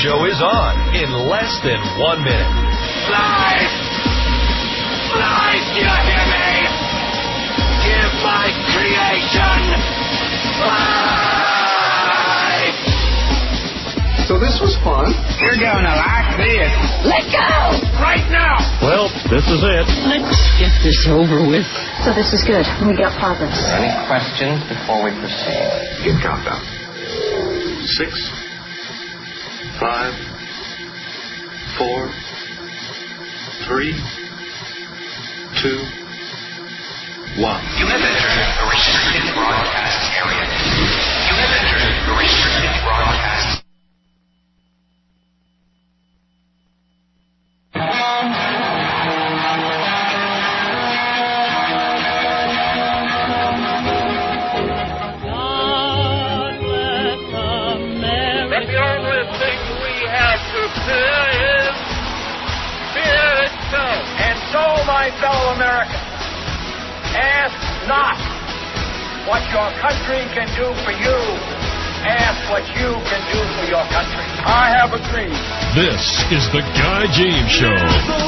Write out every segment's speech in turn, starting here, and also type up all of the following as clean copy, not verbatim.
show is on in less than 1 minute. Live! Live! Do you hear me? Give my creation life! So this was fun. You're gonna like this. Let go! Right now! Well, this is it. Let's get this over with. So this is good. We got progress. Any questions before we proceed? Give countdown. 6, 5, 4, 3, 2, 1. You have entered a restricted broadcast area. You have entered a restricted broadcast. My fellow Americans, ask not what your country can do for you. Ask what you can do for your country. I have a dream. This is the Guy James Show.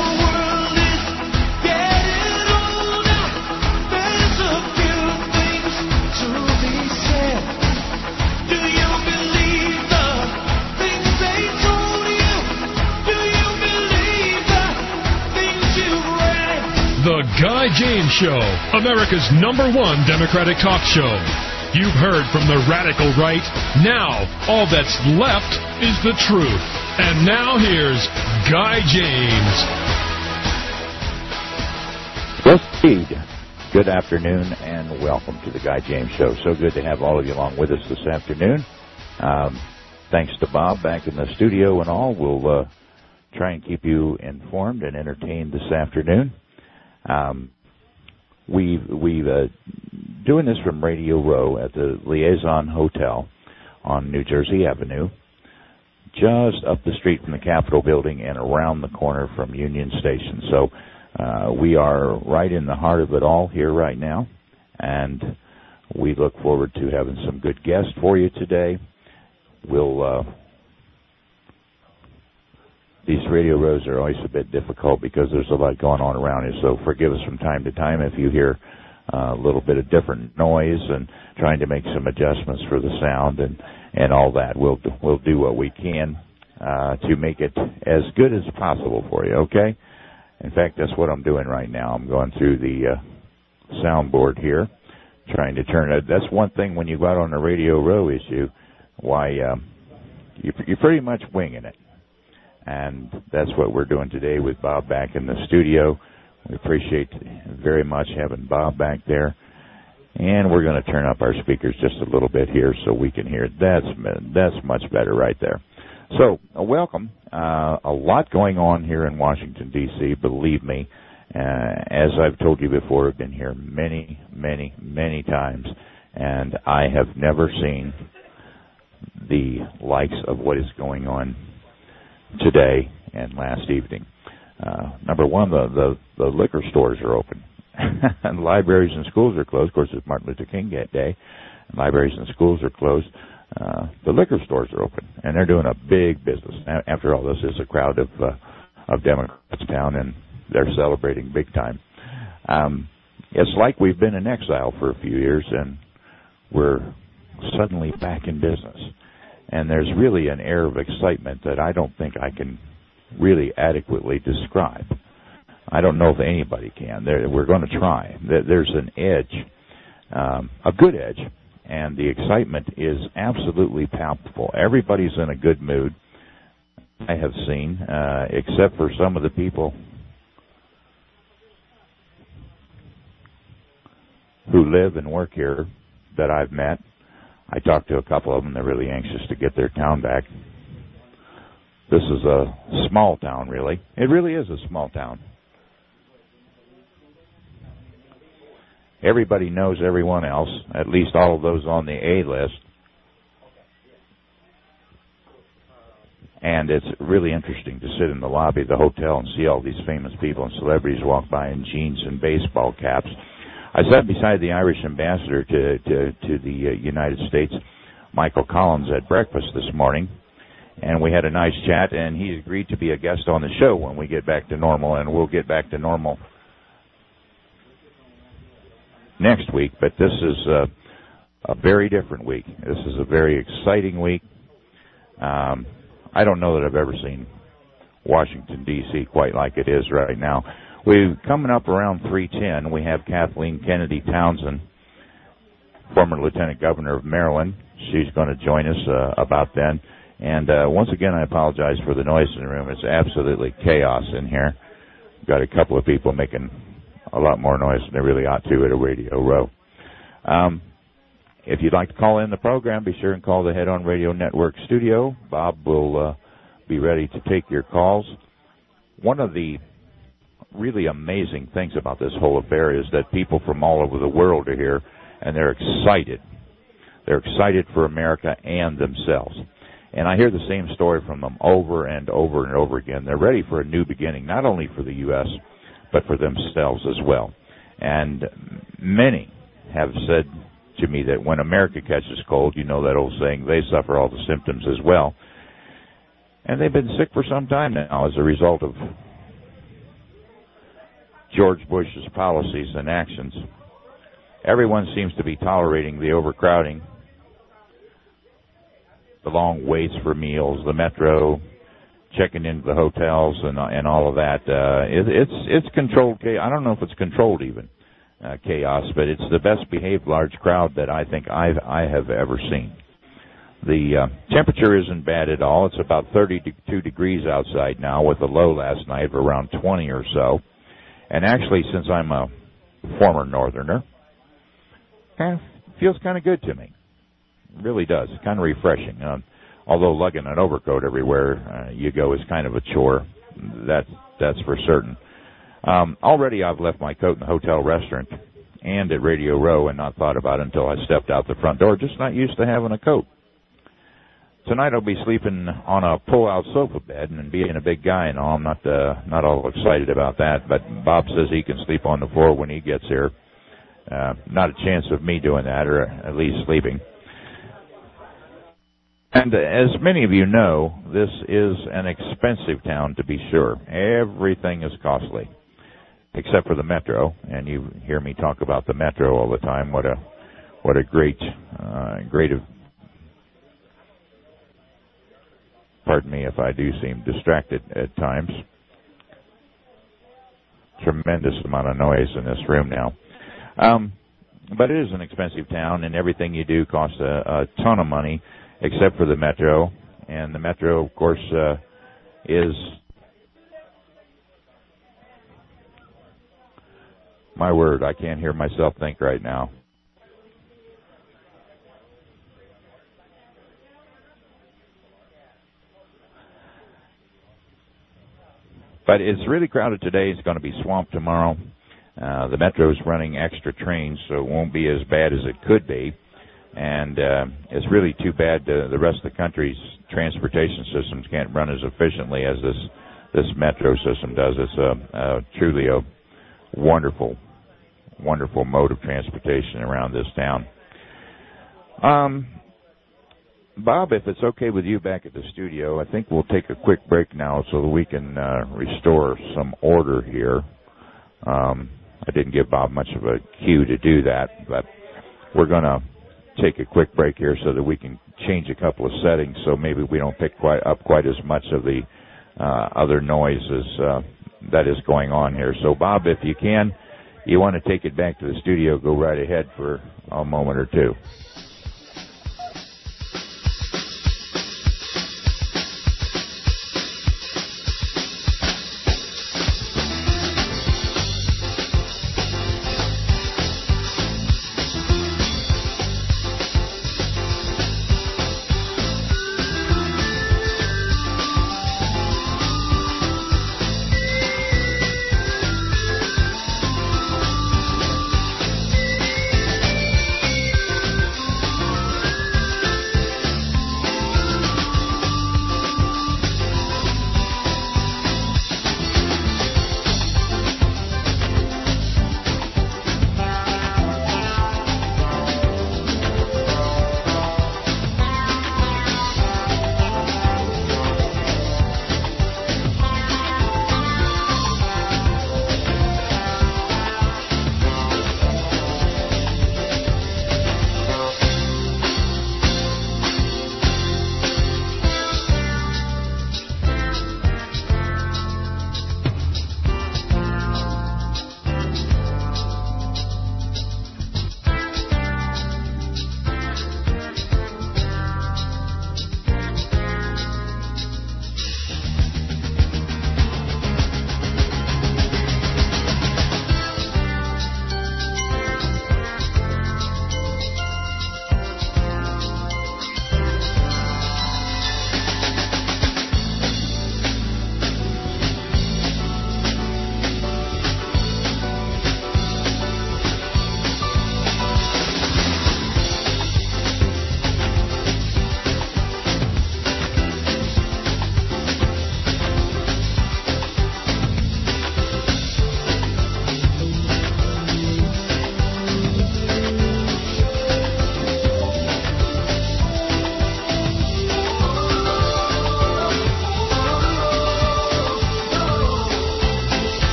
The Guy James Show, America's #1 Democratic talk show. You've heard from the radical right. Now, all that's left is the truth. And now here's Guy James. Yes, indeed. Good afternoon and welcome to the Guy James Show. So good to have all of you along with us this afternoon. Thanks to Bob back in the studio and all. We'll try and keep you informed and entertained this afternoon. We've doing this from Radio Row at the Liaison Hotel on New Jersey Avenue, just up the street from the Capitol building and around the corner from Union Station. So we are right in the heart of it all here right now, and we look forward to having some good guests for you today. These radio rows are always a bit difficult because there's a lot going on around you, so forgive us from time to time if you hear a little bit of different noise and trying to make some adjustments for the sound and all that. We'll do what we can to make it as good as possible for you, okay? In fact, that's what I'm doing right now. I'm going through the soundboard here, trying to turn it. That's one thing when you go out on a Radio Row issue, you're pretty much winging it. And that's what we're doing today with Bob back in the studio. We appreciate very much having Bob back there. And we're going to turn up our speakers just a little bit here so we can hear. That's much better right there. So, welcome. A lot going on here in Washington, D.C., believe me. As I've told you before, I've been here many, many, many times. And I have never seen the likes of what is going on today and last evening. Number one, the liquor stores are open. And libraries and schools are closed. Of course, it's Martin Luther King Day. Libraries and schools are closed. The liquor stores are open, and they're doing a big business. After all, this is a crowd of Democrats town, and they're celebrating big time. It's like we've been in exile for a few years, and we're suddenly back in business. And there's really an air of excitement that I don't think I can really adequately describe. I don't know if anybody can. We're going to try. There's an edge, a good edge, and the excitement is absolutely palpable. Everybody's in a good mood, I have seen, except for some of the people who live and work here that I've met. I talked to a couple of them. They're really anxious to get their town back. This is a small town, really. It really is a small town. Everybody knows everyone else, at least all of those on the A list. And it's really interesting to sit in the lobby of the hotel and see all these famous people and celebrities walk by in jeans and baseball caps. I sat beside the Irish ambassador to the United States, Michael Collins, at breakfast this morning, and we had a nice chat, and he agreed to be a guest on the show when we get back to normal, and we'll get back to normal next week. But this is a very different week. This is a very exciting week. I don't know that I've ever seen Washington, D.C. quite like it is right now. We're coming up around 3:10. We have Kathleen Kennedy Townsend, former Lieutenant Governor of Maryland. She's going to join us about then. And once again, I apologize for the noise in the room. It's absolutely chaos in here. Got a couple of people making a lot more noise than they really ought to at a Radio Row. If you'd like to call in the program, be sure and call the Head On Radio Network studio. Bob will be ready to take your calls. One of the really amazing things about this whole affair is that people from all over the world are here, and they're excited. They're excited for America and themselves. And I hear the same story from them over and over and over again. They're ready for a new beginning, not only for the U.S., but for themselves as well. And many have said to me that when America catches cold, you know that old saying, they suffer all the symptoms as well. And they've been sick for some time now as a result of George Bush's policies and actions. Everyone seems to be tolerating the overcrowding, the long waits for meals, the metro, checking into the hotels, and all of that. It's controlled chaos. I don't know if it's controlled even chaos, but it's the best behaved large crowd that I think I have ever seen. The temperature isn't bad at all. It's about 32 degrees outside now, with a low last night of around 20 or so. And actually, since I'm a former Northerner, feels kind of good to me. It really does. It's kind of refreshing. Although lugging an overcoat everywhere you go is kind of a chore. That's for certain. Already I've left my coat in the hotel restaurant and at Radio Row and not thought about it until I stepped out the front door. Just not used to having a coat. Tonight I'll be sleeping on a pull-out sofa bed, and being a big guy and all, I'm not all excited about that. But Bob says he can sleep on the floor when he gets here. Not a chance of me doing that, or at least sleeping. And as many of you know, this is an expensive town, to be sure. Everything is costly, except for the metro. And you hear me talk about the metro all the time. What a great. Pardon me if I do seem distracted at times. Tremendous amount of noise in this room now. But it is an expensive town, and everything you do costs a ton of money, except for the metro. And the metro, of course, is, my word, I can't hear myself think right now. But it's really crowded today. It's going to be swamped tomorrow. The metro's running extra trains, so it won't be as bad as it could be. And it's really too bad the rest of the country's transportation systems can't run as efficiently as this metro system does. It's truly a wonderful, wonderful mode of transportation around this town. Bob, if it's okay with you back at the studio, I think we'll take a quick break now so that we can restore some order here. I didn't give Bob much of a cue to do that, but we're going to take a quick break here so that we can change a couple of settings so maybe we don't pick up quite as much of the other noises that is going on here. So, Bob, if you want to take it back to the studio, go right ahead for a moment or two.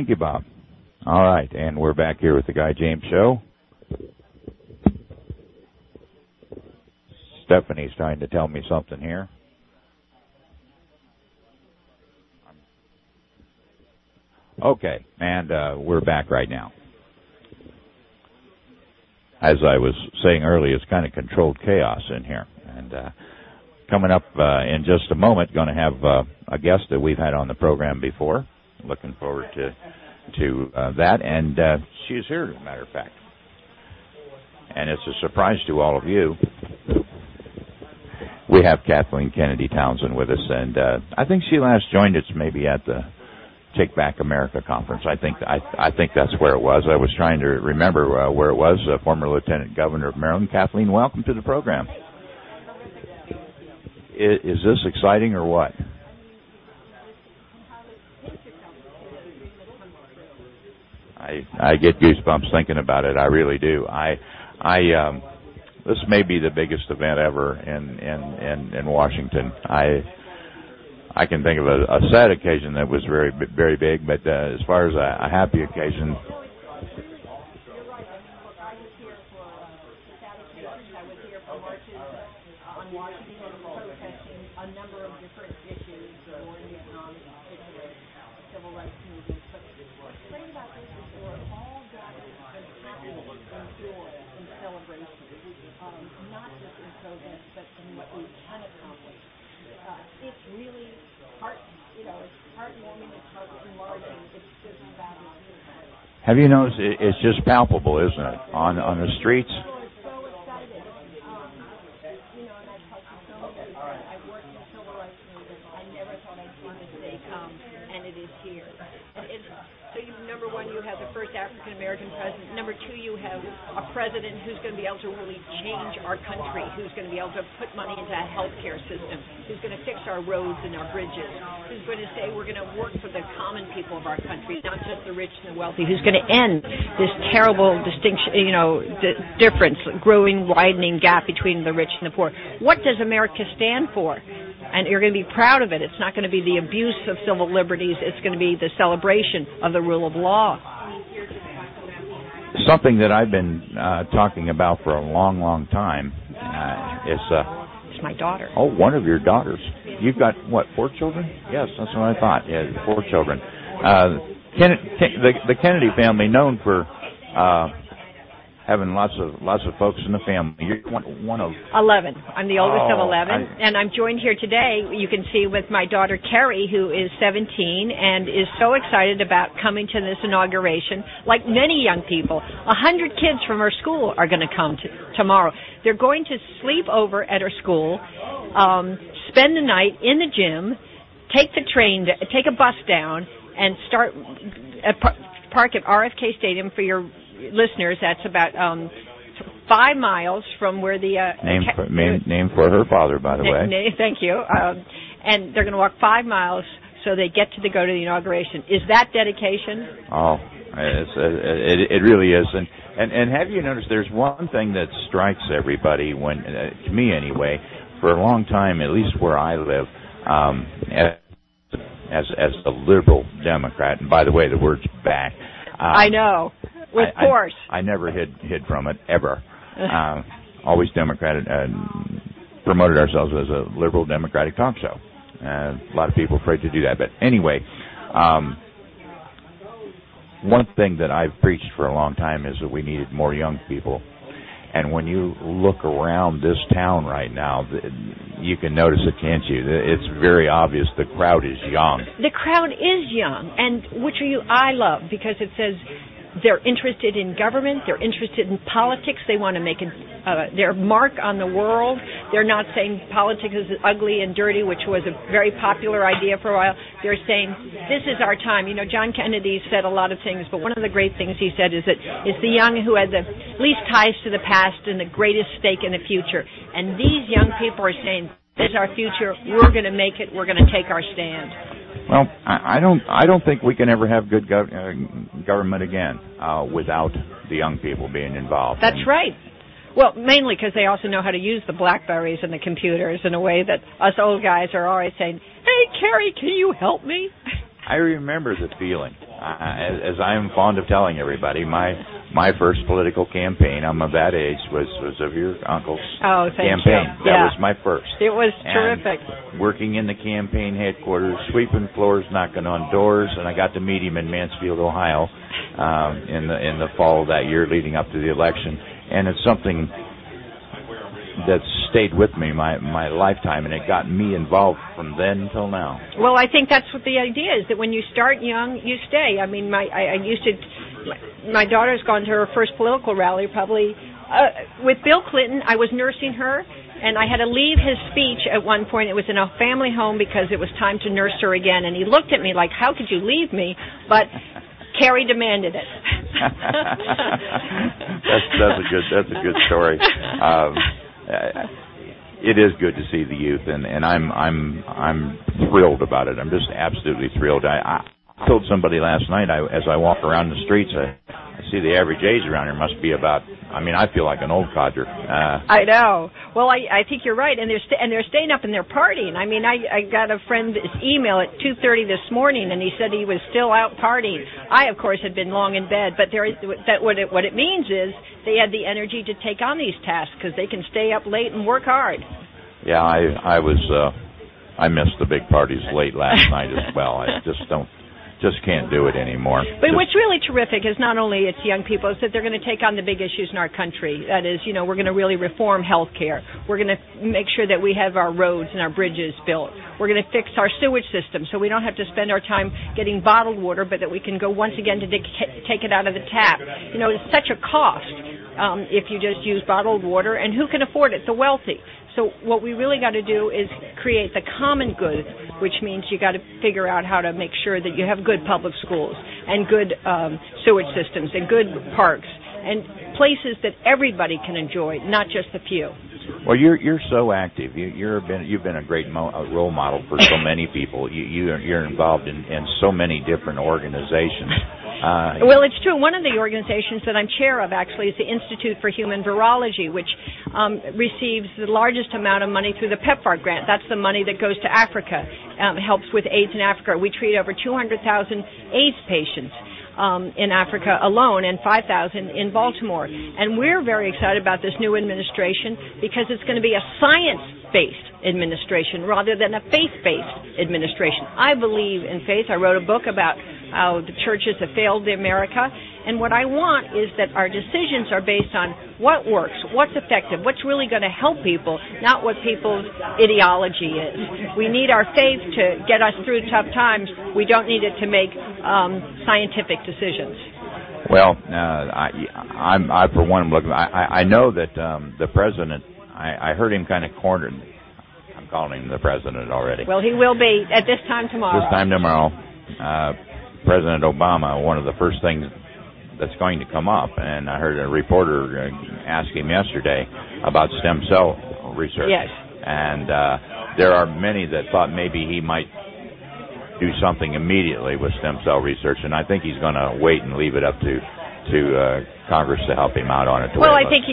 Thank you, Bob. All right, and we're back here with the Guy James Show. Stephanie's trying to tell me something here. Okay, and we're back right now. As I was saying earlier, it's kind of controlled chaos in here. And coming up in just a moment, going to have a guest that we've had on the program before. Looking forward to that. And she's here, as a matter of fact. And it's a surprise to all of you. We have Kathleen Kennedy Townsend with us. And I think she last joined us maybe at the Take Back America conference. I think that's where it was. I was trying to remember where it was. Former Lieutenant Governor of Maryland. Kathleen, welcome to the program. Is this exciting or what? I get goosebumps thinking about it. I really do. This may be the biggest event ever in Washington. I can think of a sad occasion that was very, very big, but as far as a happy occasion. Have you noticed it's just palpable, isn't it, on the streets? And it is here. So, number one, you have the first African-American president. Number two, you have a president who's going to be able to really change our country, who's going to be able to put money into a healthcare system, who's going to fix our roads and our bridges, who's going to say we're going to work for the common people of our country, not just the rich and the wealthy, who's going to end this terrible distinction, difference, growing, widening gap between the rich and the poor. What does America stand for? And you're going to be proud of it. It's not going to be the abuse of civil liberties. It's going to be the celebration of the rule of law. Something that I've been talking about for a long, long time is... it's my daughter. Oh, one of your daughters. You've got, what, 4 children? Yes, that's what I thought. Yeah, 4 children. The Kennedy family, known for... having lots of folks in the family. You're one of 11. I'm the oldest of 11, and I'm joined here today. You can see with my daughter Carrie, who is 17 and is so excited about coming to this inauguration. Like many young people, 100 kids from our school are going to come tomorrow. They're going to sleep over at our school, spend the night in the gym, take a bus down, and start park at RFK Stadium. For your listeners, that's about 5 miles from where the named for her father, by the way. Thank you. And they're going to walk 5 miles so they get to go to the inauguration. Is that dedication? Oh, it really is. And have you noticed there's one thing that strikes everybody when, to me anyway, for a long time, at least where I live, as a liberal Democrat, and by the way, the word's back. I know. Of course. I never hid from it, ever. Always Democratic, promoted ourselves as a liberal Democratic talk show. A lot of people afraid to do that. But anyway, one thing that I've preached for a long time is that we needed more young people. And when you look around this town right now, you can notice it, can't you? It's very obvious the crowd is young. The crowd is young, and which I love, because it says they're interested in government. They're interested in politics. They want to make their mark on the world. They're not saying politics is ugly and dirty, which was a very popular idea for a while. They're saying this is our time. John Kennedy said a lot of things, but one of the great things he said is that it's the young who had the least ties to the past and the greatest stake in the future. And these young people are saying, this is our future. We're going to make it. We're going to take our stand. Well, I don't think we can ever have good government again without the young people being involved. That's right. Well, mainly because they also know how to use the BlackBerries and the computers in a way that us old guys are always saying, "Hey, Carrie, can you help me?" I remember the feeling as I am fond of telling everybody, my first political campaign, I'm of that age, was of your uncle's campaign. You. That was my first. It was and terrific. Working in the campaign headquarters, sweeping floors, knocking on doors, and I got to meet him in Mansfield, Ohio, in the fall of that year leading up to the election. And it's something that's stayed with me my lifetime, and it got me involved from then until now. Well, I think that's what the idea is, that when you start young, you stay. I mean, my daughter's gone to her first political rally probably with Bill Clinton. I was nursing her, and I had to leave his speech at one point. It was in a family home because it was time to nurse her again, and he looked at me like, how could you leave me? But Carrie demanded it. That's a good story. It is good to see the youth, and I'm thrilled about it. I'm just absolutely thrilled. I told somebody last night, as I walk around the streets, I see the average age around here must be about. I mean, I feel like an old codger. I know. Well, I think you're right, and they're staying up and they're partying. I mean, I got a friend's email at 2:30 this morning, and he said he was still out partying. I, of course, had been long in bed, but what it means is they had the energy to take on these tasks because they can stay up late and work hard. Yeah, I missed the big parties late last night as well. I just can't do it anymore. But what's really terrific is not only it's young people, it's that they're going to take on the big issues in our country. That is, we're going to really reform health care. We're going to make sure that we have our roads and our bridges built. We're going to fix our sewage system so we don't have to spend our time getting bottled water, but that we can go once again to take it out of the tap. It's such a cost if you just use bottled water, and who can afford it? The wealthy. So what we really got to do is create the common good, which means you got to figure out how to make sure that you have good public schools and good sewage systems and good parks and places that everybody can enjoy, not just the few. Well, you're so active. You've been a great role model for so many people. You're involved in so many different organizations. Well, it's true. One of the organizations that I'm chair of, actually, is the Institute for Human Virology, which receives the largest amount of money through the PEPFAR grant. That's the money that goes to Africa, helps with AIDS in Africa. We treat over 200,000 AIDS patients in Africa alone, and 5,000 in Baltimore. And we're very excited about this new administration because it's going to be a science-based administration rather than a faith-based administration. I believe in faith. I wrote a book about how the churches have failed America, and what I want is that our decisions are based on what works, what's effective, what's really going to help people, not what people's ideology is. We need our faith to get us through tough times. We don't need it to make scientific decisions. Well, I for one, I know that the president, I heard him kind of cornered. I'm calling him the president already. Well, he will be at this time tomorrow. President Obama, one of the first things that's going to come up, and I heard a reporter ask him yesterday about stem cell research. Yes. And there are many that thought maybe he might do something immediately with stem cell research, and I think he's going to wait and leave it up to Congress to help him out on it. Well, I think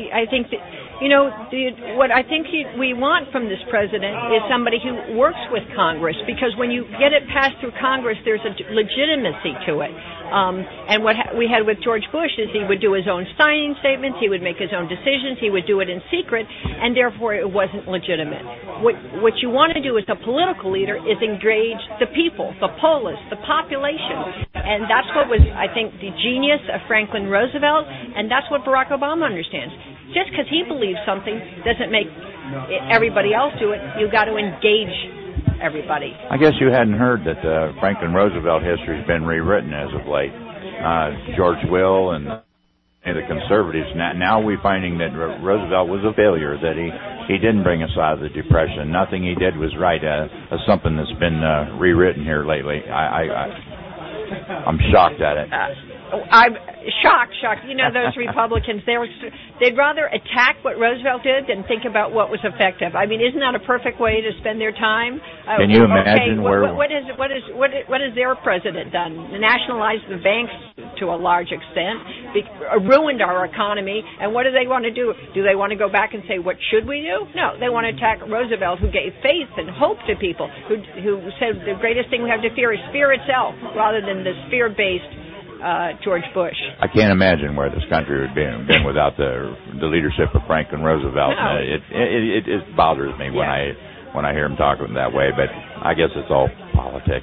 what I think we want from this president is somebody who works with Congress, because when you get it passed through Congress, there's a legitimacy to it. And what we had with George Bush is he would do his own signing statements, he would make his own decisions, he would do it in secret, and therefore it wasn't legitimate. What you want to do as a political leader is engage the people, the polis, the population. And that's what was, I think, the genius of Franklin Roosevelt, and that's what Barack Obama understands. Just because he believes something doesn't make everybody else do it. You've got to engage everybody. I guess you hadn't heard that Franklin Roosevelt history has been rewritten as of late. George Will and the conservatives. Now we're finding that Roosevelt was a failure, that he didn't bring us out of the Depression. Nothing he did was right. Something that's been rewritten here lately. I'm shocked at it. I'm shocked. Those Republicans, they'd rather attack what Roosevelt did than think about what was effective. I mean, isn't that a perfect way to spend their time? Can you imagine what has their president done? Nationalized the banks to a large extent, ruined our economy, and what do they want to do? Do they want to go back and say, what should we do? No, they want to attack Roosevelt, who gave faith and hope to people, who said the greatest thing we have to fear is fear itself, rather than this fear-based George Bush. I can't imagine where this country would have been without the leadership of Franklin Roosevelt. No. It bothers me when I hear him talking that way, but I guess it's all politics.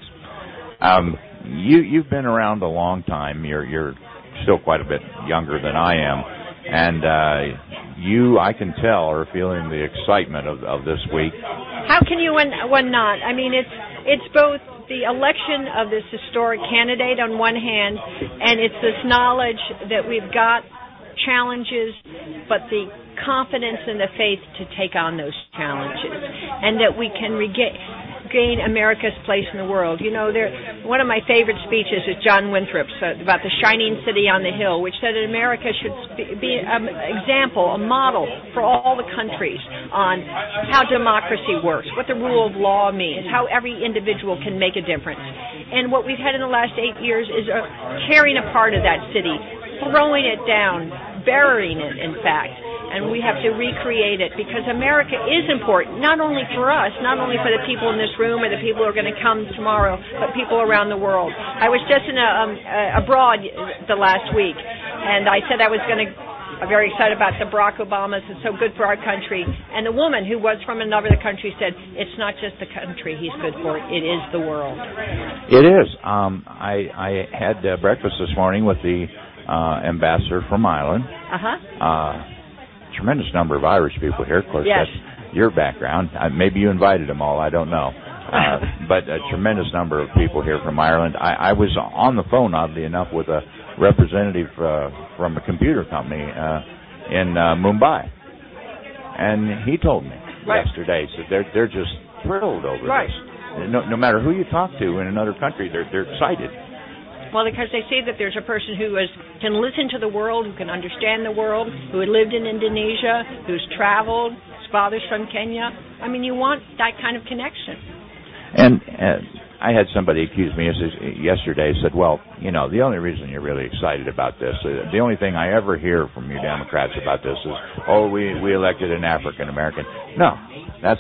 You've been around a long time. You're still quite a bit younger than I am, and you, I can tell, are feeling the excitement of this week. How can you when not? I mean, it's both the election of this historic candidate on one hand, and it's this knowledge that we've got challenges, but the confidence and the faith to take on those challenges, and that we can regain America's place in the world. You know, one of my favorite speeches is John Winthrop's about the shining city on the hill, which said that America should be an example, a model for all the countries on how democracy works, what the rule of law means, how every individual can make a difference. And what we've had in the last 8 years is tearing apart of that city, throwing it down, burying it, in fact. And we have to recreate it because America is important, not only for us, not only for the people in this room or the people who are going to come tomorrow, but people around the world. I was just abroad the last week, and I said I was going to. I'm very excited about the Barack Obamas. It's so good for our country. And the woman who was from another country said, it's not just the country he's good for, it is the world. It is. I had breakfast this morning with the ambassador from Ireland. Tremendous number of Irish people here. Of course, yes. That's your background. Maybe you invited them all. I don't know. But a tremendous number of people here from Ireland. I was on the phone, oddly enough, with a representative from a computer company in Mumbai. And he told me yesterday that they're just thrilled over this. No matter who you talk to in another country, they're excited. Well, because they see that there's a person who can listen to the world, who can understand the world, who had lived in Indonesia, who's traveled, his father's from Kenya. I mean, you want that kind of connection. And I had somebody accuse me yesterday, said, well, you know, the only reason you're really excited about this, the only thing I ever hear from you Democrats about this is, oh, we elected an African American. No, that's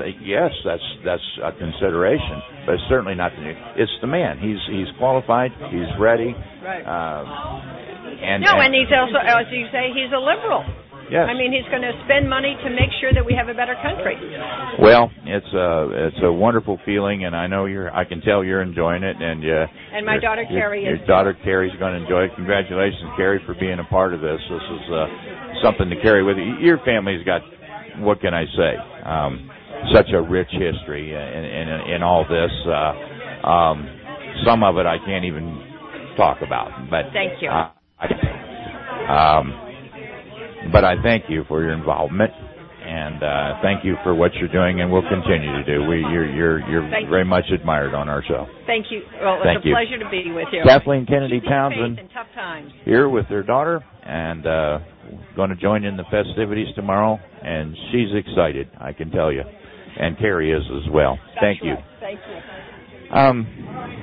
a consideration, but it's certainly not it's the man. He's qualified, he's ready. Right. And he's also, as you say, he's a liberal. Yes. I mean, he's going to spend money to make sure that we have a better country. Well, it's a wonderful feeling, and I know I can tell you're enjoying it, and my daughter Carrie is. Your daughter Carrie's going to enjoy it. Congratulations, Carrie, for being a part of this. This is something to carry with you. Your family's got, what can I say, such a rich history in all this. Some of it I can't even talk about, but thank you. But I thank you for your involvement, and thank you for what you're doing, and we'll continue to do. You're very much admired on our show. Thank you. Well, it's a pleasure to be with you. Kathleen Kennedy Townsend in tough times. Here with her daughter, and going to join in the festivities tomorrow, and she's excited, I can tell you, and Carrie is as well. Thank you. Thank you.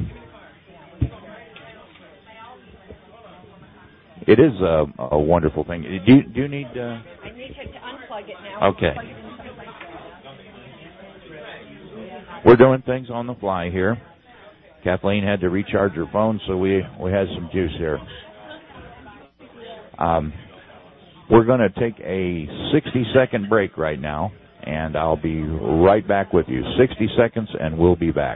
It is a wonderful thing. Do you need... I need to unplug it now. Okay. We're doing things on the fly here. Kathleen had to recharge her phone, so we had some juice here. We're going to take a 60-second break right now, and I'll be right back with you. 60 seconds, and we'll be back.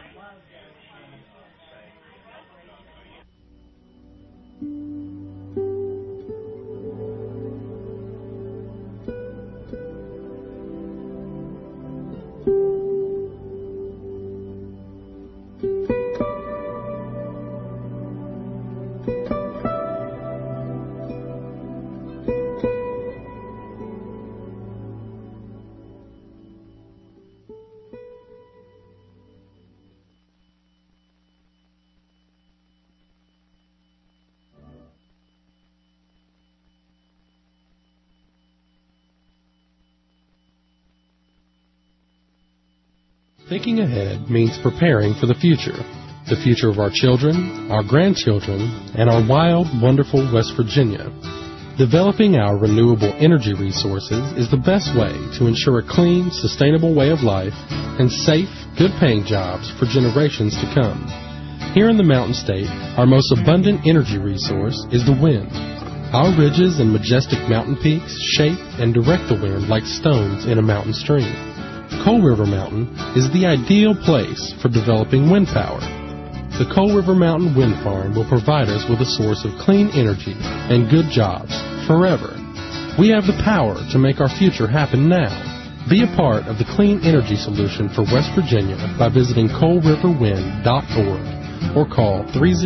Thinking ahead means preparing for the future of our children, our grandchildren, and our wild, wonderful West Virginia. Developing our renewable energy resources is the best way to ensure a clean, sustainable way of life and safe, good-paying jobs for generations to come. Here in the Mountain State, our most abundant energy resource is the wind. Our ridges and majestic mountain peaks shape and direct the wind like stones in a mountain stream. Coal River Mountain is the ideal place for developing wind power. The Coal River Mountain Wind Farm will provide us with a source of clean energy and good jobs forever. We have the power to make our future happen now. Be a part of the clean energy solution for West Virginia by visiting coalriverwind.org or call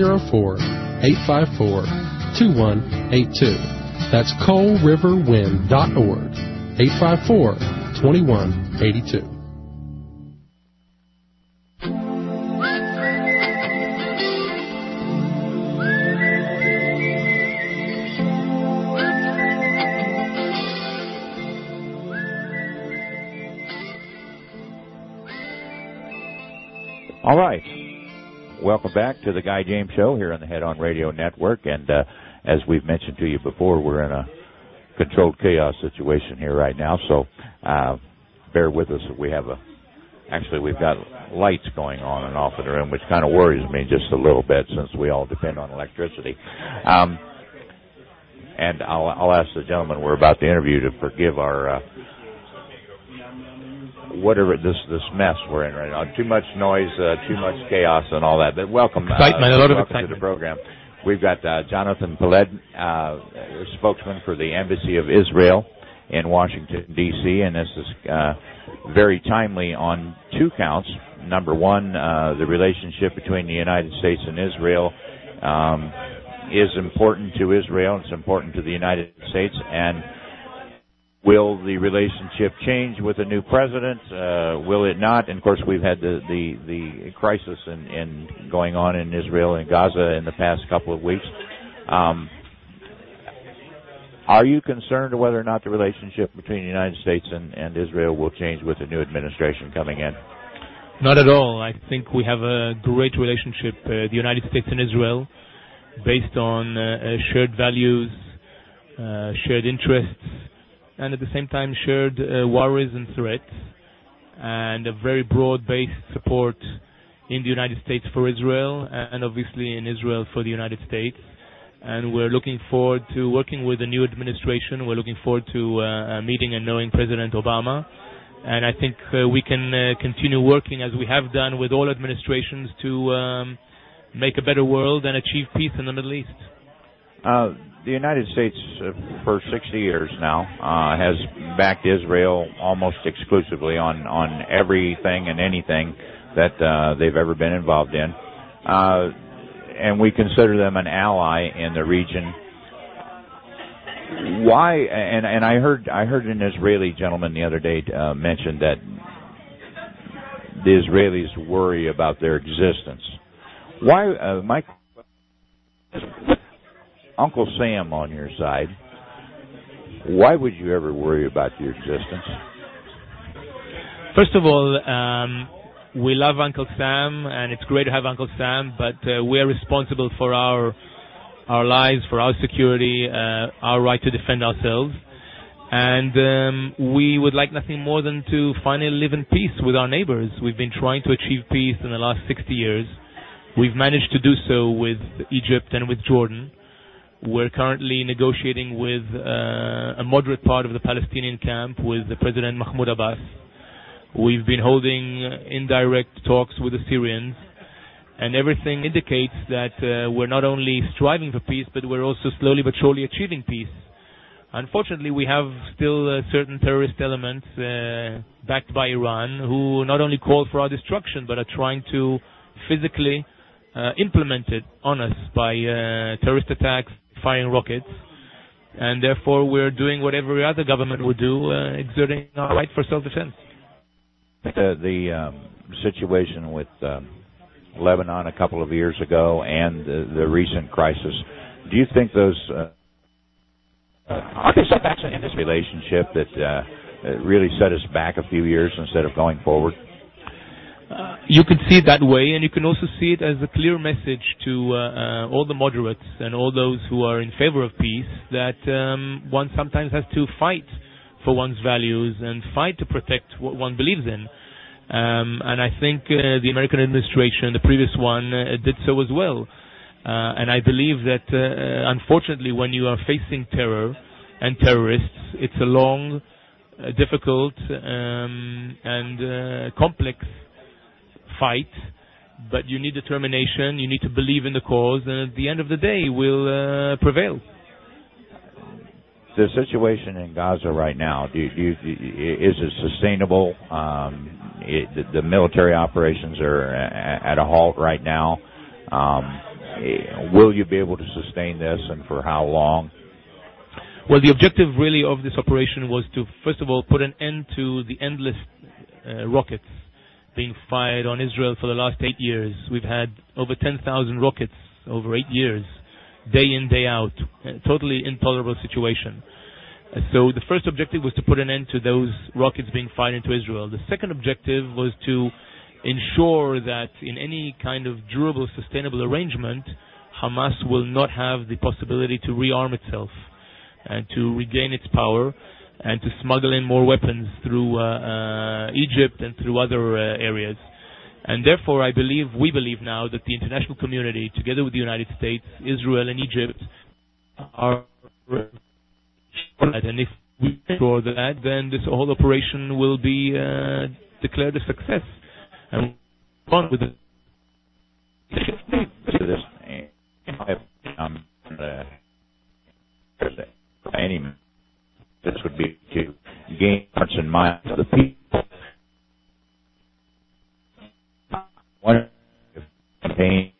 304-854-2182. That's coalriverwind.org, 854-2182. All right. Welcome back to the Guy James Show here on the Head On Radio Network. And as we've mentioned to you before, we're in a controlled chaos situation here right now. So bear with us. We've got lights going on and off in the room, which kind of worries me just a little bit since we all depend on electricity. And I'll ask the gentleman we're about to interview to forgive our whatever this mess we're in right now. Too much noise, too much chaos and all that. But welcome, excitement, a lot of excitement to the program. We've got Jonathan Peled, spokesman for the Embassy of Israel in Washington, D.C., and this is very timely on two counts. Number one, the relationship between the United States and Israel is important to Israel. It's important to the United States. And will the relationship change with a new president? Will it not? And of course, we've had the crisis in going on in Israel and Gaza in the past couple of weeks. Are you concerned whether or not the relationship between the United States and Israel will change with the new administration coming in? Not at all. I think we have a great relationship, the United States and Israel, based on shared values, shared interests, and at the same time shared worries and threats, and a very broad-based support in the United States for Israel, and obviously in Israel for the United States. And we're looking forward to working with the new administration. We're looking forward to meeting and knowing President Obama. And I think we can continue working as we have done with all administrations to make a better world and achieve peace in the Middle East. The United States, for 60 years now, has backed Israel almost exclusively on everything and anything that they've ever been involved in. And we consider them an ally in the region. Why? And I heard an Israeli gentleman the other day mention that the Israelis worry about their existence. Why? Mike, Uncle Sam on your side, why would you ever worry about your existence? First of all, we love Uncle Sam, and it's great to have Uncle Sam, but we are responsible for our lives, for our security, our right to defend ourselves. And we would like nothing more than to finally live in peace with our neighbors. We've been trying to achieve peace in the last 60 years. We've managed to do so with Egypt and with Jordan. We're currently negotiating with a moderate part of the Palestinian camp with the President Mahmoud Abbas. We've been holding indirect talks with the Syrians, and everything indicates that we're not only striving for peace, but we're also slowly but surely achieving peace. Unfortunately, we have still certain terrorist elements backed by Iran who not only call for our destruction, but are trying to physically implement it on us by terrorist attacks, firing rockets. And therefore, we're doing what every other government would do, exerting our right for self-defense. The situation with Lebanon a couple of years ago and the recent crisis, do you think those are there setbacks in this relationship that really set us back a few years instead of going forward? You could see it that way, and you can also see it as a clear message to all the moderates and all those who are in favor of peace that one sometimes has to fight for one's values and fight to protect what one believes in. And I think the American administration, the previous one, did so as well. And I believe that, unfortunately, when you are facing terror and terrorists, it's a long, difficult, and complex fight. But you need determination, you need to believe in the cause, and at the end of the day, will prevail. The situation in Gaza right now, is it sustainable? The military operations are at a halt right now. Will you be able to sustain this, and for how long? Well, the objective really of this operation was to, first of all, put an end to the endless rockets being fired on Israel for the last 8 years. We've had over 10,000 rockets over 8 years, day in, day out. A totally intolerable situation. So the first objective was to put an end to those rockets being fired into Israel. The second objective was to ensure that in any kind of durable, sustainable arrangement, Hamas will not have the possibility to rearm itself and to regain its power and to smuggle in more weapons through Egypt and through other areas. And therefore, we believe now that the international community, together with the United States, Israel and Egypt, are and if we ensure that, then this whole operation will be declared a success. And on with it. This would be to gain hearts and minds of the people. One campaigns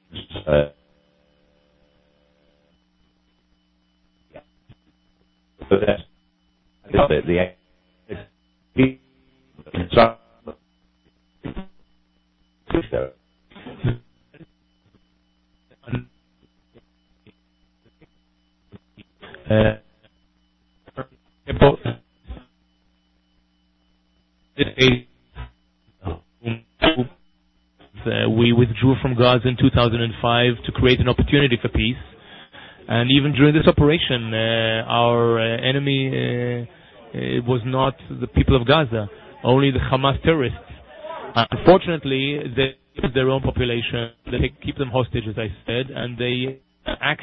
we withdrew from Gaza in 2005 to create an opportunity for peace. And even during this operation, our enemy was not the people of Gaza, only the Hamas terrorists. Unfortunately, they use their own population, they keep them hostage, as I said, and they act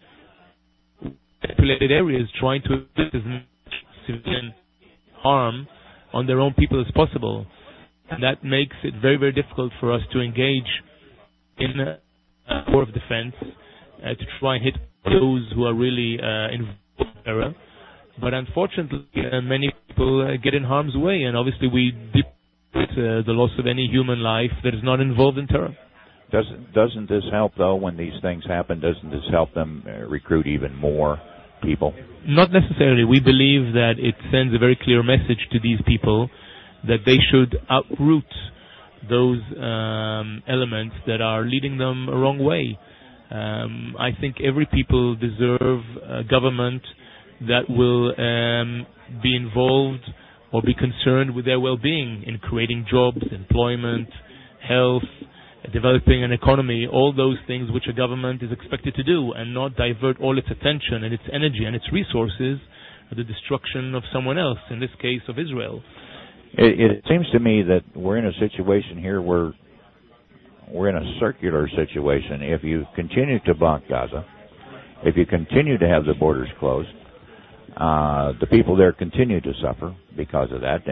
in populated areas trying to inflict as much civilian harm on their own people as possible. And that makes it very, very difficult for us to engage in a war of defense to try and hit those who are really involved in terror. But unfortunately, many people get in harm's way, and obviously we deplore the loss of any human life that is not involved in terror. Doesn't this help, though, when these things happen? Doesn't this help them recruit even more people? Not necessarily. We believe that it sends a very clear message to these people that they should uproot those elements that are leading them a wrong way. I think every people deserve a government that will be involved or be concerned with their well-being in creating jobs, employment, health, developing an economy, all those things which a government is expected to do, and not divert all its attention and its energy and its resources at the destruction of someone else, in this case of Israel. It seems to me that we're in a situation here where we're in a circular situation. If you continue to block Gaza, if you continue to have the borders closed, the people there continue to suffer because of that.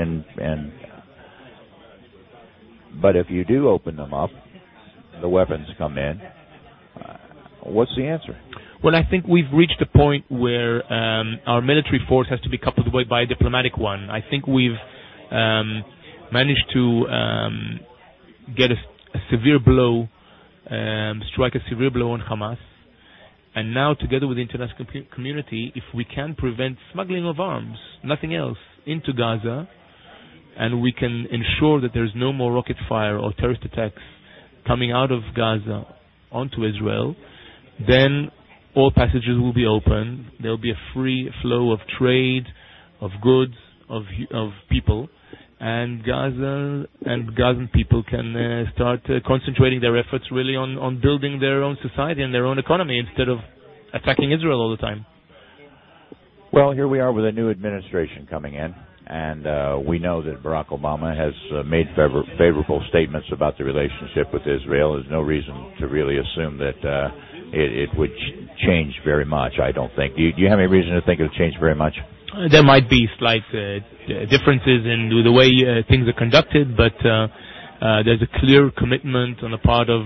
But if you do open them up, the weapons come in. What's the answer? Well, I think we've reached a point where our military force has to be coupled by a diplomatic one. I think we've managed to get a severe blow, strike a severe blow on Hamas. And now, together with the international community, if we can prevent smuggling of arms, nothing else, into Gaza, and we can ensure that there's no more rocket fire or terrorist attacks coming out of Gaza onto Israel, then all passages will be open. There will be a free flow of trade, of goods, of people, and Gaza and Gazan people can start concentrating their efforts really on building their own society and their own economy instead of attacking Israel all the time. Well, here we are with a new administration coming in, and we know that Barack Obama has made favorable statements about the relationship with Israel. There's no reason to really assume that it would change very much, I don't think. Do you have any reason to think it would change very much? There might be slight differences in the way things are conducted, but there's a clear commitment on the part of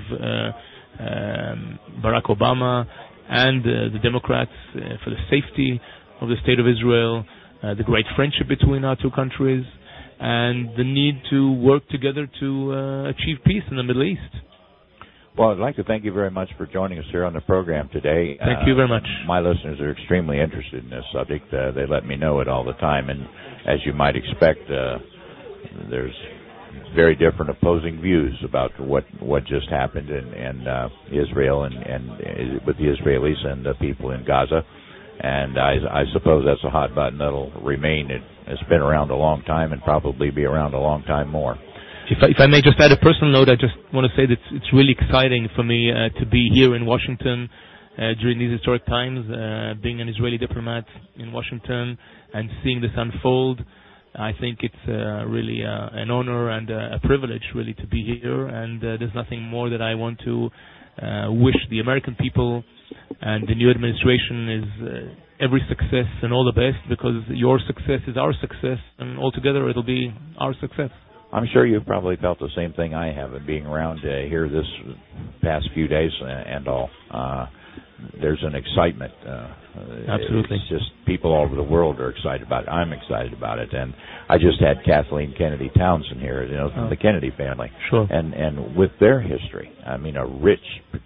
Barack Obama and the Democrats for the safety of the State of Israel, the great friendship between our two countries, and the need to work together to achieve peace in the Middle East. Well, I'd like to thank you very much for joining us here on the program today. Thank you very much. My listeners are extremely interested in this subject. They let me know it all the time, and as you might expect, there's very different opposing views about what just happened in Israel and with the Israelis and the people in Gaza. And I suppose that's a hot button that'll remain. It's been around a long time and probably be around a long time more. If I may just add a personal note, I just want to say that it's really exciting for me to be here in Washington during these historic times, being an Israeli diplomat in Washington and seeing this unfold. I think it's really an honor and a privilege really to be here, and there's nothing more that I want to wish the American people and the new administration is every success and all the best, because your success is our success, and altogether it'll be our success. I'm sure you've probably felt the same thing I have in being around here this past few days and all. There's an excitement. Absolutely. It's just people all over the world are excited about it. I'm excited about it. And I just had Kathleen Kennedy Townsend here, from the Kennedy family. Sure. And with their history, I mean, a rich,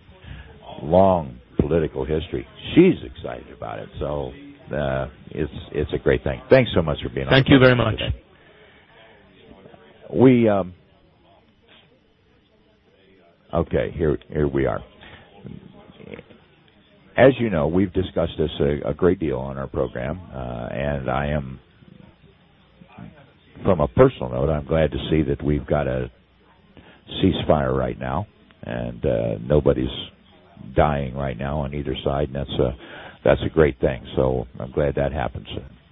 long political history, she's excited about it. So it's a great thing. Thanks so much for being on. Thank you very much. Today. Okay, here we are. As you know, we've discussed this a great deal on our program, and I am, from a personal note, I'm glad to see that we've got a ceasefire right now, and nobody's dying right now on either side, and that's a great thing. So I'm glad that happens.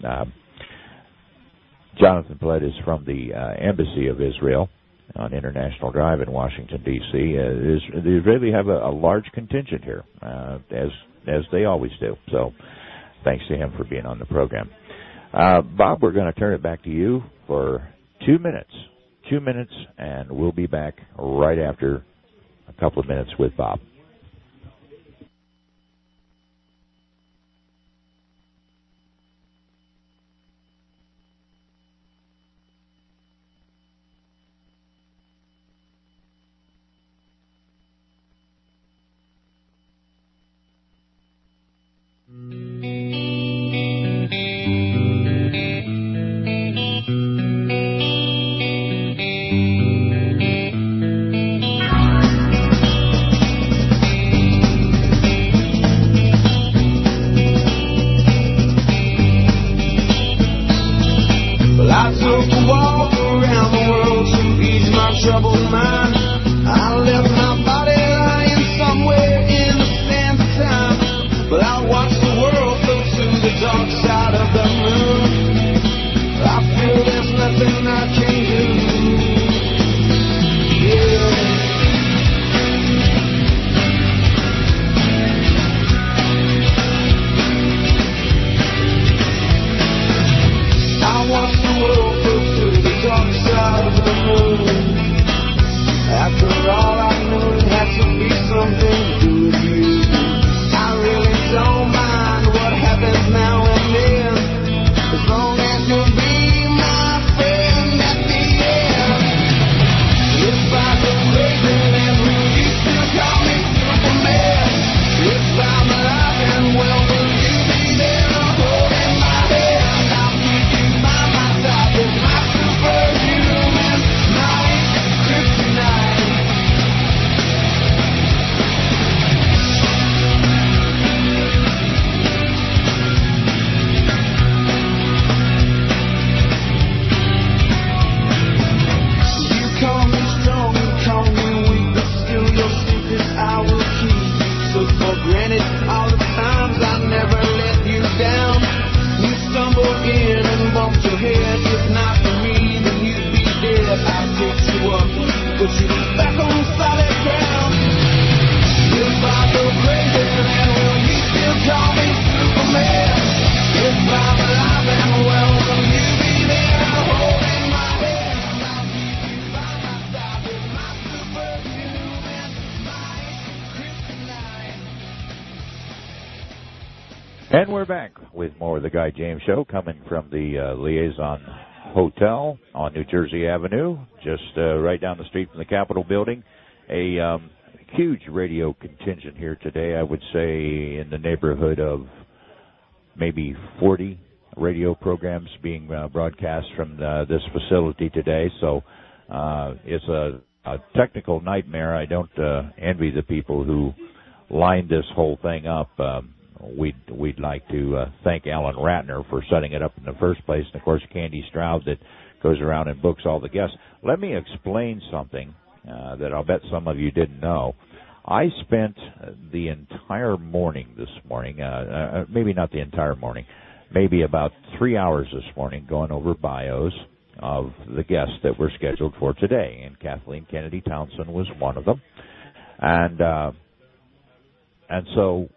Jonathan Plett is from the Embassy of Israel on International Drive in Washington, D.C. They really have a large contingent here, as they always do. So thanks to him for being on the program. Bob, we're going to turn it back to you for 2 minutes. 2 minutes, and we'll be back right after a couple of minutes with Bob. back with more of the Guy James Show, coming from the Liaison Hotel on New Jersey Avenue, just right down the street from the Capitol building. A huge radio contingent here today. I would say in the neighborhood of maybe 40 radio programs being broadcast from this facility today. So it's a technical nightmare. I don't envy the people who lined this whole thing up. We'd like to thank Alan Ratner for setting it up in the first place, and of course Candy Stroud that goes around and books all the guests. Let me explain something that I'll bet some of you didn't know. I spent the entire morning this morning, maybe not the entire morning, maybe about 3 hours this morning going over bios of the guests that were scheduled for today, and Kathleen Kennedy Townsend was one of them. And so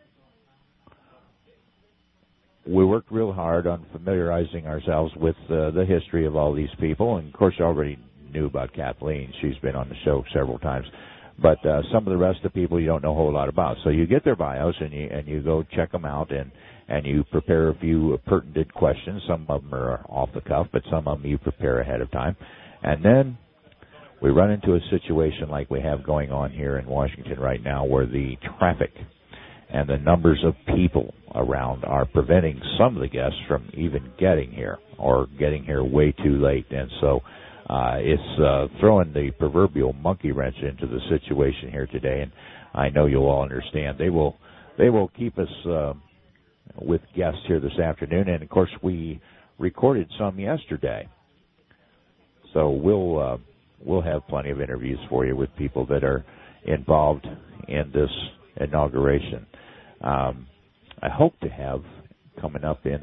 we worked real hard on familiarizing ourselves with the history of all these people. And, of course, you already knew about Kathleen. She's been on the show several times. But some of the rest of the people you don't know a whole lot about. So you get their bios and you go check them out and you prepare a few pertinent questions. Some of them are off the cuff, but some of them you prepare ahead of time. And then we run into a situation like we have going on here in Washington right now, where the traffic and the numbers of people around are preventing some of the guests from even getting here, or getting here way too late. And so it's throwing the proverbial monkey wrench into the situation here today. And I know you'll all understand. They will keep us with guests here this afternoon. And, of course, we recorded some yesterday. So we'll have plenty of interviews for you with people that are involved in this inauguration. I hope to have coming up in,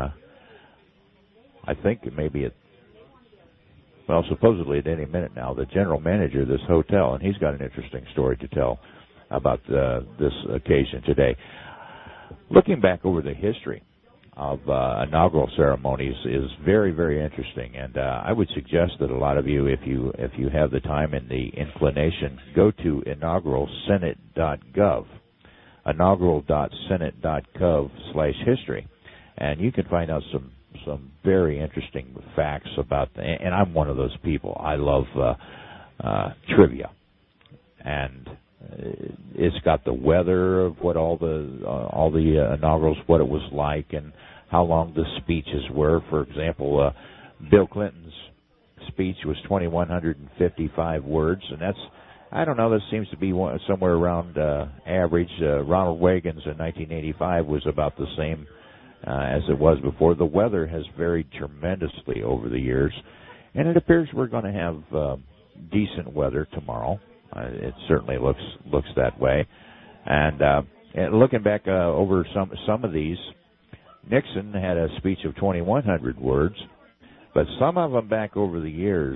I think maybe supposedly at any minute now, the general manager of this hotel, and he's got an interesting story to tell about this occasion today. Looking back over the history of inaugural ceremonies is very, very interesting, and I would suggest that a lot of you, if you have the time and the inclination, go to inauguralsenate.gov. inaugural.senate.gov/history, and you can find out some very interesting facts about. And I'm one of those people. I love trivia, and it's got the weather of what all the inaugurals, what it was like, and how long the speeches were. For example, Bill Clinton's speech was 2,155 words, and that's, I don't know, that seems to be somewhere around average. Ronald Reagan's in 1985 was about the same as it was before. The weather has varied tremendously over the years, and it appears we're going to have decent weather tomorrow. It certainly looks that way. And looking back over some of these, Nixon had a speech of 2,100 words, but some of them back over the years,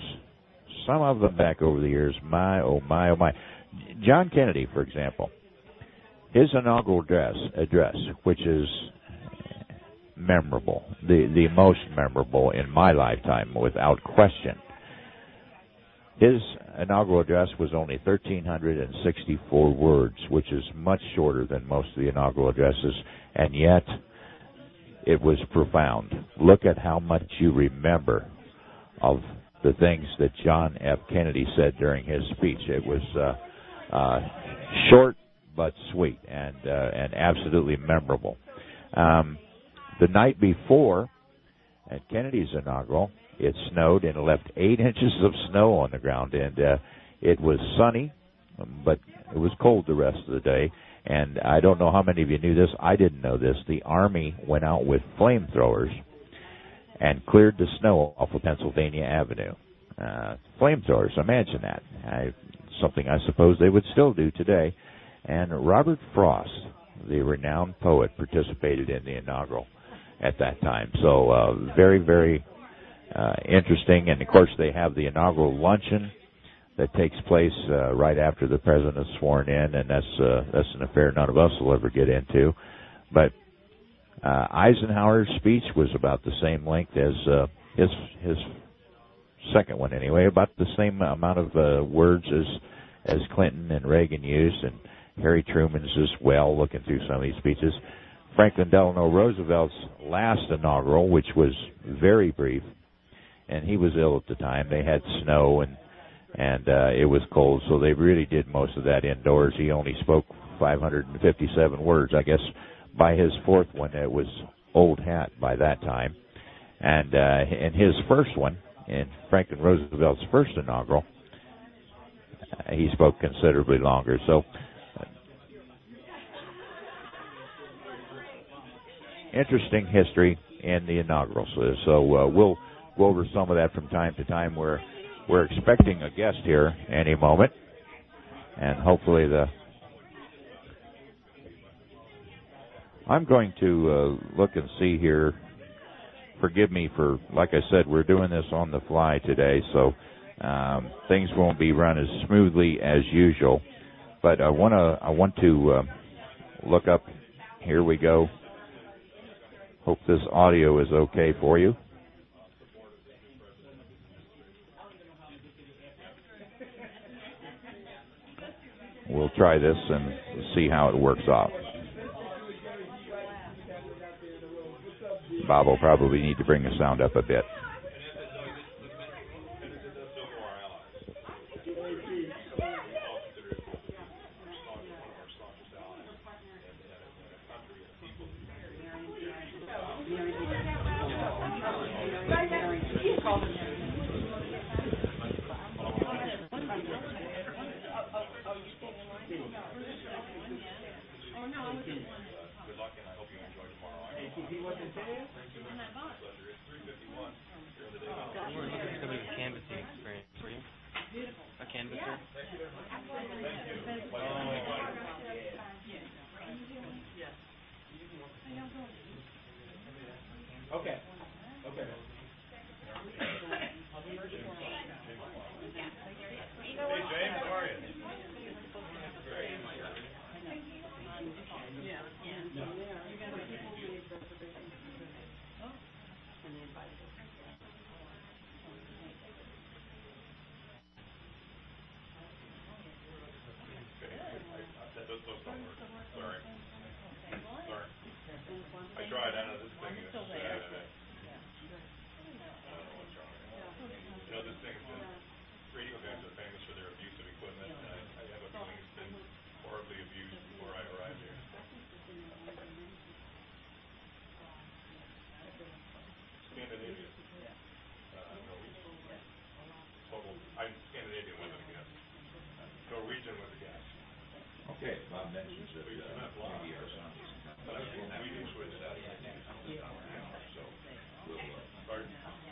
my, oh my, oh my. John Kennedy, for example, his inaugural address, which is memorable, the most memorable in my lifetime, without question. His inaugural address was only 1,364 words, which is much shorter than most of the inaugural addresses, and yet it was profound. Look at how much you remember of the things that John F. Kennedy said during his speech. It was short but sweet and absolutely memorable. The night before, at Kennedy's inaugural, it snowed and left 8 inches of snow on the ground, and it was sunny, but it was cold the rest of the day. And I don't know how many of you knew this. I didn't know this. The Army went out with flamethrowers and cleared the snow off of Pennsylvania Avenue. Flamethrowers, imagine that. Something I suppose they would still do today. And Robert Frost, the renowned poet, participated in the inaugural at that time. So very, very interesting. And, of course, they have the inaugural luncheon that takes place right after the president is sworn in, and that's an affair none of us will ever get into. But Eisenhower's speech was about the same length as his second one, anyway, about the same amount of words as Clinton and Reagan used, and Harry Truman's as well, looking through some of these speeches. Franklin Delano Roosevelt's last inaugural, which was very brief, and he was ill at the time. They had snow and it was cold, so they really did most of that indoors. He only spoke 557 words. I guess by his fourth one, it was old hat by that time. And in his first one, in Franklin Roosevelt's first inaugural, he spoke considerably longer. So interesting history in the inaugurals. So we'll go over some of that from time to time. We're expecting a guest here any moment, and hopefully I'm going to look and see here. Forgive me for, like I said, we're doing this on the fly today, so things won't be run as smoothly as usual. But I want to look up. Here we go. Hope this audio is okay for you. We'll try this and see how it works out. Bob will probably need to bring the sound up a bit. Okay, Bob mentions that maybe our sound isn't coming. But we'll have to switch that so we'll start.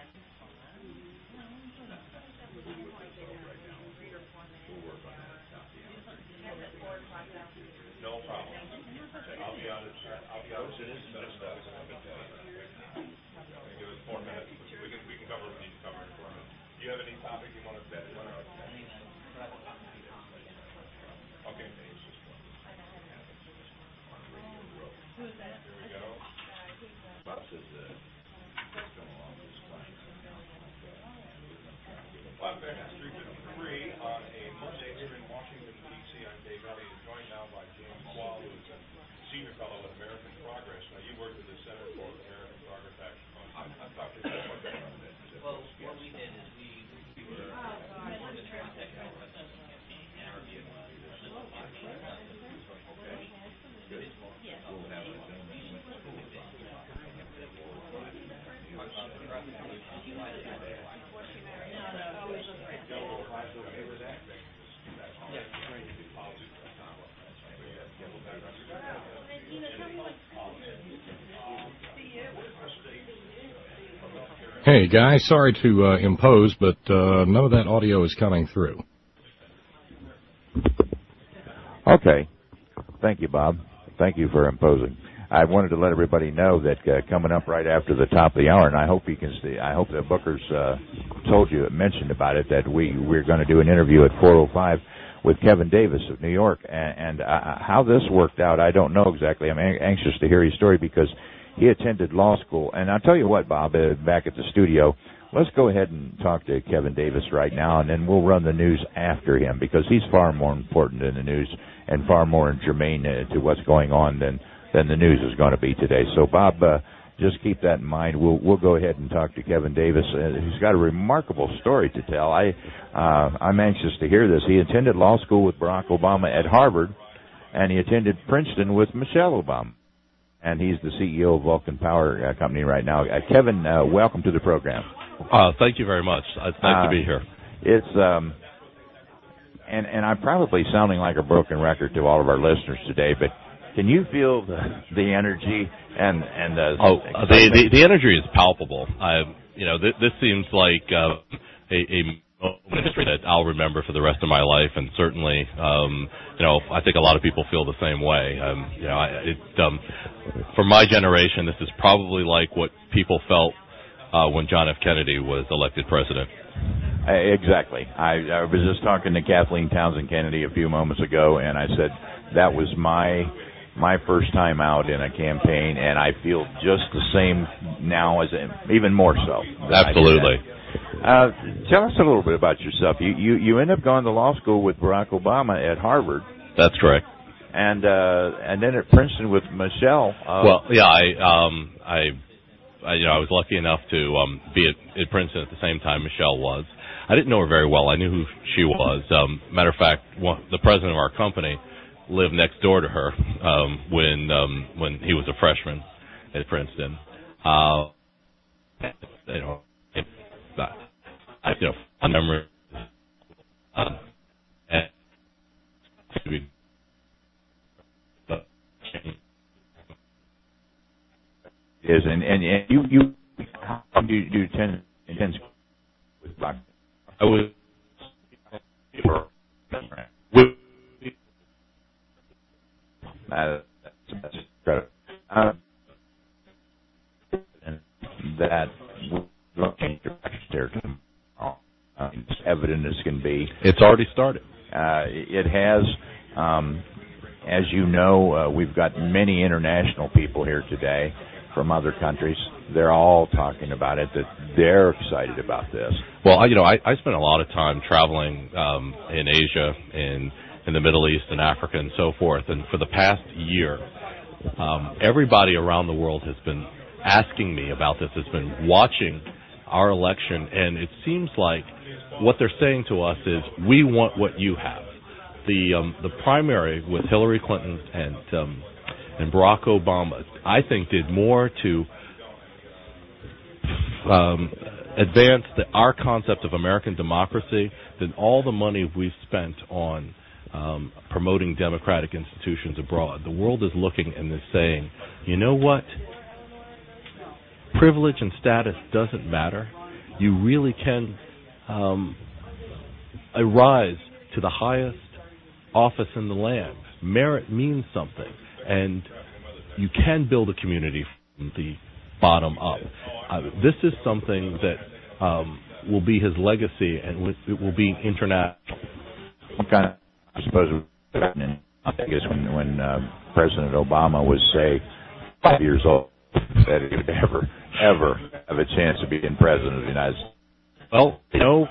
Right now. We'll work on that at the top of the hour. No problem. I'll be out. It is better stuff. Give us 4 minutes. We can cover what we need to cover in 4 minutes. Do you have any topic you want to set? Okay. Here we go. Bob says it's going along with his plan. Bob Beck, Street 53 on a Monday here in Washington, D.C. I'm Dave Elliott, joined now by James Quall, who's a senior fellow at American Progress. Now, you worked at the Center for American Progress Action. I've talked to you about that. Well, what we did is we were the Transtech and our view was Good. We'll have a Hey guys, sorry to impose, but none of that audio is coming through. Okay. Thank you, Bob. Thank you for imposing. I wanted to let everybody know that coming up right after the top of the hour, and I hope you can see. I hope that Booker's mentioned about it, that we're going to do an interview at 4:05 with Kevin Davis of New York, and how this worked out, I don't know exactly. I'm anxious to hear his story because he attended law school, and I'll tell you what, Bob, back at the studio, let's go ahead and talk to Kevin Davis right now, and then we'll run the news after him because he's far more important in the news and far more germane to what's going on than than the news is going to be today. So, Bob, just keep that in mind. We'll go ahead and talk to Kevin Davis, who's got a remarkable story to tell. I'm anxious to hear this. He attended law school with Barack Obama at Harvard, and he attended Princeton with Michelle Obama. And he's the CEO of Vulcan Power Company right now. Kevin, welcome to the program. Thank you very much. It's nice to be here. It's and I'm probably sounding like a broken record to all of our listeners today, but can you feel the energy and the energy is palpable. This seems like a history that I'll remember for the rest of my life, and certainly, I think a lot of people feel the same way. For my generation, this is probably like what people felt when John F. Kennedy was elected president. Exactly. I was just talking to Kathleen Townsend Kennedy a few moments ago, and I said that was my first time out in a campaign, and I feel just the same now, as even more so. Absolutely. Tell us a little bit about yourself. You end up going to law school with Barack Obama at Harvard. That's correct. And then at Princeton with Michelle. I was lucky enough to be at Princeton at the same time Michelle was. I didn't know her very well. I knew who she was. Matter of fact, the president of our company lived next door to her when he was a freshman at Princeton. I remember. Is and you how do you attend with Black? I was that's incredible. And that will change your there tomorrow. It's evident as can be. It's already started. It has. As you know, we've got many international people here today from other countries. They're all talking about it, that they're excited about this. Well, I spent a lot of time traveling in Asia, in the Middle East and Africa and so forth, and for the past year, everybody around the world has been asking me about this, has been watching our election, and it seems like what they're saying to us is, we want what you have. The primary with Hillary Clinton and Barack Obama, I think, did more to advance our concept of American democracy than all the money we've spent on promoting democratic institutions abroad. The world is looking and is saying, you know what? Privilege and status doesn't matter. You really can rise to the highest office in the land. Merit means something, and you can build a community from the bottom up. This is something that will be his legacy, and it will be international. What kind of, I suppose, I guess when President Obama was, say, 5 years old, that he would ever have a chance of being president of the United States? Well,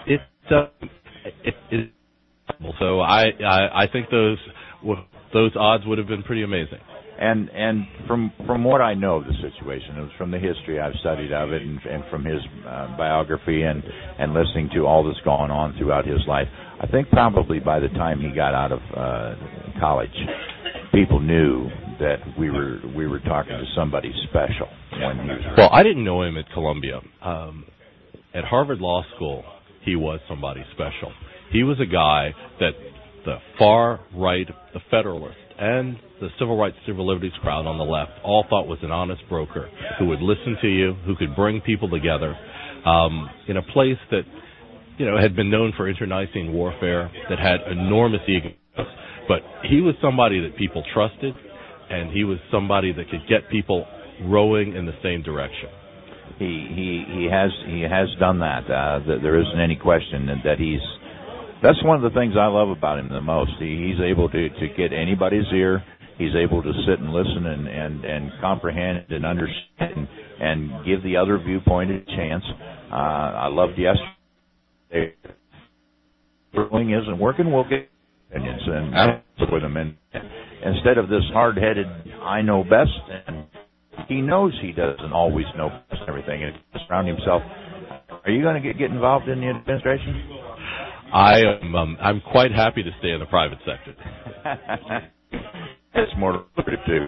so I think those odds would have been pretty amazing. And from what I know of the situation, it was from the history I've studied of it, and from his biography and listening to all that's gone on throughout his life, I think probably by the time he got out of college, people knew that we were talking to somebody special when he was. Well, I didn't know him at Columbia. At Harvard Law School, he was somebody special. He was a guy that the far right, the Federalists, and the civil rights, civil liberties crowd on the left all thought was an honest broker who would listen to you, who could bring people together in a place that, had been known for internecine warfare, that had enormous egos. But he was somebody that people trusted, and he was somebody that could get people rowing in the same direction. He has done that. There isn't any question that he's. That's one of the things I love about him the most. He's able to get anybody's ear. He's able to sit and listen and comprehend and understand and give the other viewpoint a chance. I loved yesterday. If isn't working, we'll get opinions and with them. And instead of this hard-headed, I know best, and he knows he doesn't always know best and everything, and surround himself. Are you going to get involved in the administration? I'm quite happy to stay in the private sector. That's more lucrative too.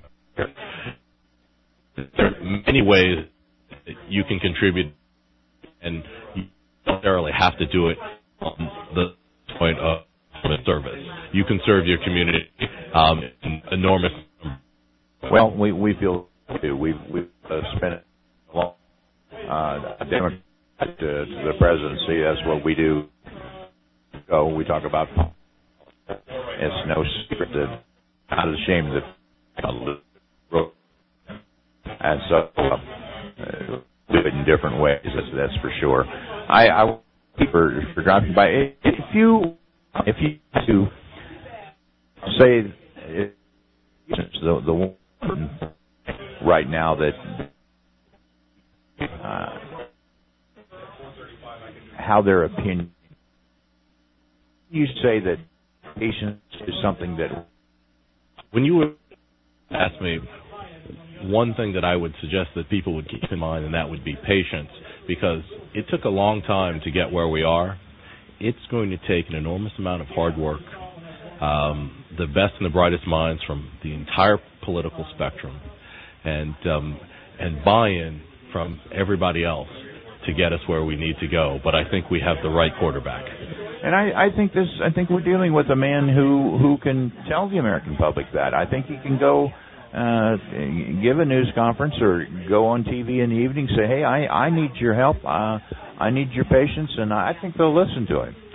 There are many ways that you can contribute, and you don't necessarily have to do it on the point of service. You can serve your community enormous. Well, we feel too. We've spent a long Democrat to the presidency. That's what we do. So we talk about. It's no secret that not ashamed that. And so do it in different ways. That's for sure. I for dropping by. If you to say the one right now that how their opinion, you say that patience is something that when you would ask me. One thing that I would suggest that people would keep in mind, and that would be patience, because it took a long time to get where we are. It's going to take an enormous amount of hard work, the best and the brightest minds from the entire political spectrum, and buy-in from everybody else to get us where we need to go. But I think we have the right quarterback. And I think we're dealing with a man who can tell the American public that. I think he can go. Give a news conference or go on TV in the evening, say, hey, I need your help, I need your patience, and I think they'll listen to him.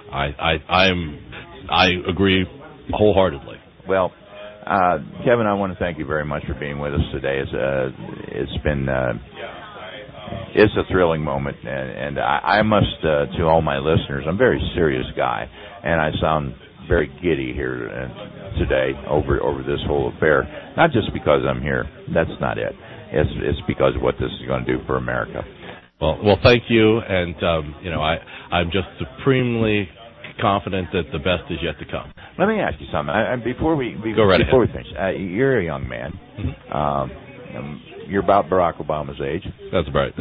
I agree wholeheartedly. Well, Kevin, I want to thank you very much for being with us today. It's been it's a thrilling moment, and I must to all my listeners, I'm a very serious guy, and I sound very giddy here today over this whole affair. Not just because I'm here. That's not it. It's because of what this is going to do for America. Well, thank you, and I'm just supremely confident that the best is yet to come. Let me ask you something. Before we finish, you're a young man. Mm-hmm. You're about Barack Obama's age. That's right.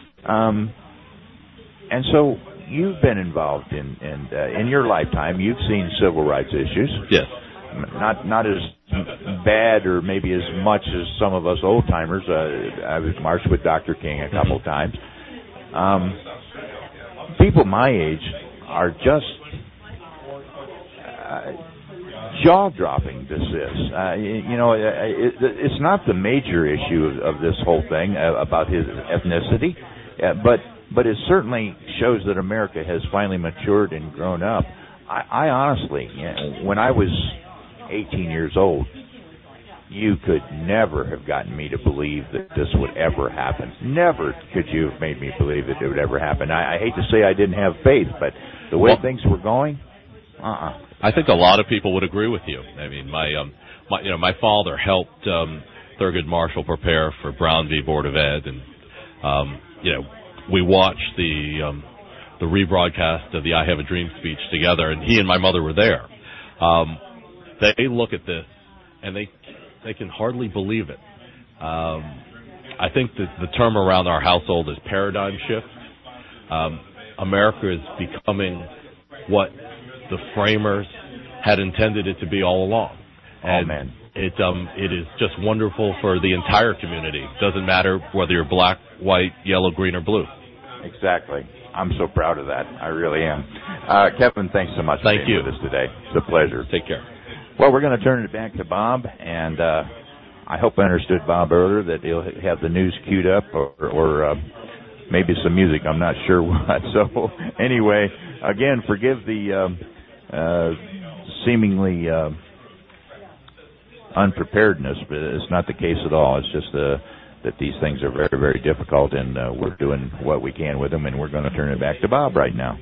And so you've been involved in your lifetime. You've seen civil rights issues. Yes. Not as bad or maybe as much as some of us old timers. I was marched with Dr. King a couple times. People my age are just jaw-dropping. This is, it's not the major issue of this whole thing about his ethnicity, but it certainly shows that America has finally matured and grown up. I honestly, when I was 18 years old, you could never have gotten me to believe that this would ever happen. Never could you have made me believe that it would ever happen. I hate to say I didn't have faith, but the way things were going, I think a lot of people would agree with you. I mean, my father helped Thurgood Marshall prepare for Brown v. Board of Ed, and we watched the rebroadcast of the "I Have a Dream" speech together, and he and my mother were there. They look at this and they can hardly believe it. I think that the term around our household is paradigm shift. America is becoming what the framers had intended it to be all along. And it is just wonderful for the entire community. It doesn't matter whether you're black, white, yellow, green, or blue. Exactly. I'm so proud of that. I really am. Kevin, thanks so much for being with us today. It's a pleasure. Take care. Well, we're going to turn it back to Bob, and I hope I understood Bob earlier that he'll have the news queued up or maybe some music. I'm not sure what. So anyway, again, forgive the seemingly unpreparedness, but it's not the case at all. It's just that these things are very, very difficult, and we're doing what we can with them, and we're going to turn it back to Bob right now.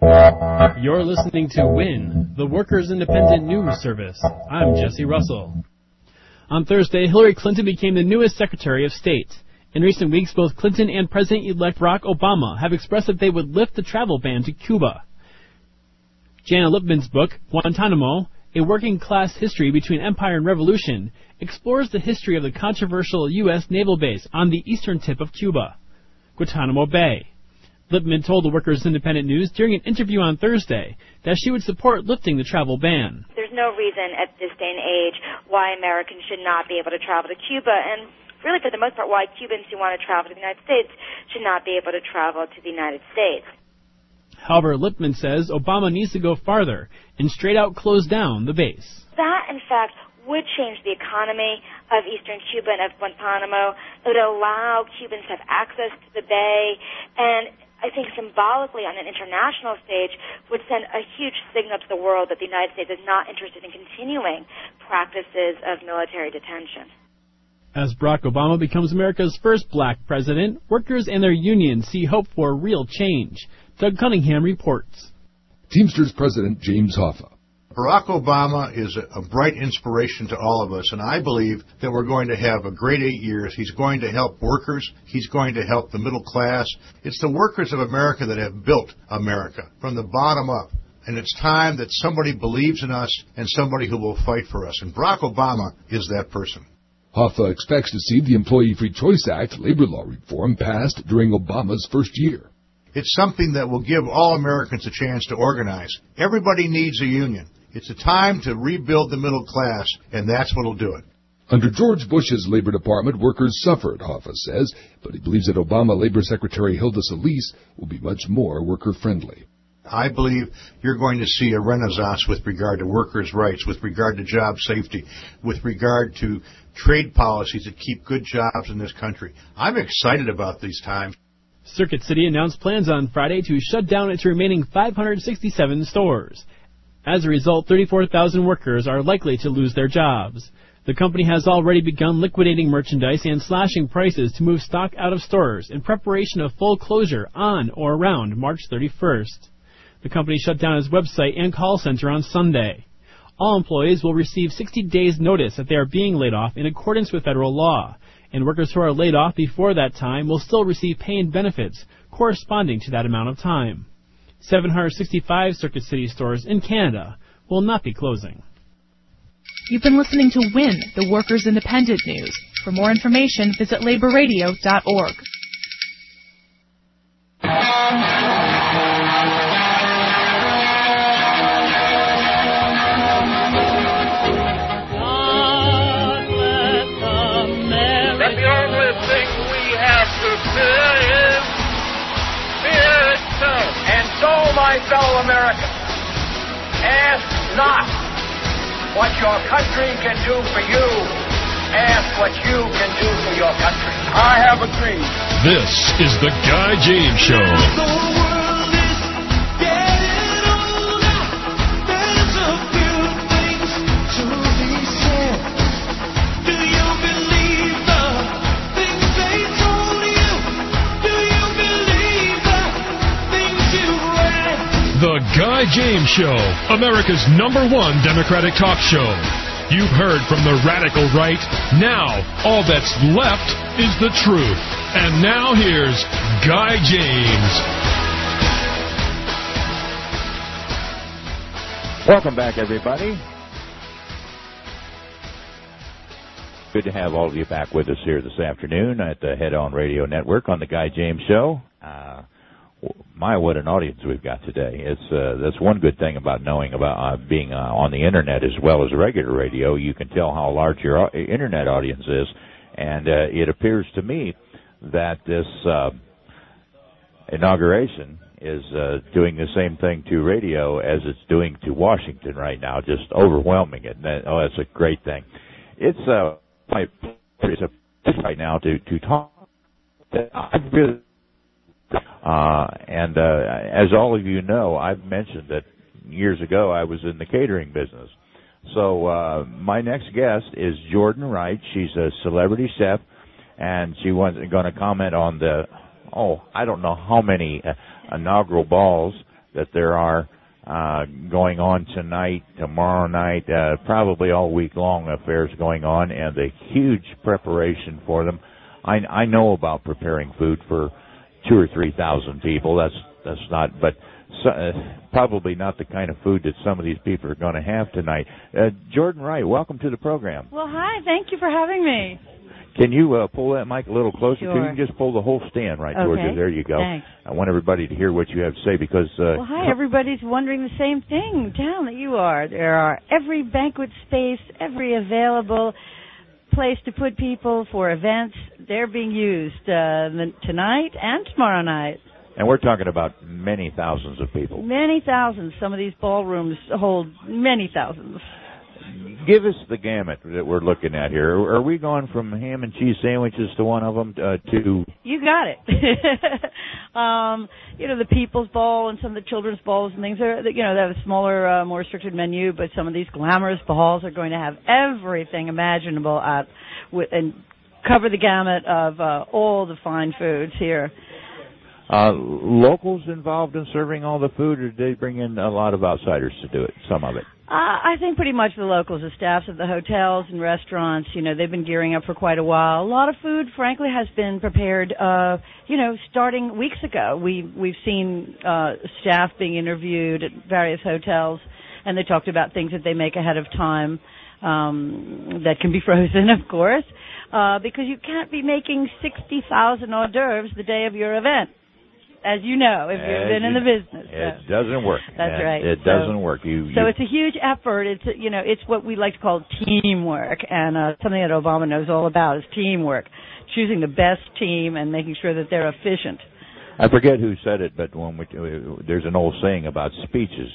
You're listening to WIN, the Workers' Independent News Service. I'm Jesse Russell. On Thursday, Hillary Clinton became the newest Secretary of State. In recent weeks, both Clinton and President-elect Barack Obama have expressed that they would lift the travel ban to Cuba. Jana Lipman's book, Guantanamo, A Working-Class History Between Empire and Revolution, explores the history of the controversial U.S. naval base on the eastern tip of Cuba, Guantanamo Bay. Lipman told the Workers' Independent News during an interview on Thursday that she would support lifting the travel ban. There's no reason at this day and age why Americans should not be able to travel to Cuba, and really for the most part why Cubans who want to travel to the United States should not be able to travel to the United States. However, Lipman says Obama needs to go farther and straight out close down the base. That, in fact, would change the economy of eastern Cuba and of Guantanamo. It would allow Cubans to have access to the bay, and I think symbolically on an international stage would send a huge signal to the world that the United States is not interested in continuing practices of military detention. As Barack Obama becomes America's first black president, workers and their unions see hope for real change. Doug Cunningham reports. Teamsters President James Hoffa. Barack Obama is a bright inspiration to all of us, and I believe that we're going to have a great 8 years. He's going to help workers. He's going to help the middle class. It's the workers of America that have built America from the bottom up, and it's time that somebody believes in us and somebody who will fight for us, and Barack Obama is that person. Hoffa expects to see the Employee Free Choice Act labor law reform passed during Obama's first year. It's something that will give all Americans a chance to organize. Everybody needs a union. It's a time to rebuild the middle class, and that's what will do it. Under George Bush's Labor Department, workers suffered, Hoffa says, but he believes that Obama Labor Secretary Hilda Solis will be much more worker-friendly. I believe you're going to see a renaissance with regard to workers' rights, with regard to job safety, with regard to trade policies that keep good jobs in this country. I'm excited about these times. Circuit City announced plans on Friday to shut down its remaining 567 stores. As a result, 34,000 workers are likely to lose their jobs. The company has already begun liquidating merchandise and slashing prices to move stock out of stores in preparation of full closure on or around March 31st. The company shut down its website and call center on Sunday. All employees will receive 60 days' notice that they are being laid off in accordance with federal law, and workers who are laid off before that time will still receive pay and benefits corresponding to that amount of time. 765 Circuit City stores in Canada will not be closing. You've been listening to WIN, the Workers' Independent News. For more information, visit laborradio.org. My fellow Americans, ask not what your country can do for you. Ask what you can do for your country. I have a dream. This is the Guy James Show. The Guy James Show, America's #1 Democratic talk show. You've heard from the radical right. Now, all that's left is the truth. And now here's Guy James. Welcome back, everybody. Good to have all of you back with us here this afternoon at the Head On Radio Network on the Guy James Show. My, what an audience we've got today. That's one good thing about knowing about being on the Internet as well as regular radio. You can tell how large your Internet audience is, and it appears to me that this inauguration is doing the same thing to radio as it's doing to Washington right now, just overwhelming it. And that's a great thing. It's a pleasure right now to talk. I really. As all of you know, I've mentioned that years ago I was in the catering business. So my next guest is Jordan Wright. She's a celebrity chef, and she was going to comment on the, I don't know how many inaugural balls that there are going on tonight, tomorrow night, probably all week long affairs going on, and the huge preparation for them. I know about preparing food for 2,000 or 3,000 people. That's not, but probably not the kind of food that some of these people are going to have tonight. Jordan Wright, welcome to the program. Well, hi. Thank you for having me. Can you pull that mic a little closer? Sure. You can just pull the whole stand right towards you. There you go. Thanks. I want everybody to hear what you have to say because... well, hi. Everybody's wondering the same thing down that you are. There are every banquet space, every available place to put people for events. They're being used tonight and tomorrow night. And we're talking about many thousands of people. Many thousands. Some of these ballrooms hold many thousands. Give us the gamut that we're looking at here. Are we going from ham and cheese sandwiches to one of them to... You got it. The People's Ball and some of the children's balls and things, they have a smaller, more restricted menu, but some of these glamorous balls are going to have everything imaginable and cover the gamut of all the fine foods here. Locals involved in serving all the food, or do they bring in a lot of outsiders to do it, some of it? I think pretty much the locals, the staffs of the hotels and restaurants, they've been gearing up for quite a while. A lot of food, frankly, has been prepared, starting weeks ago. We've seen staff being interviewed at various hotels, and they talked about things that they make ahead of time that can be frozen, of course, because you can't be making 60,000 hors d'oeuvres the day of your event. As you know, if you've been in the business. It doesn't work. That's right. It doesn't work. So it's a huge effort. It's what we like to call teamwork, and something that Obama knows all about is teamwork, choosing the best team and making sure that they're efficient. I forget who said it, but there's an old saying about speeches.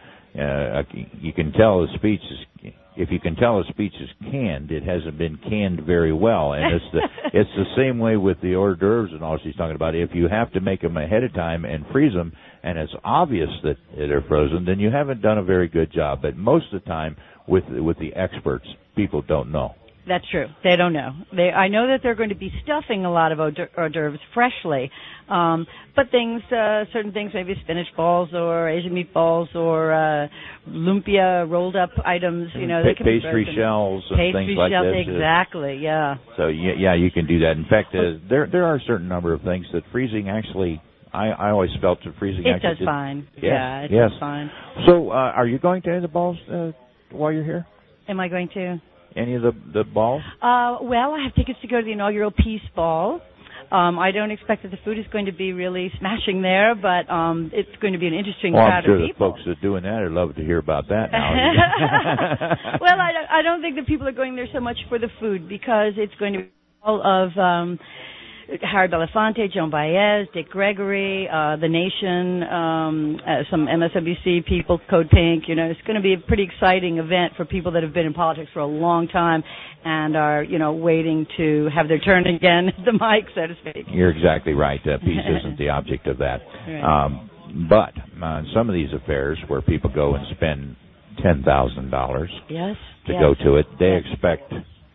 You can tell a speech is... If you can tell a speech is canned, it hasn't been canned very well, and it's the same way with the hors d'oeuvres and all she's talking about. If you have to make them ahead of time and freeze them, and it's obvious that they're frozen, then you haven't done a very good job. But most of the time, with the experts, people don't know. That's true. They don't know. I know that they're going to be stuffing a lot of hors d'oeuvres freshly, but certain things, maybe spinach balls or Asian meatballs or lumpia, rolled up items. They can pastry be shells and things like shells, this. Exactly. Yeah. So you can do that. In fact, there are a certain number of things that freezing actually. I always felt that freezing it actually does fine. Yes, it does fine. So, are you going to any of the balls while you're here? Am I going to? Any of the balls? Well, I have tickets to go to the inaugural Peace Ball. I don't expect that the food is going to be really smashing there, but it's going to be an interesting crowd of people. I'm sure of people. The folks that are doing that would love to hear about that now. Well, I don't think that people are going there so much for the food because it's going to be all of Harry Belafonte, Joan Baez, Dick Gregory, The Nation, some MSNBC people, Code Pink. It's going to be a pretty exciting event for people that have been in politics for a long time and are, waiting to have their turn again at the mic, so to speak. You're exactly right. Peace isn't the object of that. Right. But on some of these affairs where people go and spend $10,000 to go to it, they expect...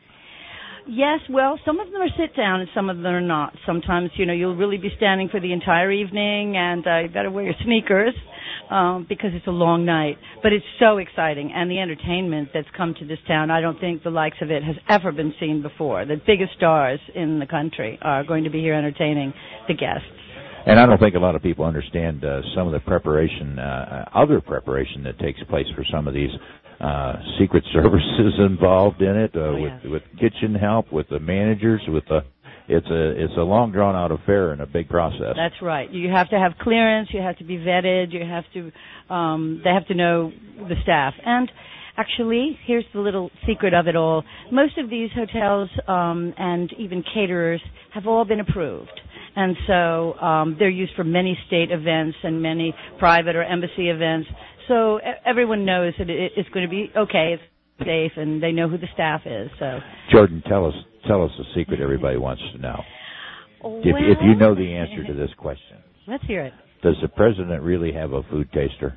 Yes, well, some of them are sit down and some of them are not. Sometimes, you'll really be standing for the entire evening and you've got to wear your sneakers because it's a long night. But it's so exciting. And the entertainment that's come to this town, I don't think the likes of it has ever been seen before. The biggest stars in the country are going to be here entertaining the guests. And I don't think a lot of people understand some of the preparation, other preparation that takes place for some of these Secret Services involved in it, with kitchen help, with the managers, it's a long drawn out affair and a big process. That's right. You have to have clearance, you have to be vetted, you have to they have to know the staff. And actually, here's the little secret of it all. Most of these hotels and even caterers have all been approved. And so they're used for many state events and many private or embassy events. So everyone knows that it's going to be okay, it's safe, and they know who the staff is. So, Jordan, tell us the secret everybody wants to know. Well, if you know the answer to this question. Let's hear it. Does the president really have a food taster?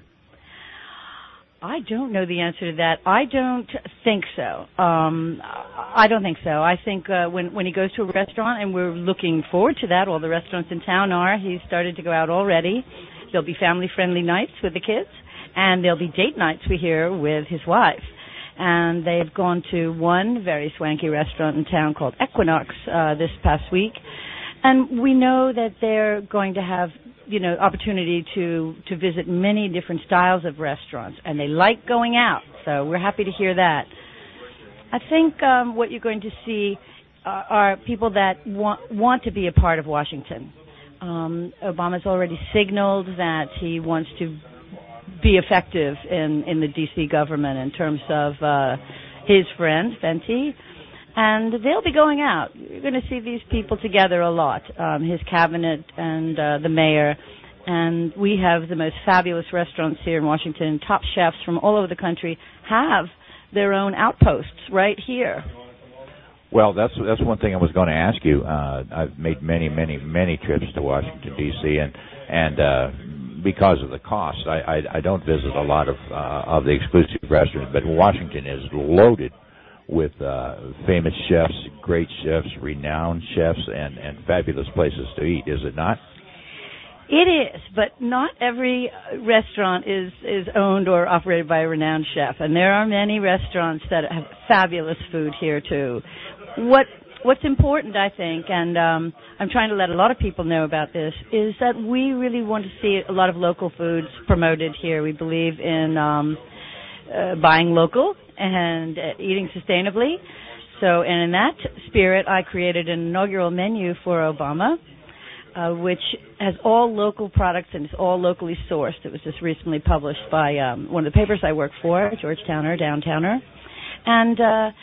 I don't know the answer to that. I don't think so. I don't think so. I think when he goes to a restaurant, and we're looking forward to that, all the restaurants in town are, he's started to go out already, There'll be family-friendly nights with the kids, and there'll be date nights, we hear, with his wife. And they've gone to one very swanky restaurant in town called Equinox this past week. And we know that they're going to have, opportunity to visit many different styles of restaurants. And they like going out, so we're happy to hear that. I think what you're going to see are people that want to be a part of Washington. Obama's already signaled that he wants to be effective in the D.C. government in terms of his friend, Fenty. And they'll be going out. You're going to see these people together a lot, his cabinet and the mayor. And we have the most fabulous restaurants here in Washington. Top chefs from all over the country have their own outposts right here. Well, that's one thing I was going to ask you. I've made many trips to Washington, D.C., and because of the cost, I don't visit a lot of the exclusive restaurants, but Washington is loaded with famous chefs, great chefs, renowned chefs, and fabulous places to eat, is it not? It is, but not every restaurant is owned or operated by a renowned chef, and there are many restaurants that have fabulous food here too. What's important, I think, and I'm trying to let a lot of people know about this, is that we really want to see a lot of local foods promoted here. We believe in buying local and eating sustainably. So, and in that spirit, I created an inaugural menu for Obama, which has all local products and is all locally sourced. It was just recently published by one of the papers I work for, Georgetowner, Downtowner. And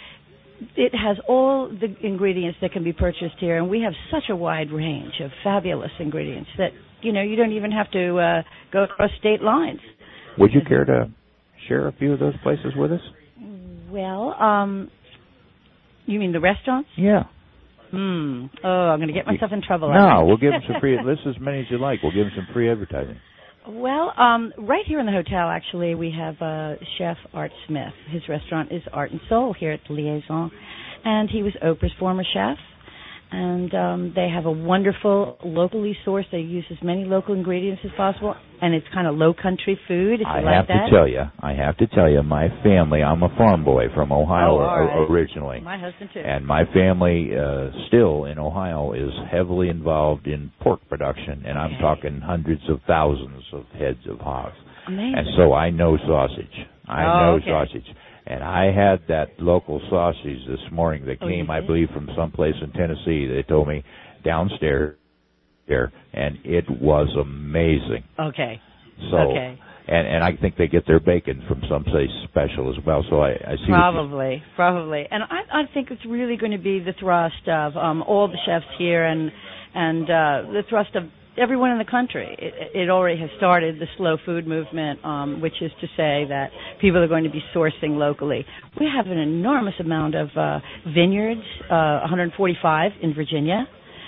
it has all the ingredients that can be purchased here, and we have such a wide range of fabulous ingredients that, you don't even have to go across state lines. Would you care to share a few of those places with us? Well, you mean the restaurants? Yeah. Oh, I'm going to get myself in trouble. No, we'll give them some free. List as many as you like. We'll give them some free advertising. Well, right here in the hotel, actually, we have Chef Art Smith. His restaurant is Art and Soul here at the Liaison, and he was Oprah's former chef. And they have a wonderful, locally sourced. They use as many local ingredients as possible, and it's kind of low-country food, if you like that. I have to tell you, my family, I'm a farm boy from Ohio originally. My husband, too. And my family still in Ohio is heavily involved in pork production, and I'm talking hundreds of thousands of heads of hogs. Amazing. And so I know sausage. I know sausage. And I had that local sausage this morning that came, I believe, from someplace in Tennessee. They told me downstairs there, and it was amazing. Okay. So, and I think they get their bacon from someplace special as well. So I see. Probably. And I think it's really going to be the thrust of all the chefs here and the thrust of everyone in the country. It already has started, the slow food movement, which is to say that people are going to be sourcing locally. We have an enormous amount of vineyards, 145 in Virginia,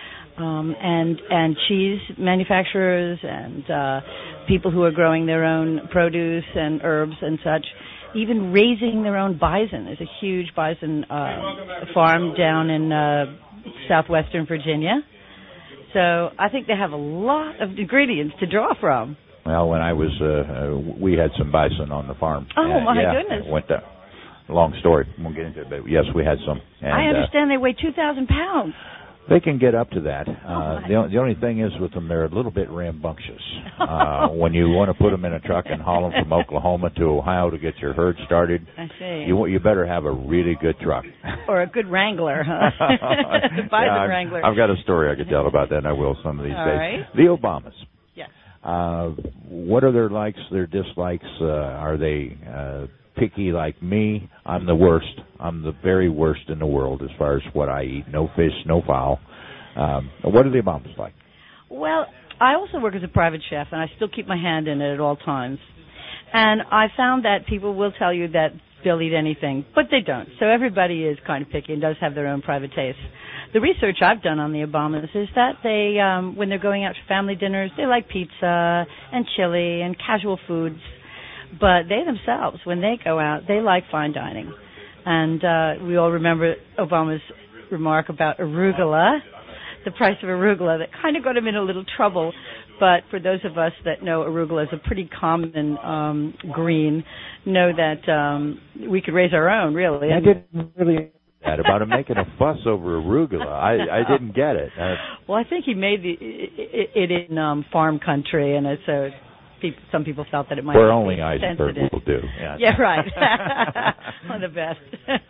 and cheese manufacturers and people who are growing their own produce and herbs and such, even raising their own bison. There's a huge bison farm down in southwestern Virginia. So I think they have a lot of ingredients to draw from. Well, when I was, we had some bison on the farm. Oh, my goodness. Went that long story. Won't get into it, but yes, we had some. And, I understand they weigh 2,000 pounds. They can get up to that. The only thing is with them, they're a little bit rambunctious. When you want to put them in a truck and haul them from Oklahoma to Ohio to get your herd started, I see. You better have a really good truck. Or a good wrangler, huh? The bison wrangler. I've got a story I could tell about that, and I will some of these days. Right. The Obamas. Yes. What are their likes, their dislikes? Are they picky like me? I'm the worst. I'm the very worst in the world as far as what I eat. No fish, no fowl. What are the Obamas like? Well, I also work as a private chef, and I still keep my hand in it at all times. And I found that people will tell you that they'll eat anything, but they don't. So everybody is kind of picky and does have their own private tastes. The research I've done on the Obamas is that they, when they're going out to family dinners, they like pizza and chili and casual foods. But they themselves, when they go out, they like fine dining. And we all remember Obama's remark about arugula. the price of arugula. That kind of got him in a little trouble. But for those of us that know arugula is a pretty common green, know that we could raise our own, really. I didn't really that about him making a fuss over arugula. I didn't get it. Well, I think he made it in farm country, and so some people felt that it might be only iceberg will do. Yeah, right. One of the best.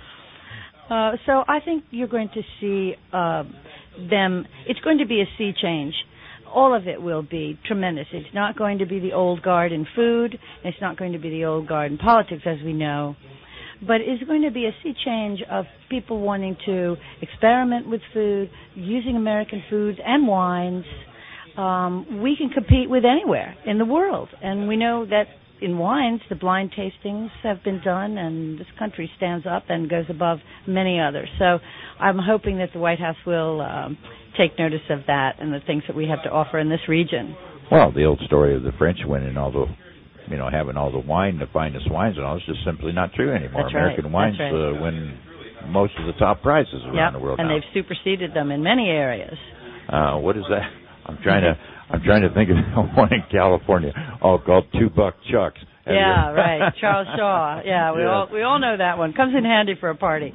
So I think you're going to see them. It's going to be a sea change. All of it will be tremendous. It's not going to be the old guard in food. It's not going to be the old guard in politics, as we know. But it's going to be a sea change of people wanting to experiment with food, using American foods and wines. We can compete with anywhere in the world. And we know that in wines, the blind tastings have been done, and this country stands up and goes above many others. So I'm hoping that the White House will take notice of that and the things that we have to offer in this region. Well, the old story of the French winning all the, having all the wine, the finest wines and all, is just simply not true anymore. That's American right. wines win most of the top prizes around the world and now. They've superseded them in many areas. What is that? I'm trying to think of one in California, called $2 Chucks. Yeah, right. Charles Shaw. Yeah, we all know that one. Comes in handy for a party.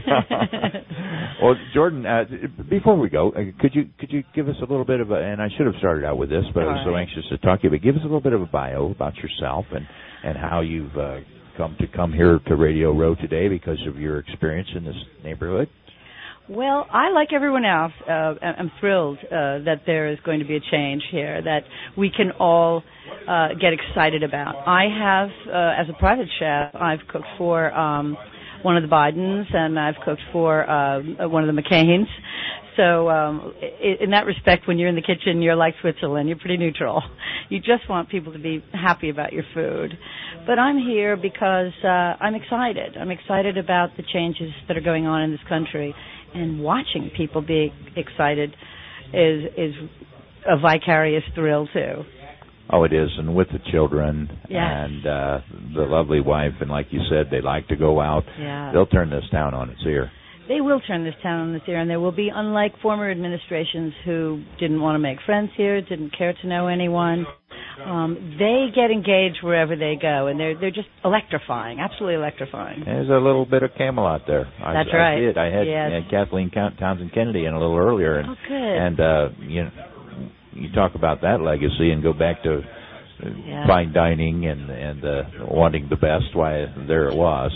Well, Jordan, before we go, could you give us a little bit of and I should have started out with this, but I was so anxious to talk to you, but give us a little bit of a bio about yourself and how you've come here to Radio Row today because of your experience in this neighborhood. Well, I, like everyone else, am thrilled that there is going to be a change here that we can all get excited about. I have, as a private chef, I've cooked for one of the Bidens, and I've cooked for one of the McCains. So in that respect, when you're in the kitchen, you're like Switzerland. You're pretty neutral. You just want people to be happy about your food. But I'm here because I'm excited. I'm excited about the changes that are going on in this country. And watching people be excited is a vicarious thrill, too. Oh, it is, and with the children yes. and the lovely wife, and like you said, they like to go out. Yeah. They'll turn this town on its ear. They will turn this town on its ear, and they will be unlike former administrations who didn't want to make friends here, didn't care to know anyone. They get engaged wherever they go, and they're just electrifying, absolutely electrifying. There's a little bit of Camelot there. That's right. I did. I had Kathleen Townsend Kennedy in a little earlier, and good. And you talk about that legacy and go back to fine dining and wanting the best. Why, there it was.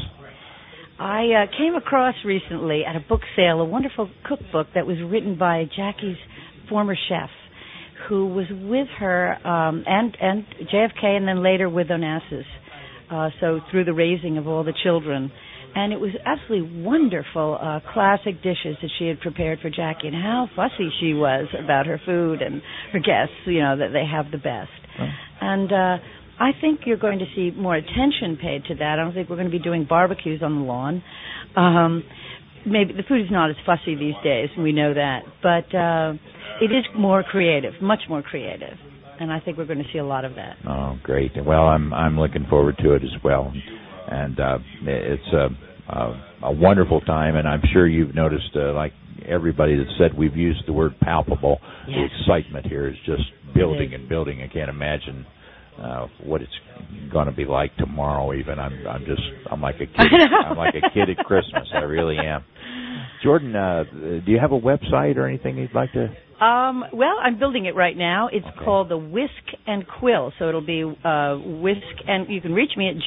I came across recently at a book sale a wonderful cookbook that was written by Jackie's former chef, who was with her and JFK, and then later with Onassis. So through the raising of all the children. And it was absolutely wonderful, classic dishes that she had prepared for Jackie, and how fussy she was about her food and her guests, that they have the best. Oh. And I think you're going to see more attention paid to that. I don't think we're going to be doing barbecues on the lawn. Maybe the food is not as fussy these days, and we know that. But it is more creative, much more creative. And I think we're going to see a lot of that. Oh, great. Well, I'm looking forward to it as well. And it's a wonderful time, and I'm sure you've noticed, like everybody that said we've used the word palpable, yes. The excitement here is just building and building. I can't imagine what it's going to be like tomorrow. Even I'm like a kid. I'm like a kid at Christmas. I really am. Jordan, do you have a website or anything you'd like to? Well, I'm building it right now. It's called the Whisk and Quill. So it'll be Whisk, and you can reach me at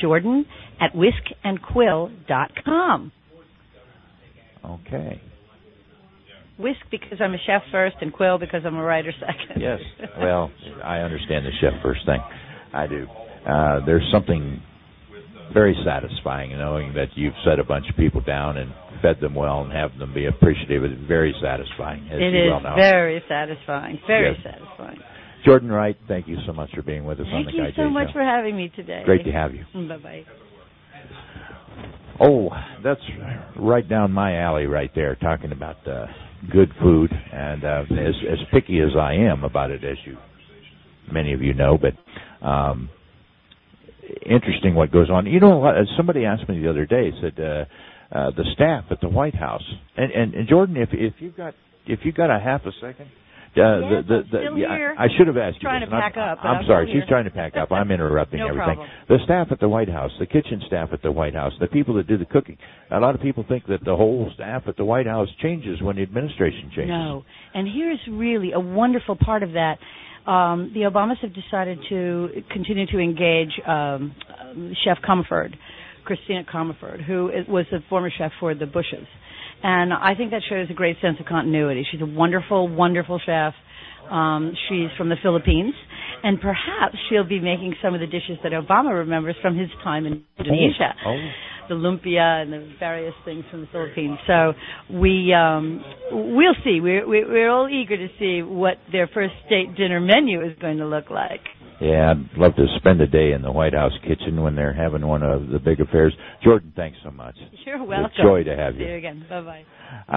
jordan@whiskandquill.com. Okay. Whisk because I'm a chef first, and Quill because I'm a writer second. Yes. Well, I understand the chef first thing. I do. There's something very satisfying knowing that you've set a bunch of people down and fed them well and have them be appreciative. It's very satisfying, as you well know. It is very satisfying. Very satisfying. Jordan Wright, thank you so much for being with us on the Guy J Show. Thank you so much for having me today. Great to have you. Bye-bye. Oh, that's right down my alley right there, talking about good food. And as picky as I am about it, as many of you know, but interesting what goes on. You know, somebody asked me the other day, said the staff at the White House, and Jordan, if you've got if you got a half a second. Yes, I'm still here. I should have asked you. Trying this, to pack up. But I'm sorry. still She's trying to pack up. I'm interrupting No everything. problem. The staff at the White House, the kitchen staff at the White House, the people that do the cooking. A lot of people think that the whole staff at the White House changes when the administration changes. No. And here's really a wonderful part of that. The Obamas have decided to continue to engage Chef Comerford, Christina Comerford, who was the former chef for the Bushes. And I think that shows a great sense of continuity. She's a wonderful, wonderful chef. She's from the Philippines, and perhaps she'll be making some of the dishes that Obama remembers from his time in Indonesia, the lumpia and the various things from the Philippines. So we'll see. We're all eager to see what their first state dinner menu is going to look like. Yeah, I'd love to spend a day in the White House kitchen when they're having one of the big affairs. Jordan, thanks so much. You're welcome. It's a joy to have you. See you again. Bye-bye.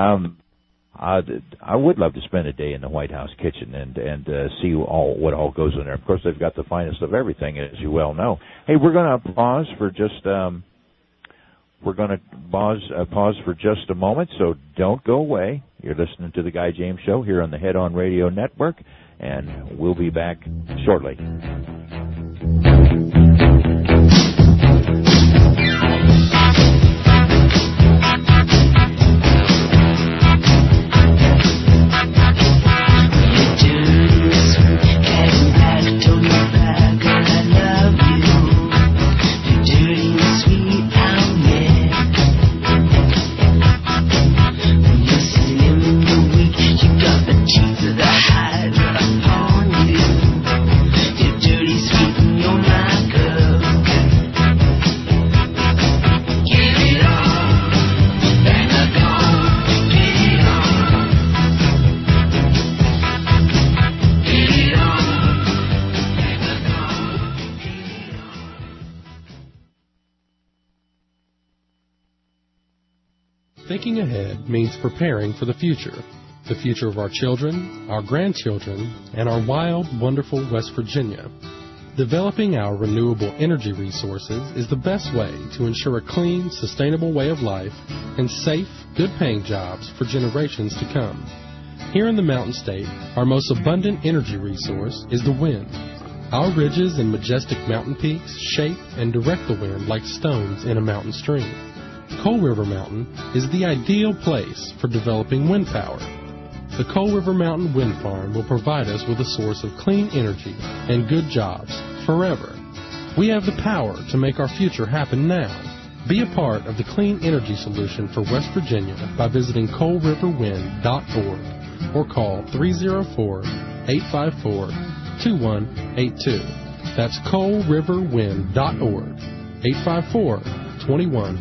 I would love to spend a day in the White House kitchen and see what all goes in there. Of course, they've got the finest of everything, as you well know. Hey, we're going to pause for just a moment, so don't go away. You're listening to the Guy James Show here on the Head On Radio Network, and we'll be back shortly. Thinking ahead means preparing for the future of our children, our grandchildren, and our wild, wonderful West Virginia. Developing our renewable energy resources is the best way to ensure a clean, sustainable way of life and safe, good-paying jobs for generations to come. Here in the Mountain State, our most abundant energy resource is the wind. Our ridges and majestic mountain peaks shape and direct the wind like stones in a mountain stream. Coal River Mountain is the ideal place for developing wind power. The Coal River Mountain Wind Farm will provide us with a source of clean energy and good jobs forever. We have the power to make our future happen now. Be a part of the clean energy solution for West Virginia by visiting coalriverwind.org or call 304-854-2182. That's coalriverwind.org, 854-2182.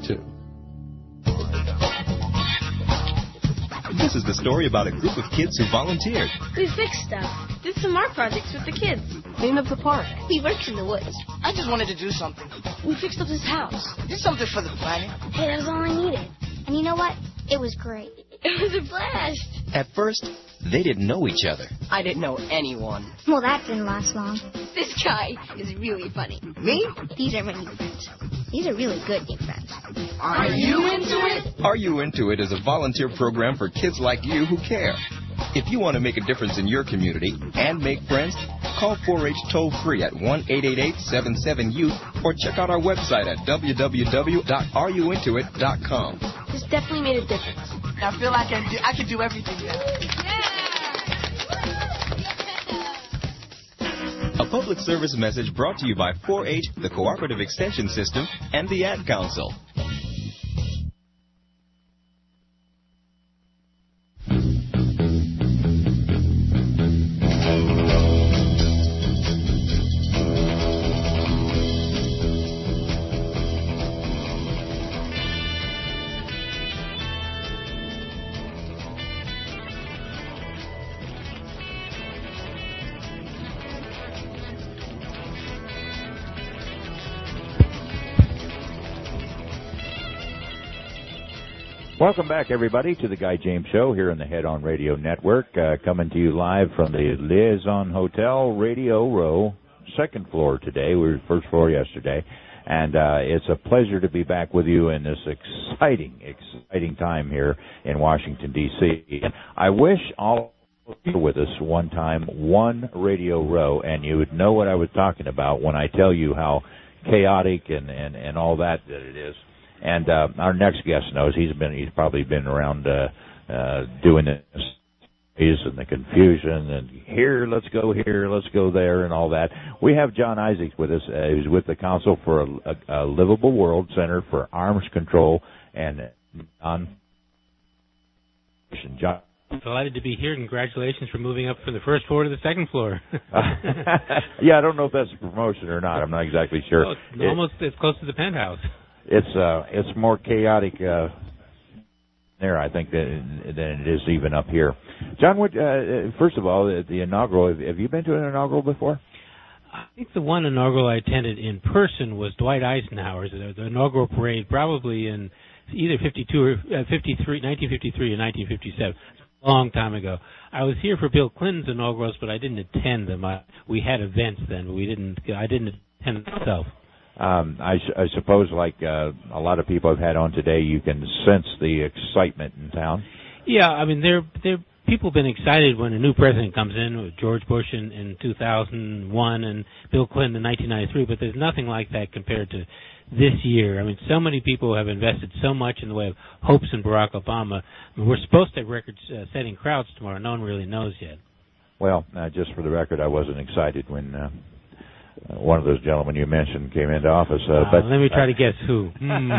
This is the story about a group of kids who volunteered. We fixed stuff, did some art projects with the kids, cleaned up the park. We worked in the woods. I just wanted to do something. We fixed up this house. Did something for the planet. Hey, that was all I needed. And you know what? It was great. It was a blast. At first, they didn't know each other. I didn't know anyone. Well, that didn't last long. This guy is really funny. Me? These are my new friends. These are really good new friends. Are you into it? Are You Into It is a volunteer program for kids like you who care. If you want to make a difference in your community and make friends, call 4-H toll-free at 1-888-77-YOUTH or check out our website at www.areyouintoit.com. This definitely made a difference. I feel like I can do everything now. A public service message brought to you by 4-H, the Cooperative Extension System, and the Ad Council. Welcome back, everybody, to the Guy James Show here on the Head On Radio Network, coming to you live from the Liaison Hotel, Radio Row, second floor today. We were first floor yesterday. And it's a pleasure to be back with you in this exciting time here in Washington, D.C. I wish all of you were with us one time, one Radio Row, and you would know what I was talking about when I tell you how chaotic and all that it is. And our next guest knows. He's probably been around doing this and the confusion and here, let's go there, and all that. We have John Isaacs with us, who's with the Council for a Livable World Center for Arms Control and John. Delighted to be here. Congratulations for moving up from the first floor to the second floor. Yeah, I don't know if that's a promotion or not. I'm not exactly sure. Well, it's almost as close to the penthouse. It's more chaotic there, I think, than it is even up here. John, first of all, the inaugural, have you been to an inaugural before? I think the one inaugural I attended in person was Dwight Eisenhower's, the inaugural parade, probably in either 1953 or 1957. A long time ago. I was here for Bill Clinton's inaugurals, but I didn't attend them. We had events then, but I didn't attend myself. I suppose, like a lot of people have had on today, you can sense the excitement in town. Yeah, I mean, people have been excited when a new president comes in, with George Bush in 2001 and Bill Clinton in 1993, but there's nothing like that compared to this year. I mean, so many people have invested so much in the way of hopes in Barack Obama. I mean, we're supposed to have record-setting crowds tomorrow. No one really knows yet. Well, just for the record, I wasn't excited when one of those gentlemen you mentioned came into office. But let me try to guess who.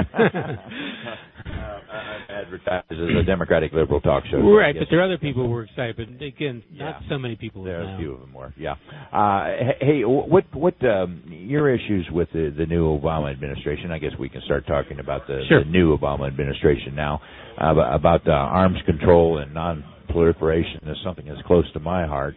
Advertised as a Democratic liberal talk show. Right, but there are other people who were excited. But again, not so many people. There are now. a few of them were. Yeah. Hey, what your issues with the new Obama administration? I guess we can start talking about the new Obama administration now. About arms control and non-proliferation is something that's close to my heart.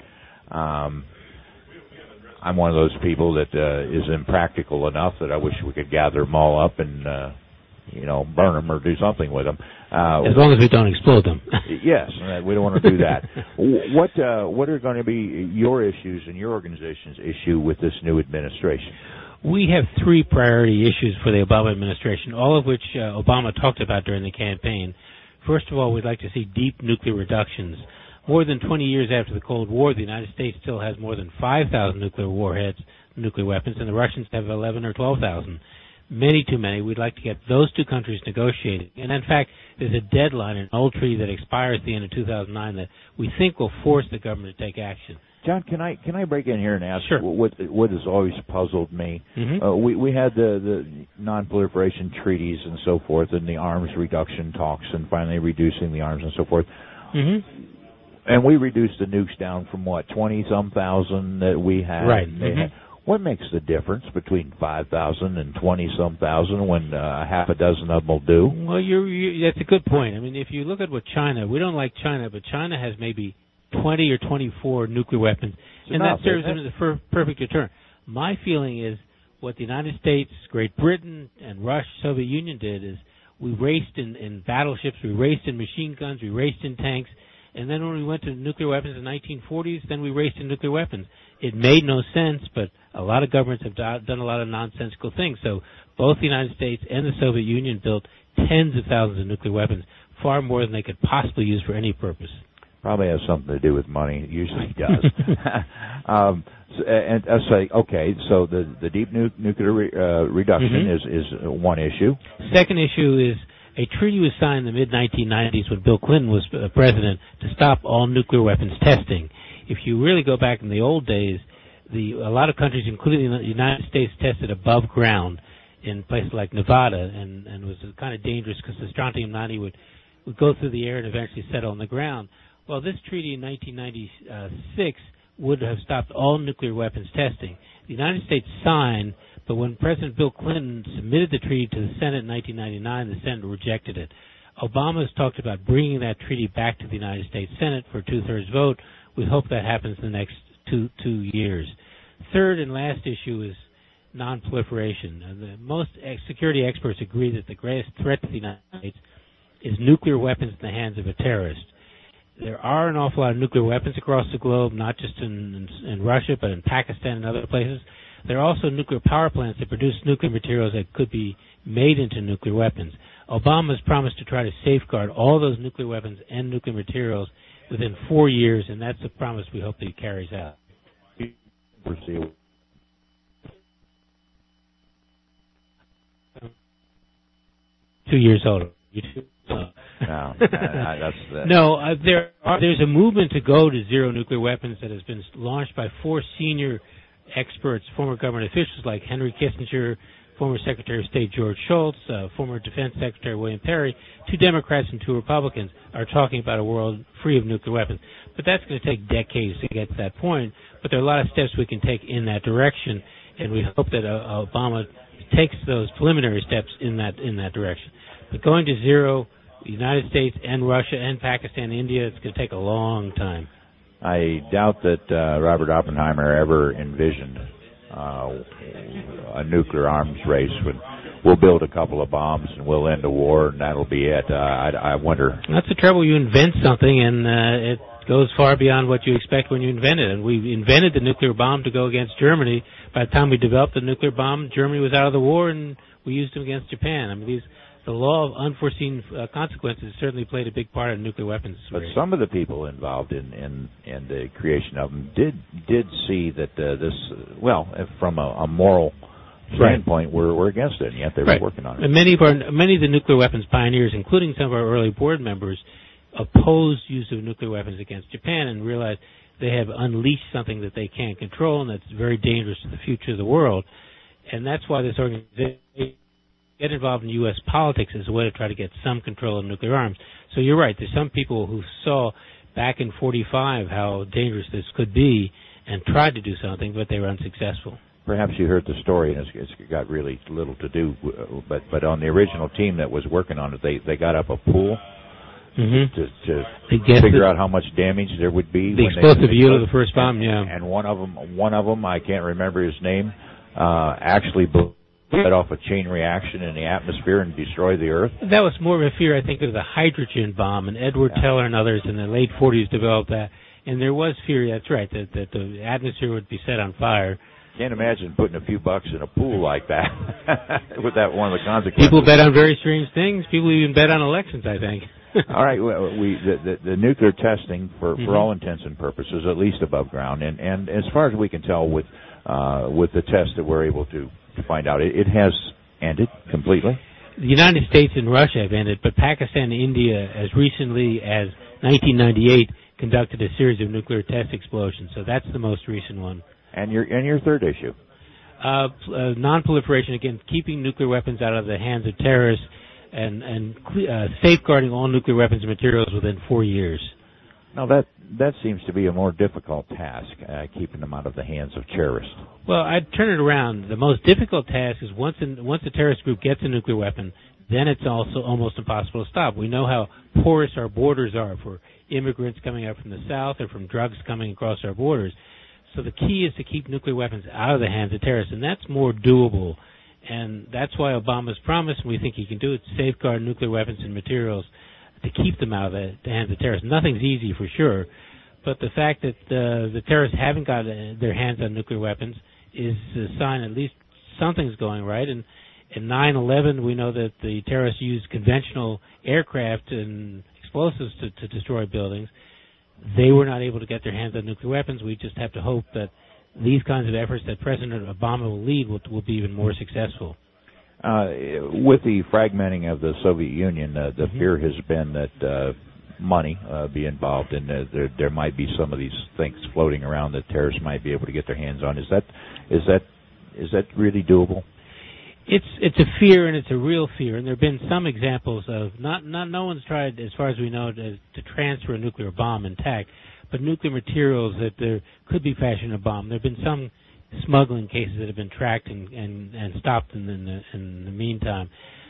I'm one of those people that is impractical enough that I wish we could gather them all up and burn them or do something with them. As long as we don't explode them. Yes, we don't want to do that. What are going to be your issues and your organization's issue with this new administration? We have three priority issues for the Obama administration, all of which Obama talked about during the campaign. First of all, we'd like to see deep nuclear reductions. More than 20 years after the Cold War, the United States still has more than 5,000 nuclear warheads, nuclear weapons, and the Russians have 11 or 12,000. Many too many. We'd like to get those two countries negotiating. And in fact, there's a deadline, an old treaty that expires at the end of 2009 that we think will force the government to take action. John, can I break in here and ask Sure. what has always puzzled me? Mm-hmm. We had the non-proliferation treaties and so forth, and the arms reduction talks, and finally reducing the arms and so forth. Mm-hmm. And we reduced the nukes down from 20-some thousand that we had. Right. Had. What makes the difference between 5,000 and 20-some thousand when half a dozen of them will do? Well, that's a good point. I mean, if you look at what China, we don't like China, but China has maybe 20 or 24 nuclear weapons, and that serves them as a perfect deterrent. My feeling is what the United States, Great Britain, and Russia, Soviet Union did is we raced in battleships, we raced in machine guns, we raced in tanks, and then when we went to nuclear weapons in the 1940s, then we raced in nuclear weapons. It made no sense, but a lot of governments have done a lot of nonsensical things. So both the United States and the Soviet Union built tens of thousands of nuclear weapons, far more than they could possibly use for any purpose. Probably has something to do with money. It usually does. And I say, okay, so the deep nuclear reduction is one issue. Second issue is a treaty was signed in the mid-1990s when Bill Clinton was president to stop all nuclear weapons testing. If you really go back in the old days, a lot of countries, including the United States, tested above ground in places like Nevada, and it was kind of dangerous because the strontium-90 would go through the air and eventually settle on the ground. Well, this treaty in 1996 would have stopped all nuclear weapons testing. The United States signed, but when President Bill Clinton submitted the treaty to the Senate in 1999, the Senate rejected it. Obama has talked about bringing that treaty back to the United States Senate for a two-thirds vote. We hope that happens in the next two years. Third and last issue is non-proliferation. Most security experts agree that the greatest threat to the United States is nuclear weapons in the hands of a terrorist. There are an awful lot of nuclear weapons across the globe, not just in Russia, but in Pakistan and other places. There are also nuclear power plants that produce nuclear materials that could be made into nuclear weapons. Obama's promised to try to safeguard all those nuclear weapons and nuclear materials within 4 years, and that's a promise we hope that he carries out. 2 years older. There's a movement to go to zero nuclear weapons that has been launched by 4 senior experts, former government officials like Henry Kissinger, former Secretary of State George Shultz, former Defense Secretary William Perry. 2 Democrats and 2 Republicans are talking about a world free of nuclear weapons. But that's going to take decades to get to that point. But there are a lot of steps we can take in that direction, and we hope that Obama takes those preliminary steps in that direction. But going to zero, the United States and Russia and Pakistan and India, it's going to take a long time. I doubt that Robert Oppenheimer ever envisioned a nuclear arms race. We'll build a couple of bombs and we'll end the war, and that'll be it. I wonder. That's the trouble. You invent something, and it goes far beyond what you expect when you invent it. And we invented the nuclear bomb to go against Germany. By the time we developed the nuclear bomb, Germany was out of the war, and we used them against Japan. I mean, the law of unforeseen consequences certainly played a big part in nuclear weapons. But some of the people involved in the creation of them did see that from a moral standpoint, we're against it, and yet they were working on it. And many of the nuclear weapons pioneers, including some of our early board members, opposed use of nuclear weapons against Japan and realized they have unleashed something that they can't control and that's very dangerous to the future of the world. And that's why this organization get involved in U.S. politics as a way to try to get some control of nuclear arms. So you're right. There's some people who saw back in 45 how dangerous this could be and tried to do something, but they were unsuccessful. Perhaps you heard the story, and it's got really little to do, but on the original team that was working on it, they got up a pool to figure out how much damage there would be. The explosive yield of the first bomb, And one of them, I can't remember his name, actually set off a chain reaction in the atmosphere and destroy the Earth. That was more of a fear, I think, of the hydrogen bomb, and Edward Teller and others in the late 40s developed that. And there was fear, that's right, that the atmosphere would be set on fire. Can't imagine putting a few bucks in a pool like that. With that one of the consequences. People bet on very strange things. People even bet on elections, I think. All right, the nuclear testing, for all intents and purposes, at least above ground, and as far as we can tell with the tests that we're able to find out, it has ended completely. The United States and Russia have ended, but Pakistan and India, as recently as 1998, conducted a series of nuclear test explosions. So that's the most recent one. And your third issue? Non-proliferation, again, keeping nuclear weapons out of the hands of terrorists and safeguarding all nuclear weapons and materials within 4 years. Now, that seems to be a more difficult task, keeping them out of the hands of terrorists. Well, I'd turn it around. The most difficult task is once a terrorist group gets a nuclear weapon, then it's also almost impossible to stop. We know how porous our borders are for immigrants coming up from the south or from drugs coming across our borders. So the key is to keep nuclear weapons out of the hands of terrorists, and that's more doable. And that's why Obama's promised, and we think he can do it, safeguard nuclear weapons and materials to keep them out of the hands of terrorists. Nothing's easy for sure, but the fact that the terrorists haven't got their hands on nuclear weapons is a sign at least something's going right. And in 9/11, we know that the terrorists used conventional aircraft and explosives to destroy buildings. They were not able to get their hands on nuclear weapons. We just have to hope that these kinds of efforts that President Obama will lead will be even more successful. With the fragmenting of the Soviet Union, the fear has been that money be involved, and there might be some of these things floating around that terrorists might be able to get their hands on. Is that really doable? It's a fear, and it's a real fear, and there have been some examples of no one's tried, as far as we know, to transfer a nuclear bomb intact, but nuclear materials that there could be fashioned a bomb. There have been some smuggling cases that have been tracked and stopped in the meantime.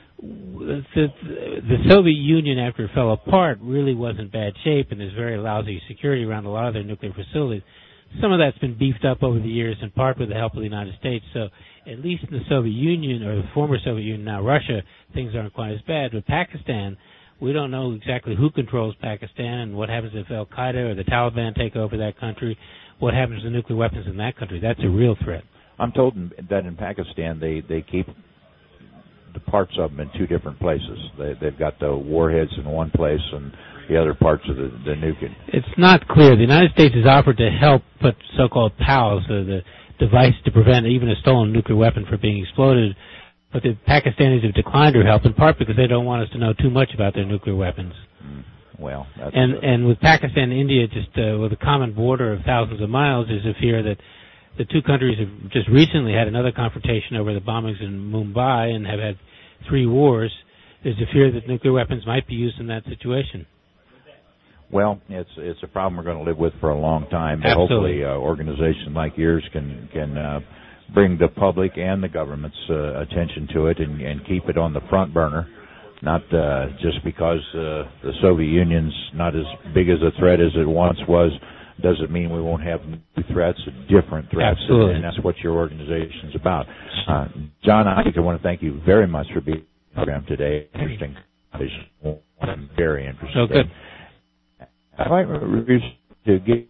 The Soviet Union, after it fell apart, really was in bad shape, and there's very lousy security around a lot of their nuclear facilities. Some of that's been beefed up over the years, in part with the help of the United States. So at least in the Soviet Union, or the former Soviet Union, now Russia, things aren't quite as bad. With Pakistan, we don't know exactly who controls Pakistan and what happens if Al-Qaeda or the Taliban take over that country, what happens to nuclear weapons in that country. That's a real threat. I'm told that in Pakistan they keep the parts of them in two different places. They've got the warheads in one place and the other parts of the nuke. It's not clear. The United States has offered to help put so-called PALs, the device to prevent even a stolen nuclear weapon from being exploded, but the Pakistanis have declined our help, in part because they don't want us to know too much about their nuclear weapons. Well, that's and with Pakistan and India, just with a common border of thousands of miles, there's a fear that the two countries have just recently had another confrontation over the bombings in Mumbai and have had 3 wars. There's a fear that nuclear weapons might be used in that situation. Well, it's a problem we're going to live with for a long time. But Absolutely. hopefully, organizations like yours can bring the public and the government's attention to it and keep it on the front burner. Not just because the Soviet Union's not as big as a threat as it once was, doesn't mean we won't have new threats, different threats. Absolutely. And that's what your organization's about. John, I want to thank you very much for being on the program today. Interesting. Very interesting. So good. I'd like to get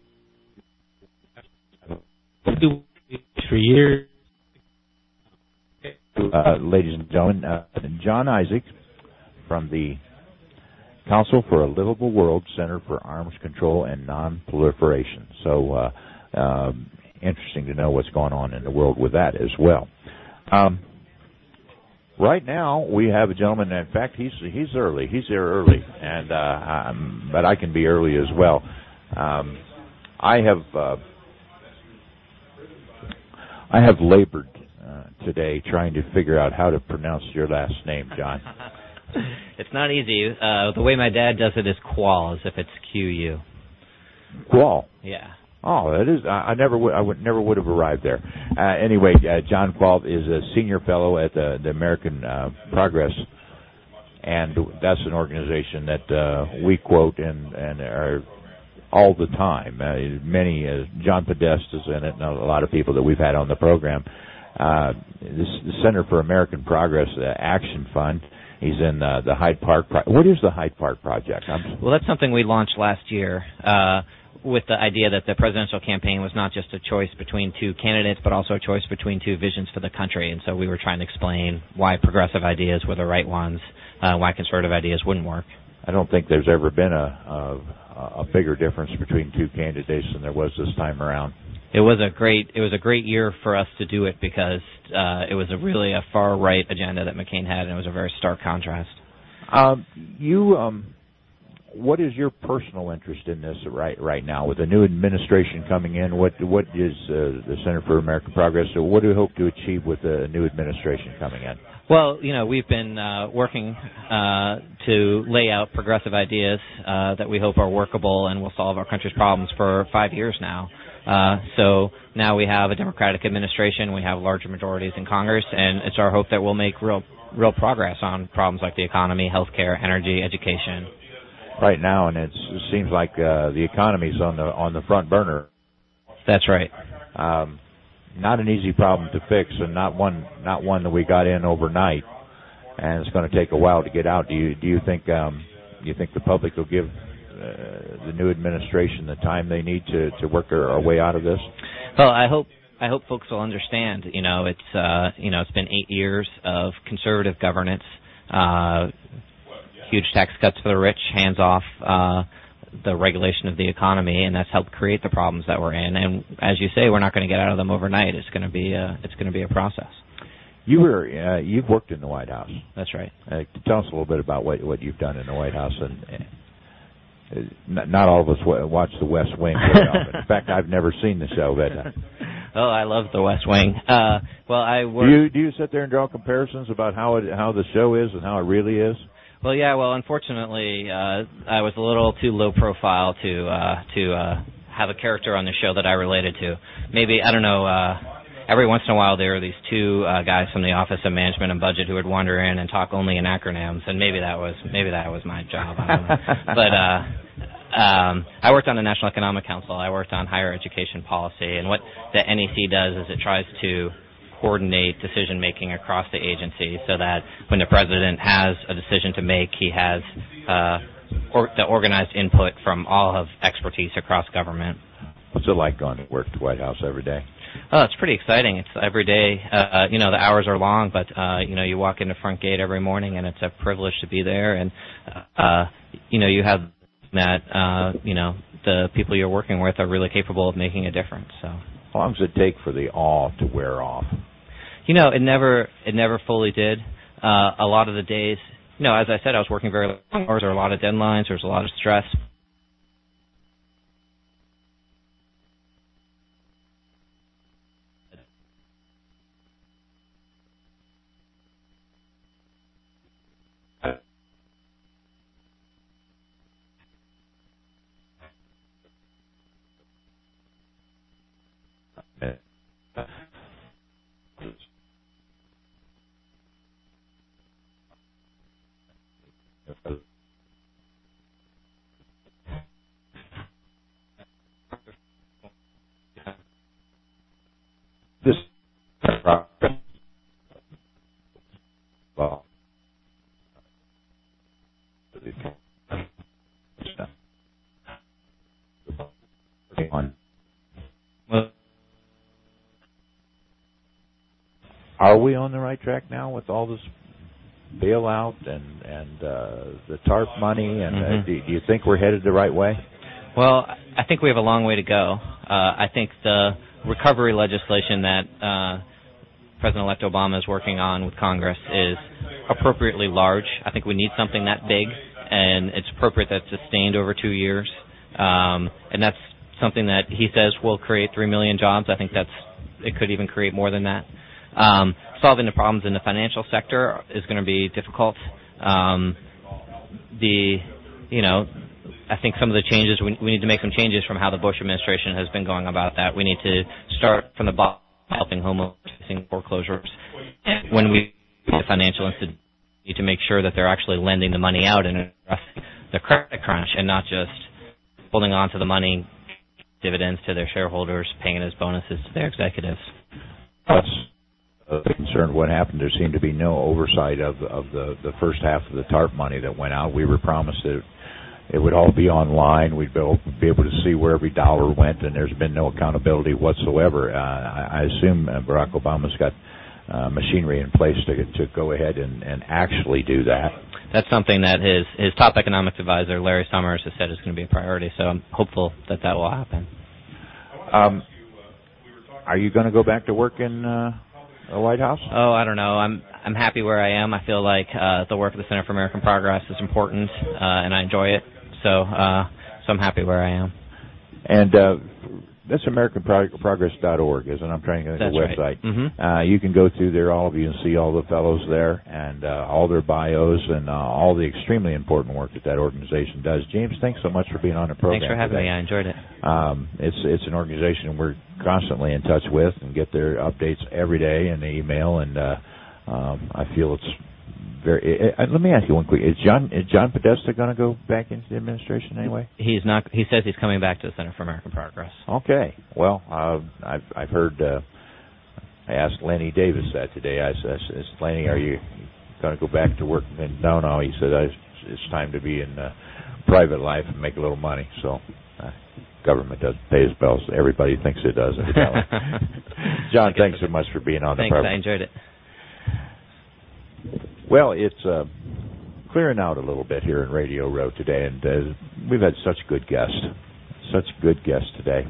for years. Ladies and gentlemen, John Isaac from the Council for a Livable World Center for Arms Control and Non-Proliferation. So interesting to know what's going on in the world with that as well. Right now, we have a gentleman. In fact, he's early. He's there early, and but I can be early as well. I have labored today trying to figure out how to pronounce your last name, John. It's not easy. The way my dad does it is Qual, as if it's Q-U. Qual. Yeah. Oh, that is. I never would have arrived there. Anyway, John Qual is a senior fellow at the American Progress, and that's an organization that we quote and are all the time. Many John Podesta is in it, and a lot of people that we've had on the program. The Center for American Progress Action Fund. He's in the Hyde Park. What is the Hyde Park Project? Well, that's something we launched last year with the idea that the presidential campaign was not just a choice between 2 candidates, but also a choice between 2 visions for the country. And so we were trying to explain why progressive ideas were the right ones, why conservative ideas wouldn't work. I don't think there's ever been a bigger difference between 2 candidates than there was this time around. It was a great year for us to do it because it was really a far right agenda that McCain had, and it was a very stark contrast. What is your personal interest in this right now with the new administration coming in? What is the Center for American Progress? So what do we hope to achieve with the new administration coming in? Well, we've been working to lay out progressive ideas that we hope are workable and will solve our country's problems for 5 years now. So now we have a Democratic administration, we have larger majorities in Congress, and it's our hope that we'll make real progress on problems like the economy, healthcare, energy, education. Right now, and it seems like the economy's on the front burner. That's right. Not an easy problem to fix, and not one that we got in overnight, and it's going to take a while to get out. Do you think the public will give the new administration the time they need to work our way out of this? Well, I hope folks will understand. It's been 8 years of conservative governance, huge tax cuts for the rich, hands off the regulation of the economy, and that's helped create the problems that we're in. And as you say, we're not going to get out of them overnight. It's going to be a process. You've worked in the White House. That's right. Tell us a little bit about what you've done in the White House. And not all of us watch The West Wing very often. In fact, I've never seen the show. But oh, I love The West Wing. Do you sit there and draw comparisons about how the show is and how it really is? Well, yeah. Well, unfortunately, I was a little too low profile to have a character on the show that I related to. Maybe, I don't know. Every once in a while, there were these 2 guys from the Office of Management and Budget who would wander in and talk only in acronyms, and maybe that was my job. I don't know. But I worked on the National Economic Council. I worked on higher education policy, and what the NEC does is it tries to coordinate decision-making across the agency so that when the president has a decision to make, he has the organized input from all of expertise across government. What's it like going to work at the White House every day? Oh, it's pretty exciting. It's every day. The hours are long, but you walk in the front gate every morning, and it's a privilege to be there. And you have that. The people you're working with are really capable of making a difference. So, how long does it take for the awe to wear off? It never fully did. A lot of the days, as I said, I was working very long hours. There were a lot of deadlines. There was a lot of stress. This are we on the right track now with all this bailout and the TARP money? And do you think we're headed the right way? Well, I think we have a long way to go. I think the recovery legislation that President-elect Obama is working on with Congress is appropriately large. I think we need something that big, and it's appropriate that it's sustained over 2 years. And that's something that he says will create 3 million jobs. I think it could even create more than that. Solving the problems in the financial sector is going to be difficult. I think some of the changes, we need to make some changes from how the Bush administration has been going about that. We need to start from the bottom, helping homeowners facing foreclosures. When we the financial institutions need to make sure that they're actually lending the money out and addressing the credit crunch and not just holding on to the money, dividends to their shareholders, paying it as bonuses to their executives. That's concerned what happened. There seemed to be no oversight of the first half of the TARP money that went out. We were promised that it would all be online. We'd be able to see where every dollar went, and there's been no accountability whatsoever. I assume Barack Obama's got machinery in place to go ahead and actually do that. That's something that his top economics advisor, Larry Summers, has said is going to be a priority, so I'm hopeful that will happen. Are you going to go back to work in the White House? Oh, I don't know. I'm happy where I am. I feel like the work of the Center for American Progress is important, and I enjoy it. So I'm happy where I am. And that's AmericanProgress.org, isn't it? I'm trying to get the website. Right. Mm-hmm. You can go through there, all of you, and see all the fellows there and all their bios and all the extremely important work that organization does. James, thanks so much for being on the program. Thanks for having me. I enjoyed it. It's an organization we're constantly in touch with and get their updates every day in the email, and I feel it's very. Let me ask you one quick. Is John Podesta going to go back into the administration anyway? He's not. He says he's coming back to the Center for American Progress. Okay. Well, I've heard. I asked Lenny Davis that today. I said, Lenny, are you going to go back to work? And no. He said it's time to be in private life and make a little money. So. Government doesn't pay his bills. Everybody thinks it does. John, thanks so much for being on the program. Thanks, I enjoyed it. Well, it's clearing out a little bit here in Radio Row today, and we've had such good guests today.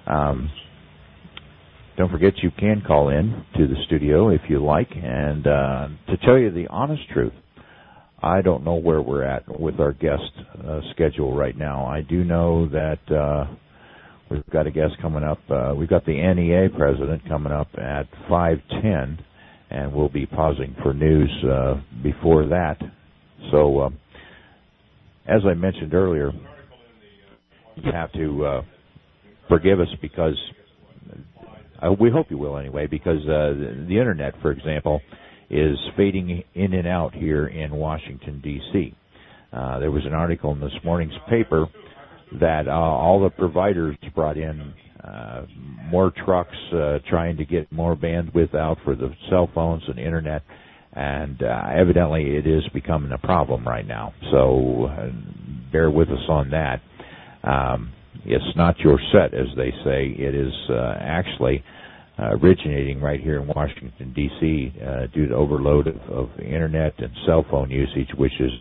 Don't forget you can call in to the studio if you like, and to tell you the honest truth, I don't know where we're at with our guest schedule right now. I do know that we've got a guest coming up. We've got the NEA president coming up at 5:10, and we'll be pausing for news before that. So, as I mentioned earlier, you have to forgive us because we hope you will anyway, because the Internet, for example, is fading in and out here in Washington, D.C. There was an article in this morning's paper that all the providers brought in more trucks trying to get more bandwidth out for the cell phones and Internet, and evidently it is becoming a problem right now. So bear with us on that. It's not your set, as they say. It is actually originating right here in Washington, D.C. Due to overload of internet and cell phone usage, which is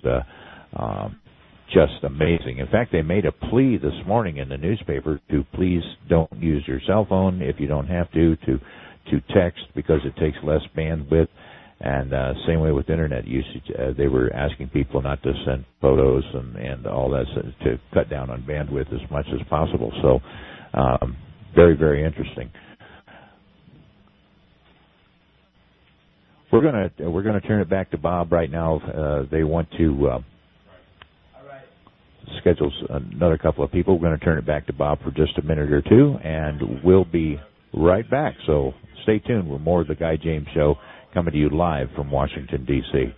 just amazing. In fact, they made a plea this morning in the newspaper to please don't use your cell phone if you don't have to text because it takes less bandwidth. And same way with internet usage. They were asking people not to send photos and all that to cut down on bandwidth as much as possible. So very, very interesting. We're gonna turn it back to Bob right now. They want to schedule another couple of people. We're going to turn it back to Bob for just a minute or two, and we'll be right back. So stay tuned. We're more of the Guy James Show coming to you live from Washington, D.C.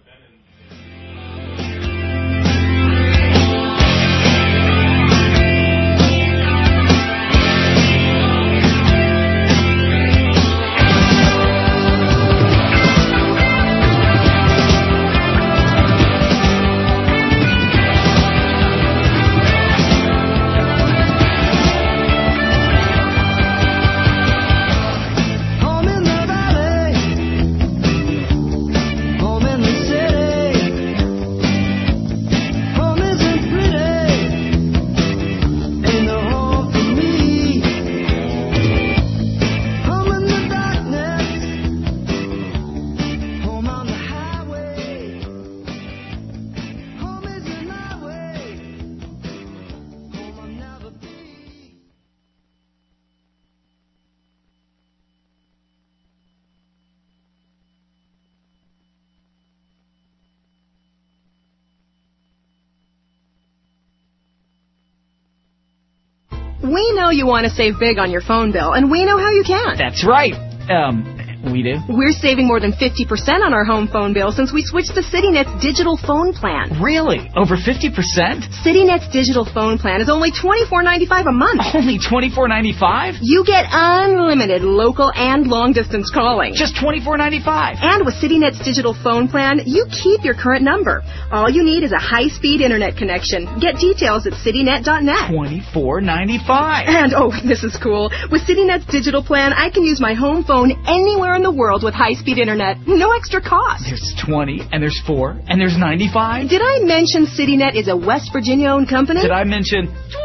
We know you want to save big on your phone bill, and we know how you can. That's right. We do? We're saving more than 50% on our home phone bill since we switched to CityNet's digital phone plan. Really? Over 50%? CityNet's digital phone plan is only $24.95 a month. Only $24.95? You get unlimited local and long-distance calling. Just $24.95? And with CityNet's digital phone plan, you keep your current number. All you need is a high-speed internet connection. Get details at citynet.net. $24.95? And, oh, this is cool. With CityNet's digital plan, I can use my home phone anywhere in the world with high-speed internet. No extra cost. There's 20, and there's 4, and there's 95. Did I mention CityNet is a West Virginia-owned company? Did I mention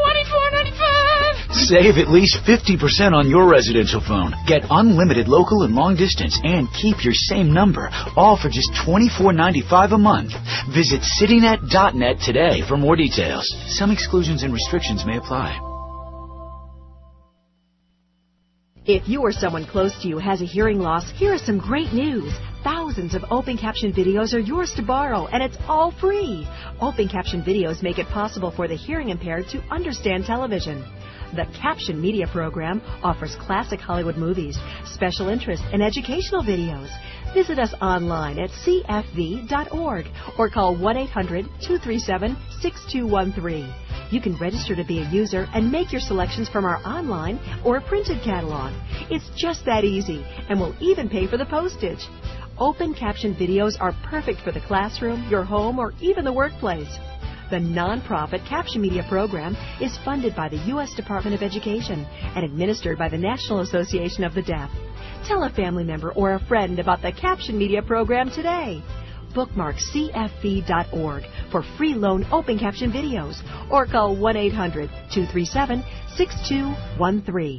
$24.95? Save at least 50% on your residential phone. Get unlimited local and long distance and keep your same number, all for just $24.95 a month. Visit citynet.net today for more details. Some exclusions and restrictions may apply. If you or someone close to you has a hearing loss, here is some great news. Thousands of open caption videos are yours to borrow, and it's all free. Open caption videos make it possible for the hearing impaired to understand television. The Caption Media Program offers classic Hollywood movies, special interest, and educational videos. Visit us online at cfv.org or call 1-800-237-6213. You can register to be a user and make your selections from our online or printed catalog. It's just that easy, and we'll even pay for the postage. Open caption videos are perfect for the classroom, your home, or even the workplace. The nonprofit Caption Media Program is funded by the U.S. Department of Education and administered by the National Association of the Deaf. Tell a family member or a friend about the Caption Media Program today. Bookmark cfv.org for free loan open caption videos or call 1-800-237-6213.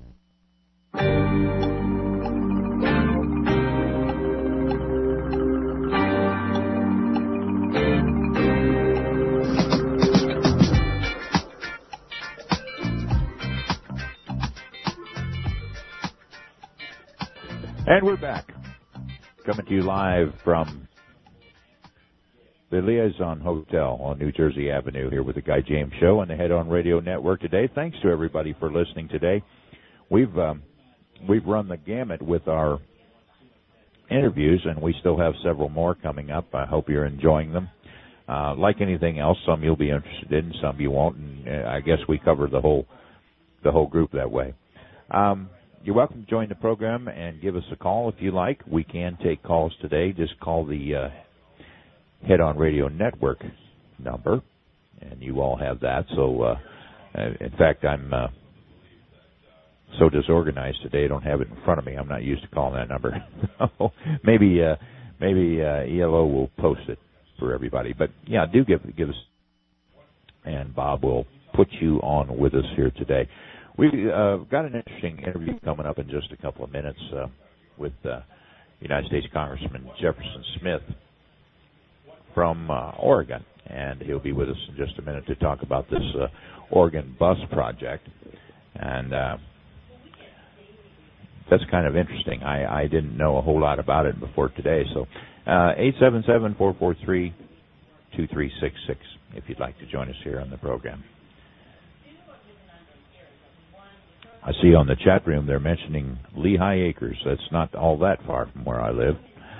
And we're back, coming to you live from the Liaison Hotel on New Jersey Avenue here with the Guy James Show on the Head On Radio Network today. Thanks to everybody for listening today. We've run the gamut with our interviews, and we still have several more coming up. I hope you're enjoying them. Like anything else, some you'll be interested in, some you won't, and I guess we cover the whole group that way. You're welcome to join the program and give us a call if you like. We can take calls today. Just call the Head On Radio Network number, and you all have that. So, in fact, I'm so disorganized today. I don't have it in front of me. I'm not used to calling that number. maybe ELO will post it for everybody. But yeah, do give us, and Bob will put you on with us here today. We've got an interesting interview coming up in just a couple of minutes with United States Congressman Jefferson Smith from Oregon, and he'll be with us in just a minute to talk about this Oregon bus project. And that's kind of interesting. I didn't know a whole lot about it before today. So 877-443-2366 if you'd like to join us here on the program. I see on the chat room they're mentioning Lehigh Acres. That's not all that far from where I live.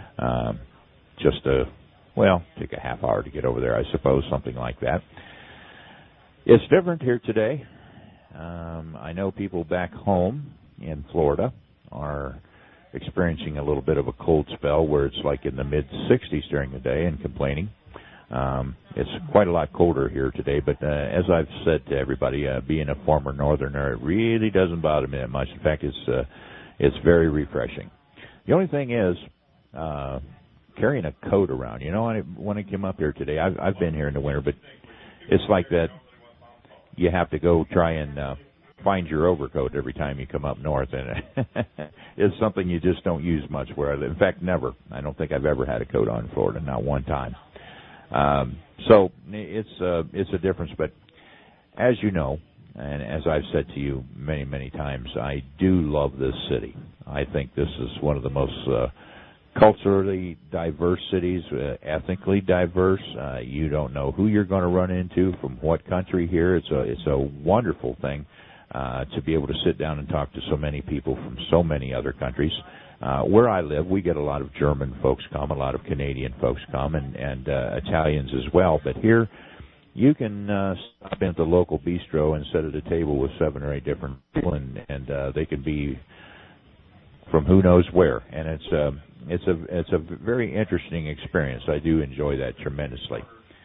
Take a half hour to get over there, I suppose, something like that. It's different here today. I know people back home in Florida are experiencing a little bit of a cold spell where it's like in the mid-60s during the day and complaining. It's quite a lot colder here today, but as I've said to everybody, being a former northerner, it really doesn't bother me that much. In fact, it's very refreshing. The only thing is carrying a coat around. You know, when I came up here today, I've been here in the winter, but it's like that you have to go try and find your overcoat every time you come up north, and it's something you just don't use much where I live. In fact, never. I don't think I've ever had a coat on in Florida, not one time. So it's a difference, but as you know, and as I've said to you many, many times, I do love this city. I think this is one of the most culturally diverse cities, ethnically diverse. You don't know who you're going to run into from what country here. It's a wonderful thing to be able to sit down and talk to so many people from so many other countries. Where I live, we get a lot of German folks come, a lot of Canadian folks come, and Italians as well. But here, you can stop in at the local bistro and sit at a table with 7 or 8 different people, and they can be from who knows where. And it's a very interesting experience. I do enjoy that tremendously.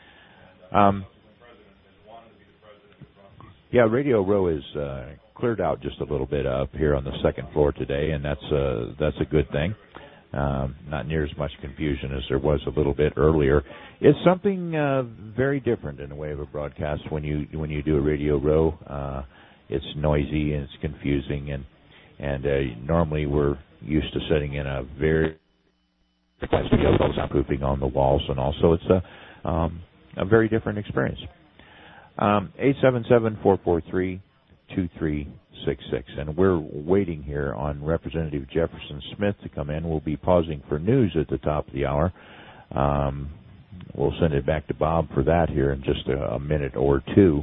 Radio Row is cleared out just a little bit up here on the second floor today, and that's a good thing. Not near as much confusion as there was a little bit earlier. It's something very different in the way of a broadcast when you do a Radio Row. It's noisy and it's confusing, and normally we're used to sitting in a very studio with soundproofing on the walls, and also it's a very different experience. 877-443-2366, and we're waiting here on Representative Jefferson Smith to come in. We'll be pausing for news at the top of the hour. We'll send it back to Bob for that here in just a minute or two.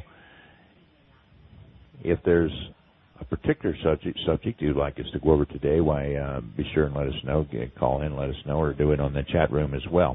If there's a particular subject you'd like us to go over today, why be sure and let us know. Call in, let us know, or do it on the chat room as well.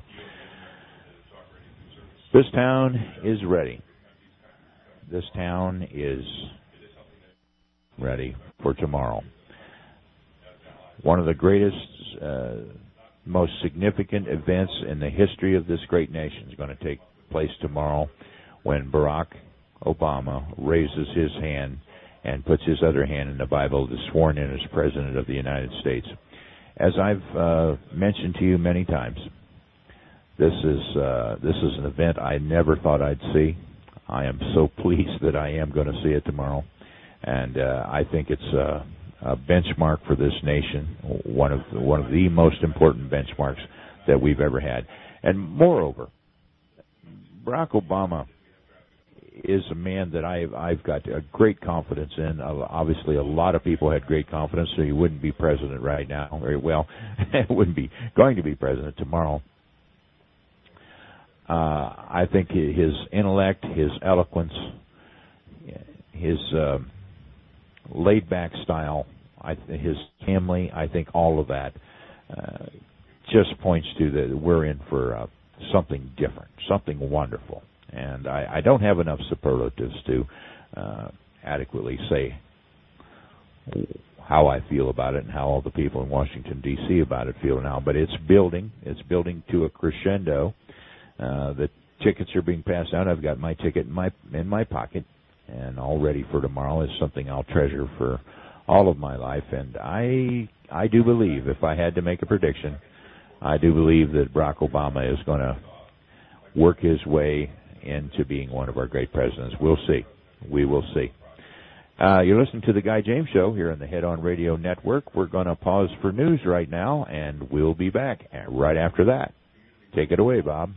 This town is ready. This town is ready for tomorrow. One of the greatest, most significant events in the history of this great nation is going to take place tomorrow when Barack Obama raises his hand and puts his other hand in the Bible, is sworn in as President of the United States. As I've mentioned to you many times, this is an event I never thought I'd see. I am so pleased that I am going to see it tomorrow, and I think it's a benchmark for this nation, one of the most important benchmarks that we've ever had. And moreover, Barack Obama is a man that I've got a great confidence in. Obviously, a lot of people had great confidence, so he wouldn't be president right now. Very well, wouldn't be going to be president tomorrow. I think his intellect, his eloquence, his laid-back style, his family, I think all of that just points to that we're in for something different, something wonderful. And I don't have enough superlatives to adequately say how I feel about it and how all the people in Washington, D.C. about it feel now. But it's building to a crescendo. The tickets are being passed out. I've got my ticket in my pocket, and all ready for tomorrow. Is something I'll treasure for all of my life, and I do believe, if I had to make a prediction, I do believe that Barack Obama is going to work his way into being one of our great presidents. We'll see. We will see. You're listening to The Guy James Show here on the Head On Radio Network. We're going to pause for news right now, and we'll be back right after that. Take it away, Bob.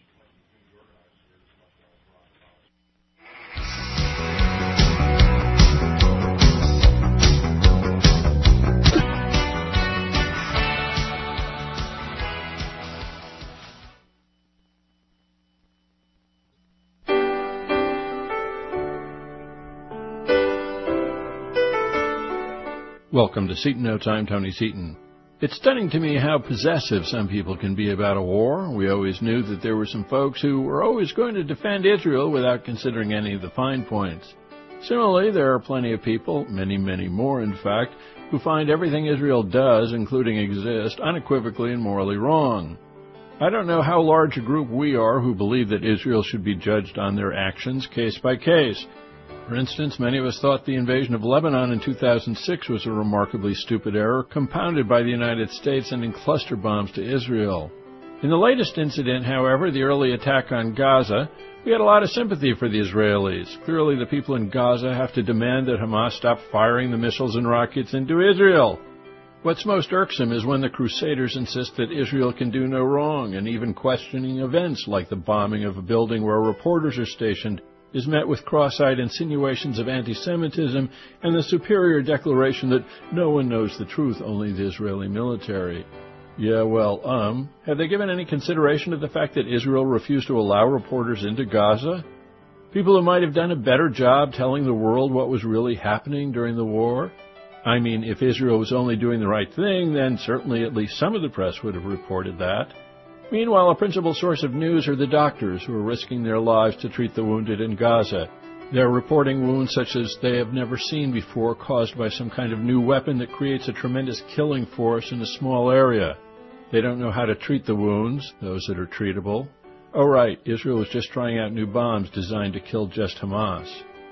Welcome to Seton Notes. I'm Tony Seton. It's stunning to me how possessive some people can be about a war. We always knew that there were some folks who were always going to defend Israel without considering any of the fine points. Similarly, there are plenty of people, many, many more in fact, who find everything Israel does, including exist, unequivocally and morally wrong. I don't know how large a group we are who believe that Israel should be judged on their actions case by case. For instance, many of us thought the invasion of Lebanon in 2006 was a remarkably stupid error, compounded by the United States sending cluster bombs to Israel. In the latest incident, however, the early attack on Gaza, we had a lot of sympathy for the Israelis. Clearly, the people in Gaza have to demand that Hamas stop firing the missiles and rockets into Israel. What's most irksome is when the Crusaders insist that Israel can do no wrong, and even questioning events like the bombing of a building where reporters are stationed is met with cross-eyed insinuations of anti-Semitism and the superior declaration that no one knows the truth, only the Israeli military. Yeah, well, have they given any consideration to the fact that Israel refused to allow reporters into Gaza? People who might have done a better job telling the world what was really happening during the war? I mean, if Israel was only doing the right thing, then certainly at least some of the press would have reported that. Meanwhile, a principal source of news are the doctors who are risking their lives to treat the wounded in Gaza. They're reporting wounds such as they have never seen before, caused by some kind of new weapon that creates a tremendous killing force in a small area. They don't know how to treat the wounds, those that are treatable. Oh right, Israel is just trying out new bombs designed to kill just Hamas.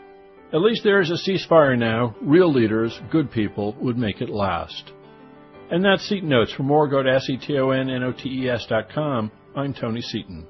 At least there is a ceasefire now. Real leaders, good people, would make it last. And that's Seton Notes. For more, go to SetonNotes.com. I'm Tony Seton.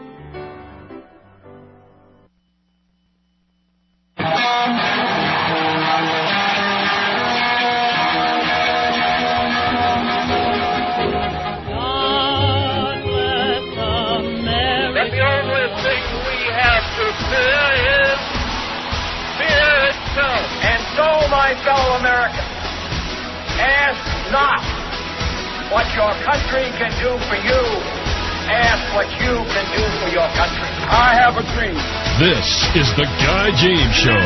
My fellow Americans, ask not what your country can do for you. Ask what you can do for your country. I have a dream. This is the Guy James Show.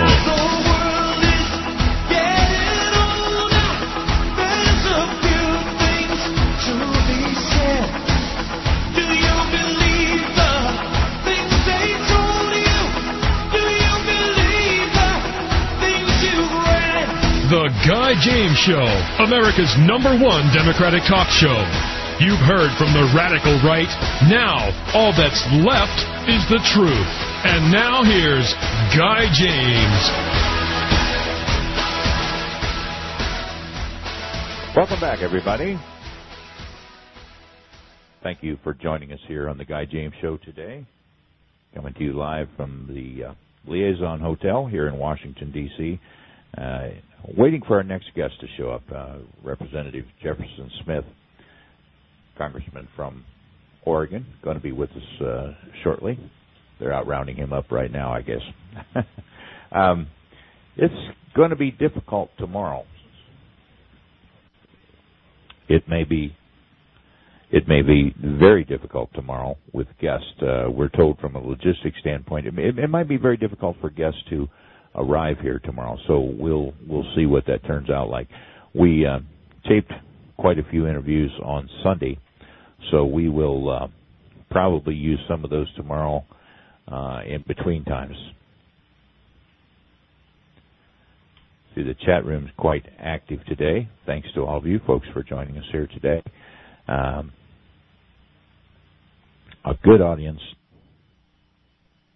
The Guy James Show, America's #1 Democratic talk show. You've heard from the radical right. Now, all that's left is the truth. And now here's Guy James. Welcome back, everybody. Thank you for joining us here on the Guy James Show today. Coming to you live from the Liaison Hotel here in Washington, D.C., waiting for our next guest to show up, Representative Jefferson Smith, Congressman from Oregon, going to be with us shortly. They're out rounding him up right now, I guess. It's going to be difficult tomorrow. It may be very difficult tomorrow with guests. We're told from a logistics standpoint, it might be very difficult for guests to arrive here tomorrow, so we'll see what that turns out like. We taped quite a few interviews on Sunday, so we will probably use some of those tomorrow in between times. See, the chat room's quite active today. Thanks to all of you folks for joining us here today. A good audience.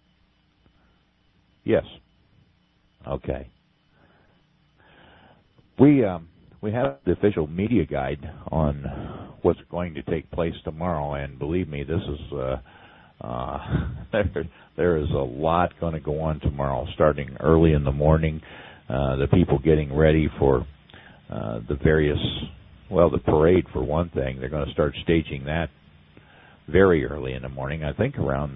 Yes. Okay. We have the official media guide on what's going to take place tomorrow, and believe me, this is there is a lot going to go on tomorrow, starting early in the morning. The people getting ready for the parade, for one thing. They're going to start staging that very early in the morning, I think around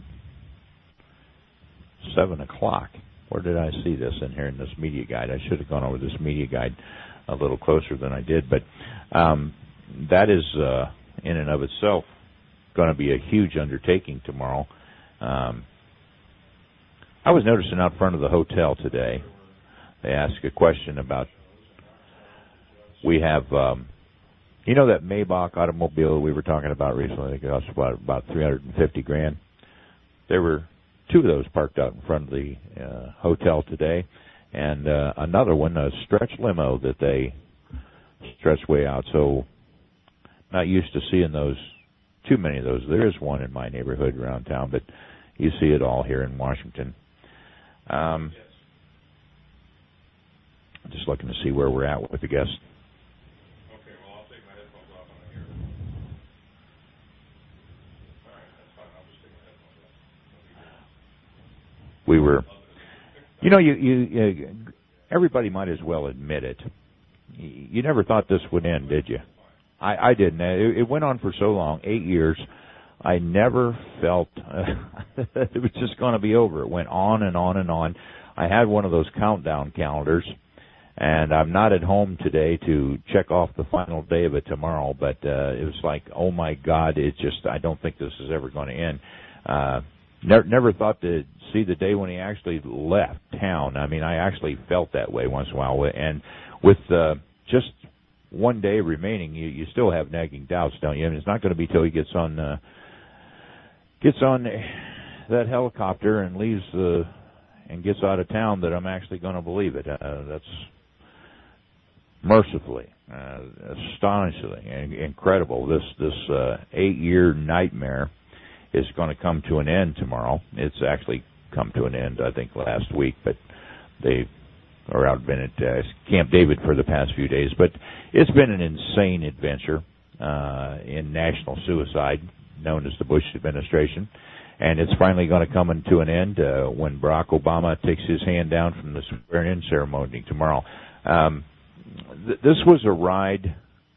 7 o'clock. Where did I see this in here in this media guide? I should have gone over this media guide a little closer than I did, but that is in and of itself going to be a huge undertaking tomorrow. I was noticing out front of the hotel today, they asked a question about, we have, that Maybach automobile we were talking about recently, it cost about $350,000. There were 2 of those parked out in front of the hotel today, and another one, a stretch limo that they stretched way out. So not used to seeing too many of those. There is one in my neighborhood around town, but you see it all here in Washington. Just looking to see where we're at with the guests. Okay, well, I'll take my headphones off and I hear. All right, that's fine. I'll just take my headphones off. We were, everybody might as well admit it. You never thought this would end, did you? I didn't. It went on for so long, 8 years. I never felt it was just going to be over. It went on and on and on. I had one of those countdown calendars, and I'm not at home today to check off the final day of it tomorrow, but it was like, oh, my God, I don't think this is ever going to end. Never thought to see the day when he actually left town. I mean, I actually felt that way once in a while. And with just one day remaining, you still have nagging doubts, don't you? I mean, it's not going to be till he gets on that helicopter and leaves and gets out of town that I'm actually going to believe it. That's mercifully, astonishingly incredible. This 8-year nightmare is going to come to an end tomorrow. It's actually come to an end, I think, last week, but they are out been at Camp David for the past few days. But it's been an insane adventure in national suicide, known as the Bush administration, and it's finally going to come to an end when Barack Obama takes his hand down from the swearing-in ceremony tomorrow. This was a ride,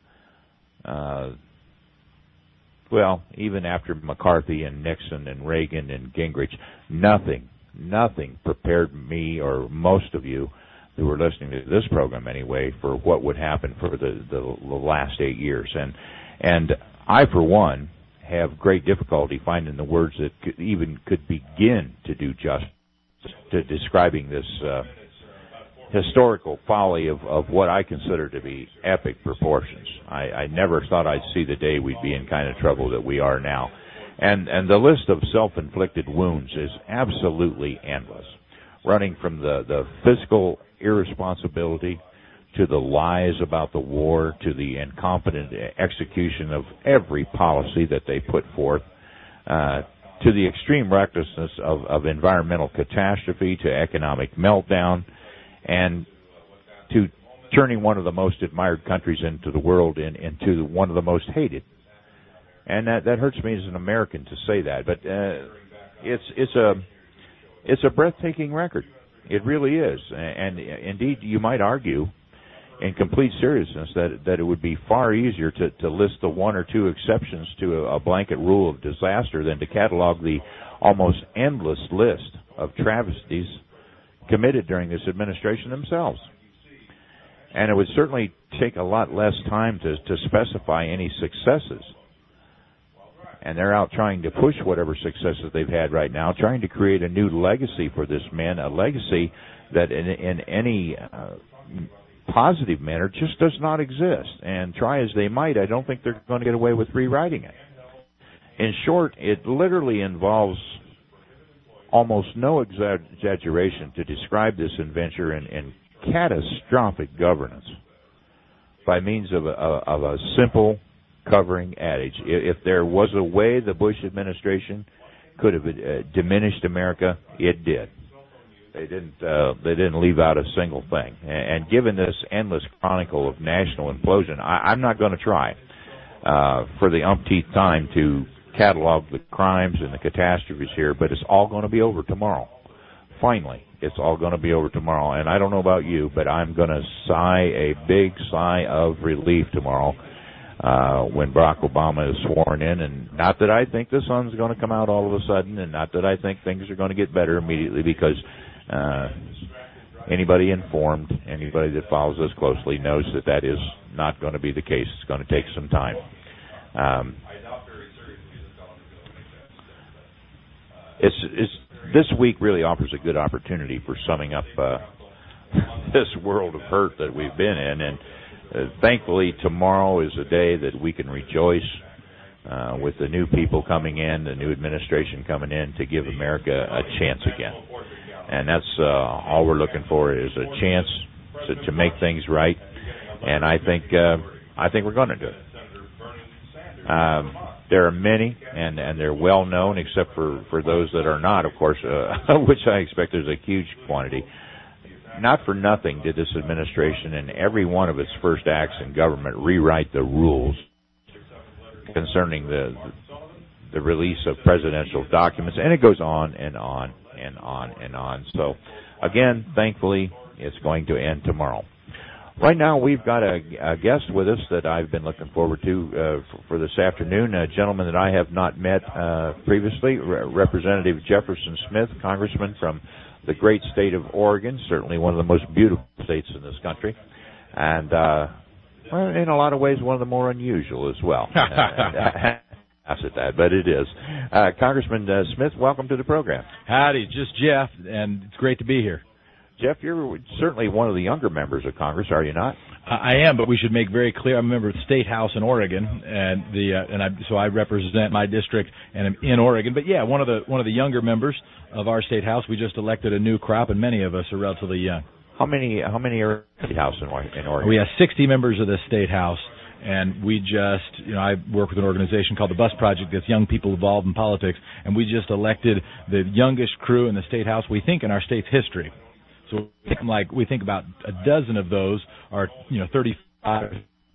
even after McCarthy and Nixon and Reagan and Gingrich, nothing prepared me or most of you who were listening to this program anyway for what would happen for the last 8 years. And I, for one, have great difficulty finding the words that could begin to do justice to describing this historical folly of what I consider to be epic proportions. I never thought I'd see the day we'd be in kind of trouble that we are now. And the list of self-inflicted wounds is absolutely endless, running from the fiscal irresponsibility to the lies about the war, to the incompetent execution of every policy that they put forth, to the extreme recklessness of environmental catastrophe, to economic meltdown, and to turning one of the most admired countries into the world into one of the most hated. And that hurts me as an American to say that, but it's a breathtaking record. It really is. And indeed, you might argue, in complete seriousness, that it would be far easier to list the one or two exceptions to a blanket rule of disaster than to catalog the almost endless list of travesties committed during this administration themselves. And it would certainly take a lot less time to specify any successes. And they're out trying to push whatever successes they've had right now, trying to create a new legacy for this man, a legacy that in any positive manner just does not exist. And try as they might, I don't think they're going to get away with rewriting it. In short, it literally involves almost no exaggeration to describe this adventure in catastrophic governance by means of a simple covering adage. If there was a way the Bush administration could have diminished America, it did. They didn't leave out a single thing. And given this endless chronicle of national implosion, I'm not going to try for the umpteenth time to catalog the crimes and the catastrophes here, but it's all going to be over tomorrow. Finally, it's all going to be over tomorrow. And I don't know about you, but I'm going to sigh a big sigh of relief tomorrow when Barack Obama is sworn in. And not that I think the sun's going to come out all of a sudden, and not that I think things are going to get better immediately, because anybody informed, anybody that follows us closely knows that is not going to be the case. It's going to take some time. This week really offers a good opportunity for summing up this world of hurt that we've been in, and thankfully tomorrow is a day that we can rejoice with the new people coming in, the new administration coming in, to give America a chance again. And that's all we're looking for, is a chance to make things right, and I think we're going to do it. There are many, and they're well known, except for those that are not, of course, which I expect there's a huge quantity. Not for nothing did this administration, in every one of its first acts in government, rewrite the rules concerning the release of presidential documents, and it goes on and on and on and on. So, again, thankfully, it's going to end tomorrow. Right now, we've got a guest with us that I've been looking forward to for this afternoon, a gentleman that I have not met previously, Representative Jefferson Smith, Congressman from the great state of Oregon, certainly one of the most beautiful states in this country, and in a lot of ways one of the more unusual as well. But it is. Congressman Smith, welcome to the program. Howdy, just Jeff, and it's great to be here. Jeff, you're certainly one of the younger members of Congress, are you not? I am, but we should make very clear I'm a member of the State House in Oregon, and so I represent my district and I'm in Oregon. But yeah, one of the younger members of our State House. We just elected a new crop, and many of us are relatively young. How many are in the State House in Oregon? We have 60 members of the State House. And we just, I work with an organization called the Bus Project that's young people involved in politics, and we just elected the youngest crew in the State House, we think, in our state's history. So we think about a dozen of those are 35.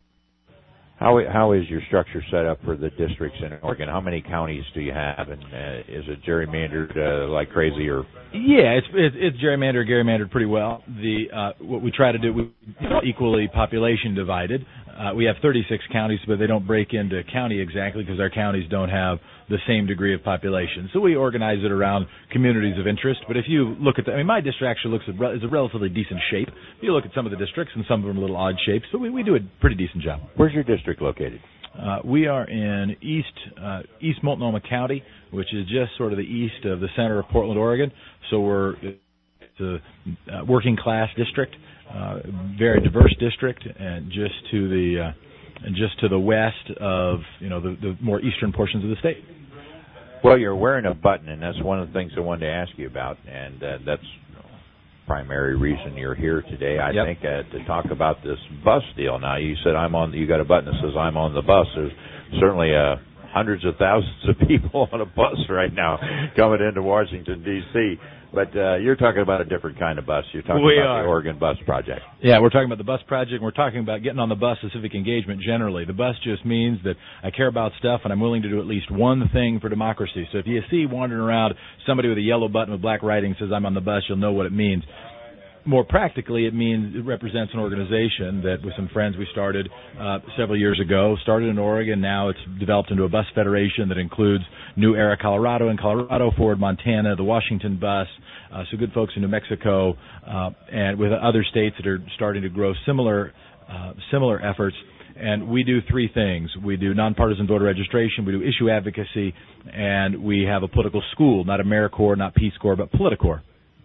How is your structure set up for the districts in Oregon? How many counties do you have, and is it gerrymandered like crazy? Or yeah, it's gerrymandered pretty well. What we try to do, we equally population divided. We have 36 counties, but they don't break into county exactly because our counties don't have the same degree of population. So we organize it around communities of interest. But if you look at my district actually is a relatively decent shape. If you look at some of the districts, and some of them are a little odd shapes, so we do a pretty decent job. Where's your district located? We are in East Multnomah County, which is just sort of the east of the center of Portland, Oregon. So it's a working class district, very diverse district, and just to the west of the more eastern portions of the state. Well, you're wearing a button, and that's one of the things I wanted to ask you about, and that's primary reason you're here today, I think, to talk about this bus deal. Now, you said you got a button that says I'm on the bus. There's certainly hundreds of thousands of people on a bus right now coming into Washington, D.C., but you're talking about a different kind of bus. You're talking about the Oregon Bus Project. Yeah, we're talking about the Bus Project, and we're talking about getting on the bus of civic engagement generally. The bus just means that I care about stuff, and I'm willing to do at least one thing for democracy. So if you see wandering around somebody with a yellow button with black writing says I'm on the bus, you'll know what it means. More practically, it represents an organization that with some friends we started several years ago, started in Oregon. Now it's developed into a bus federation that includes New Era, Colorado, Forward, Montana, the Washington Bus, so good folks in New Mexico, and with other states that are starting to grow similar efforts. And we do three things. We do nonpartisan voter registration, we do issue advocacy, and we have a political school, not AmeriCorps, not Peace Corps, but Politicorps.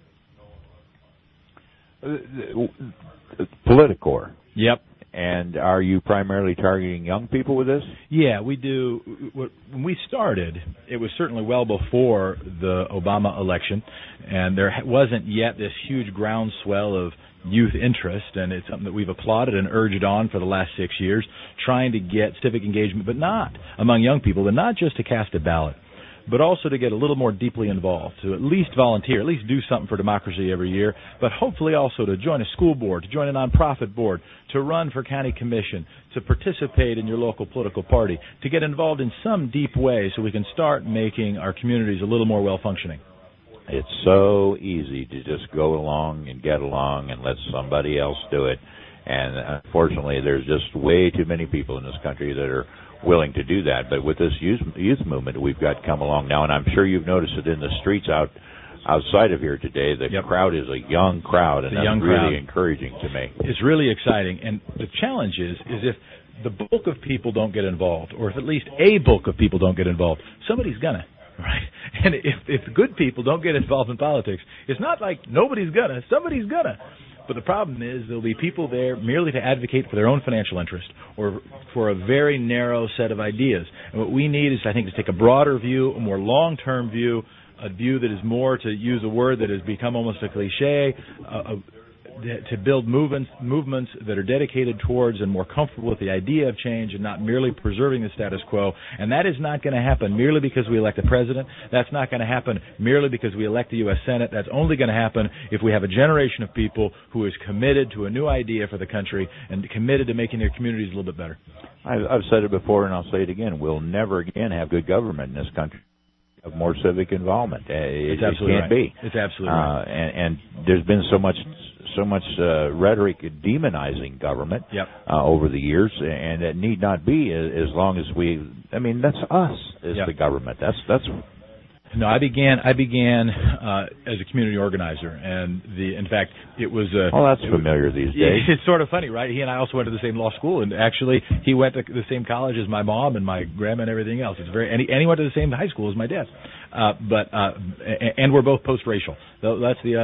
Politicorps. Yep. And are you primarily targeting young people with this? Yeah, we do. When we started, it was certainly well before the Obama election, and there wasn't yet this huge groundswell of youth interest, and it's something that we've applauded and urged on for the last 6 years, trying to get civic engagement, but not among young people, but not just to cast a ballot, but also to get a little more deeply involved, to at least volunteer, at least do something for democracy every year, but hopefully also to join a school board, to join a nonprofit board, to run for county commission, to participate in your local political party, to get involved in some deep way so we can start making our communities a little more well-functioning. It's so easy to just go along and get along and let somebody else do it. And unfortunately, there's just way too many people in this country that are willing to do that. But with this youth movement we've got come along now, and I'm sure you've noticed it in the streets outside of here today, the crowd is a young crowd, and that's really encouraging to me. It's really exciting. And the challenge is if the bulk of people don't get involved, or if at least a bulk of people don't get involved, somebody's gonna. Right? And if good people don't get involved in politics, it's not like nobody's gonna, somebody's gonna. But the problem is there'll be people there merely to advocate for their own financial interest or for a very narrow set of ideas. And what we need is, I think, to take a broader view, a more long-term view, a view that is more, to use a word that has become almost a cliche, to build movements that are dedicated towards and more comfortable with the idea of change and not merely preserving the status quo. And that is not going to happen merely because we elect a president. That's not going to happen merely because we elect the U.S. Senate. That's only going to happen if we have a generation of people who is committed to a new idea for the country and committed to making their communities a little bit better. I've said it before and I'll say it again. We'll never again have good government in this country. Of more civic involvement. It can't be. It's absolutely right. And there's been so much rhetoric demonizing government over the years, and it need not be as long as that's us as the government. That's. No, I began as a community organizer, and in fact, it was. That's familiar these days. It's sort of funny, right? He and I also went to the same law school, and actually, he went to the same college as my mom and my grandma and everything else. And he went to the same high school as my dad. And we're both post-racial. That's the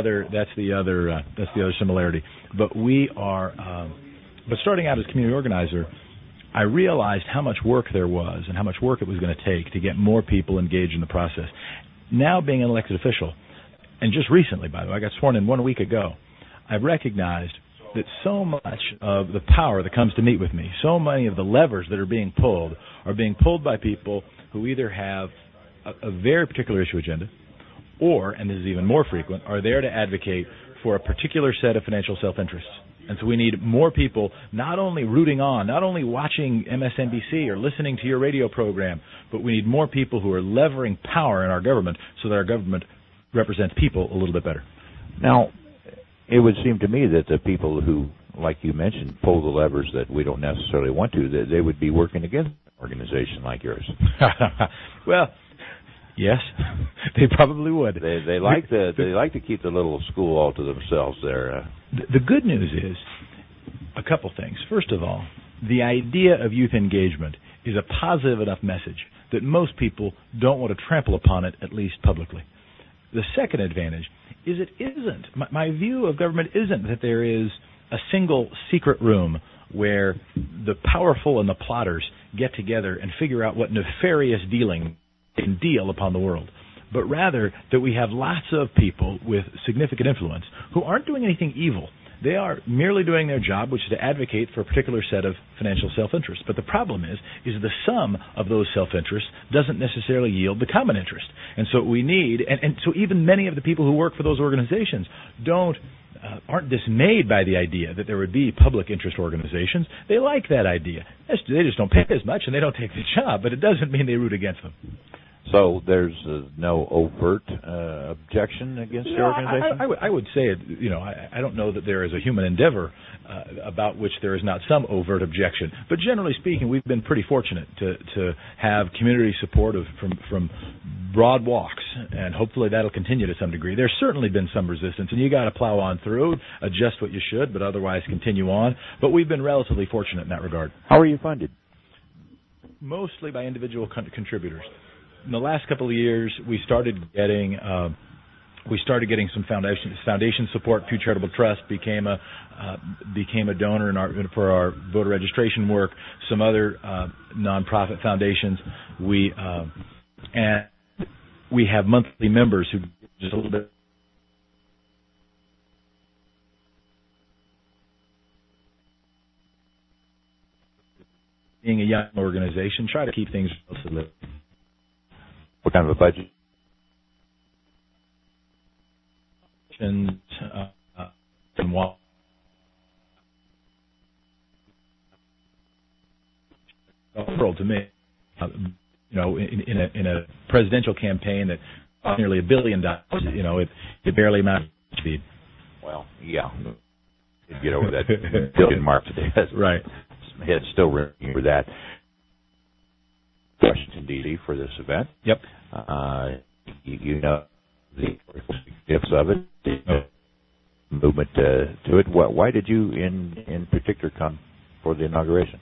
other similarity. But we are. But starting out as a community organizer, I realized how much work there was and how much work it was going to take to get more people engaged in the process. Now being an elected official, and just recently, by the way, I got sworn in 1 week ago, I've recognized that so much of the power that comes to meet with me, so many of the levers that are being pulled by people who either have a very particular issue agenda or, and this is even more frequent, are there to advocate for a particular set of financial self-interests. And so we need more people not only rooting on, not only watching MSNBC or listening to your radio program, but we need more people who are levering power in our government so that our government represents people a little bit better. Now, it would seem to me that the people who, like you mentioned, pull the levers that we don't necessarily want to, that they would be working against an organization like yours. Well, yes, they probably would. They like to keep the little school all to themselves there. The good news is a couple things. First of all, the idea of youth engagement is a positive enough message that most people don't want to trample upon it, at least publicly. The second advantage is it isn't. My view of government isn't that there is a single secret room where the powerful and the plotters get together and figure out what nefarious dealing can deal upon the world, but rather that we have lots of people with significant influence who aren't doing anything evil. They are merely doing their job, which is to advocate for a particular set of financial self-interest. But the problem is the sum of those self-interests doesn't necessarily yield the common interest. And so we need, and so even many of the people who work for those organizations aren't dismayed by the idea that there would be public interest organizations. They like that idea. They just don't pay as much and they don't take the job, but it doesn't mean they root against them. So there's no overt objection against the organization? I would say, I don't know that there is a human endeavor about which there is not some overt objection. But generally speaking, we've been pretty fortunate to have community support from broad walks, and hopefully that'll continue to some degree. There's certainly been some resistance, and you got to plow on through, adjust what you should, but otherwise continue on. But we've been relatively fortunate in that regard. How are you funded? Mostly by individual contributors. In the last couple of years, we started getting some foundation support. Pew Charitable Trust became a donor for our voter registration work. Some other nonprofit foundations. We have monthly members who just a little bit. Being a young organization, try to keep things relatively. What kind of a budget? And what? World to me, in a presidential campaign that cost nearly $1 billion, it barely amounts to speed. Well, yeah, get over that billion mark today. Right. My head's still ringing for that. Washington D.C. for this event. Yep. You know the gifts of it, the movement to it. Why did you, in particular, come for the inauguration?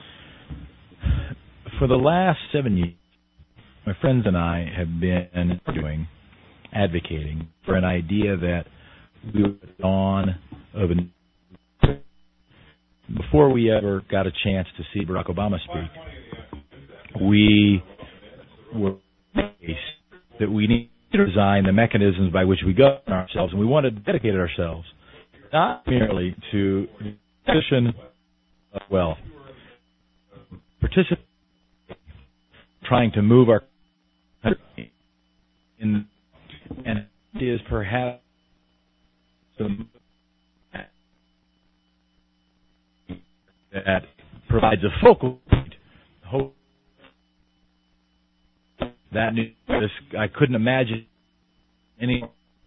For the last 7 years, my friends and I have been advocating for an idea that we were on of before we ever got a chance to see Barack Obama speak. We were faced that we need to design the mechanisms by which we govern ourselves, and we wanted to dedicate ourselves not merely to the position of wealth, participate trying to move our country in, and is perhaps that provides a focal point. Hope that I couldn't imagine any.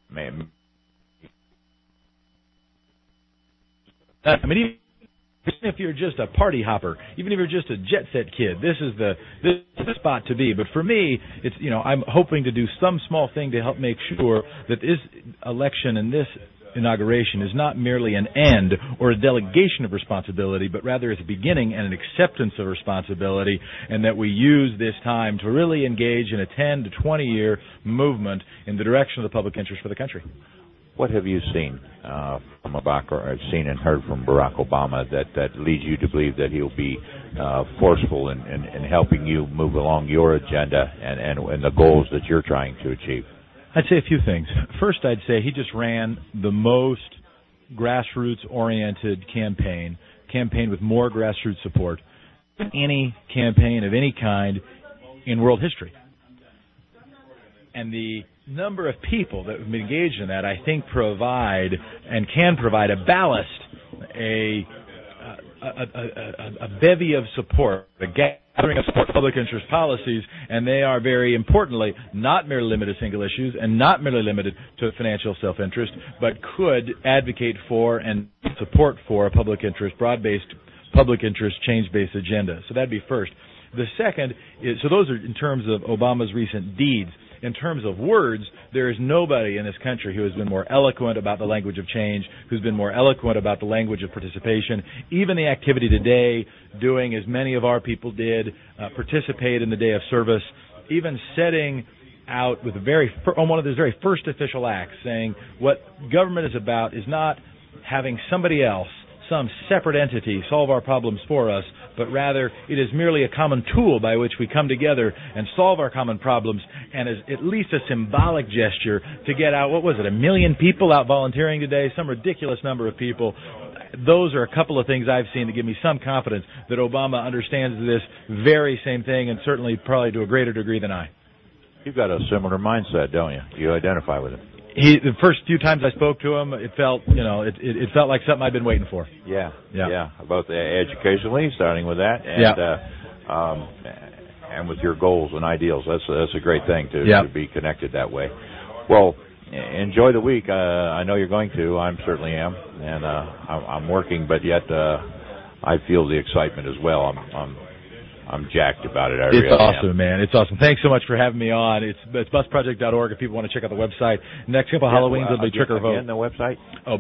I mean, even if you're just a party hopper, even if you're just a jet set kid, this is the spot to be. But for me, it's I'm hoping to do some small thing to help make sure that this election and this inauguration is not merely an end or a delegation of responsibility, but rather it's a beginning and an acceptance of responsibility, and that we use this time to really engage in a 10 to 20 year movement in the direction of the public interest for the country. What have you seen from Barack, or seen and heard from Barack Obama that leads you to believe that he'll be forceful in helping you move along your agenda and the goals that you're trying to achieve? I'd say a few things. First, I'd say he just ran the most grassroots-oriented campaign with more grassroots support than any campaign of any kind in world history. And the number of people that have been engaged in that, I think, provide and can provide a ballast, a bevy of support, a gathering of support for public interest policies, and they are very importantly not merely limited to single issues and not merely limited to financial self-interest, but could advocate for and support for a public interest, broad-based public interest, change-based agenda. So that'd be first. The second is, so those are in terms of Obama's recent deeds. In terms of words, there is nobody in this country who has been more eloquent about the language of change, who's been more eloquent about the language of participation. Even the activity today, doing as many of our people did, participate in the day of service, even setting out with on one of his very first official acts, saying what government is about is not having somebody else, some separate entity, solve our problems for us, but rather it is merely a common tool by which we come together and solve our common problems, and is at least a symbolic gesture to get out, 1 million people out volunteering today, some ridiculous number of people. Those are a couple of things I've seen to give me some confidence that Obama understands this very same thing, and certainly probably to a greater degree than I. You've got a similar mindset, don't you? You identify with him. The first few times I spoke to him, it felt, it felt like something I'd been waiting for. Yeah. Both educationally, starting with that, and and with your goals and ideals. That's a great thing to be connected that way. Well, enjoy the week. I know you're going to. I certainly am, and I'm working, but yet I feel the excitement as well. I'm jacked about it. It's awesome, man. It's awesome. Thanks so much for having me on. It's busproject.org if people want to check out the website. Next couple of Halloweens, there'll be trick or vote. Again, the website?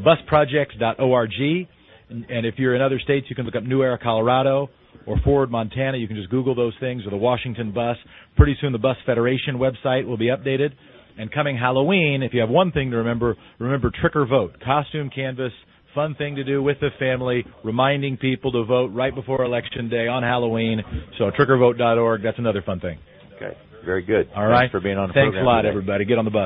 busproject.org. And if you're in other states, you can look up New Era, Colorado, or Forward, Montana. You can just Google those things, or the Washington Bus. Pretty soon the Bus Federation website will be updated. And coming Halloween, if you have one thing to remember trick or vote. Costume canvas, fun thing to do with the family, reminding people to vote right before Election Day on Halloween. So trickorvote.org, that's another fun thing. Okay, very good. All right. Thanks for being on the program. Thanks a lot, today. everybody. Get on the bus.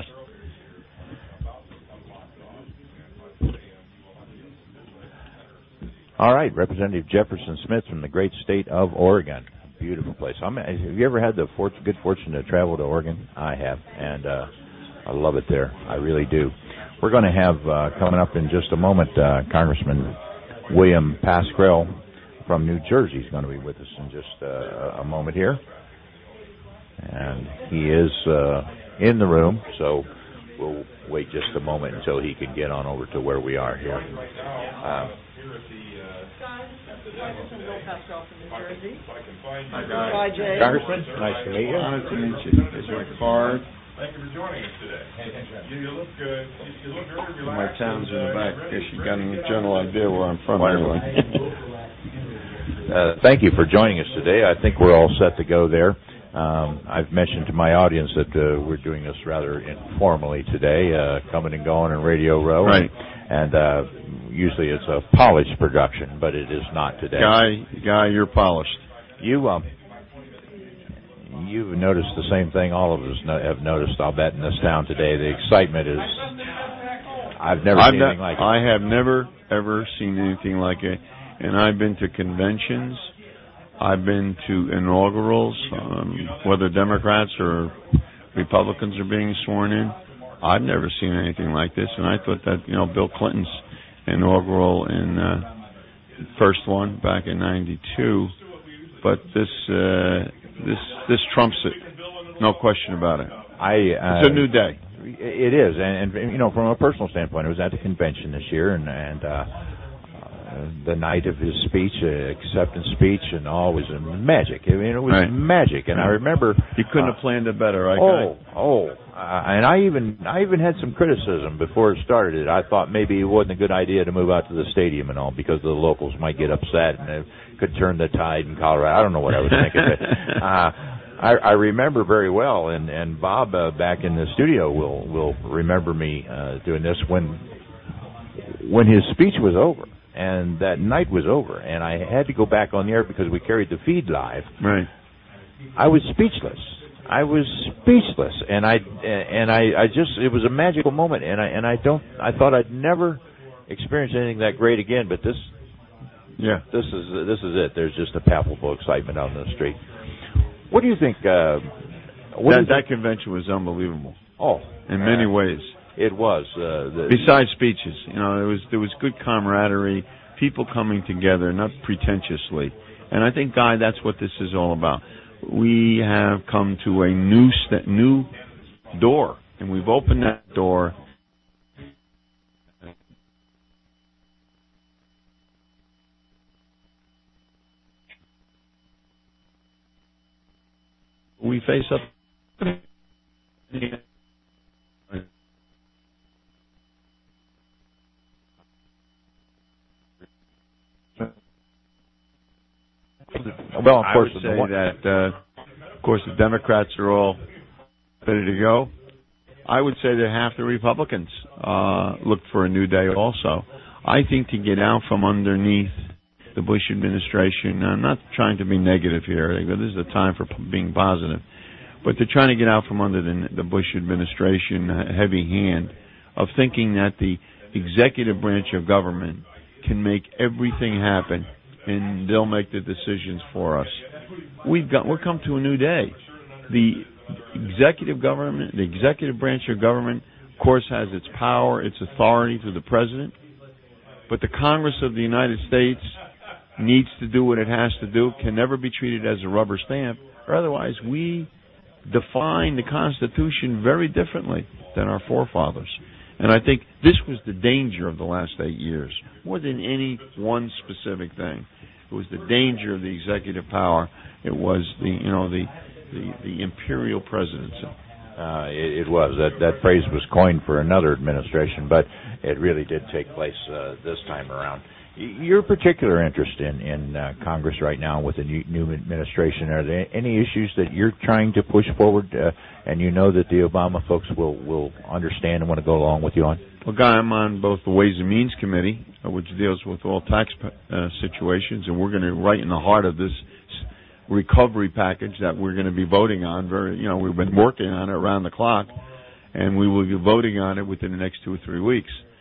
All right, Representative Jefferson Smith from the great state of Oregon. beautiful place. Have you ever had the good fortune to travel to Oregon? I have, and I love it there. I really do. We're going to have, coming up in just a moment, Congressman William Pascrell from New Jersey is going to be with us in just a moment here. And he is in the room, so we'll wait just a moment until he can get on over to where we are here. Hi, Jay. Congressman, nice to meet you. Nice to meet you. Here's my card. Thank you for joining us today. You look good. You look very My relaxed. town's in the back. I guess you got a general idea where I'm from anyway. Thank you for joining us today. I think we're all set to go there. I've mentioned to my audience that we're doing this rather informally today, coming and going in Radio Row. Right. And usually it's a polished production, but it is not today. Guy, you're polished. You've noticed the same thing all of us have noticed, I'll bet, in this town today. The excitement is, I've never seen anything like it. I have never, ever seen anything like it. And I've been to conventions. I've been to inaugurals, whether Democrats or Republicans are being sworn in. I've never seen anything like this. And I thought that, Bill Clinton's inaugural first one back in '92, but this trumps it, no question about it. It's a new day. It is, and from a personal standpoint, I was at the convention this year, and the night of his speech, acceptance speech, and all was magic. I mean, it was magic, and I remember you couldn't have planned it better, right? And I even had some criticism before it started. I thought maybe it wasn't a good idea to move out to the stadium and all because the locals might get upset and it could turn the tide in Colorado. I don't know what I was thinking. But, I remember very well, and Bob back in the studio will remember me doing this when his speech was over. And that night was over, and I had to go back on the air because we carried the feed live. Right. I was speechless. And I just, it was a magical moment, and I thought I'd never experience anything that great again, but this is it. There's just a palpable excitement out on the street. What do you think? That convention was unbelievable. In many ways. It was. Besides speeches, there was good camaraderie, people coming together, not pretentiously. And I think, Guy, that's what this is all about. We have come to a new door, and we've opened that door. We face up. Well, of course, I would say that, of course, the Democrats are all ready to go. I would say that half the Republicans look for a new day also. I think to get out from underneath the Bush administration, I'm not trying to be negative here. This is a time for being positive. But they're trying to get out from under the Bush administration heavy hand of thinking that the executive branch of government can make everything happen and they'll make the decisions for us. We're come to a new day. The executive branch of government, of course, has its power, its authority through the president. But the Congress of the United States needs to do what it has to do, can never be treated as a rubber stamp, or otherwise we define the Constitution very differently than our forefathers. And I think this was the danger of the last 8 years, more than any one specific thing. It was the danger of the executive power. It was the imperial presidency. It was. That phrase was coined for another administration, but it really did take place this time around. Your particular interest in Congress right now with the new administration, are there any issues that you're trying to push forward and you know that the Obama folks will understand and want to go along with you on? Well, Guy, I'm on both the Ways and Means Committee, which deals with all tax situations, and we're going to, right in the heart of this recovery package that we're going to be voting on, we've been working on it around the clock, and we will be voting on it within the next 2 or 3 weeks.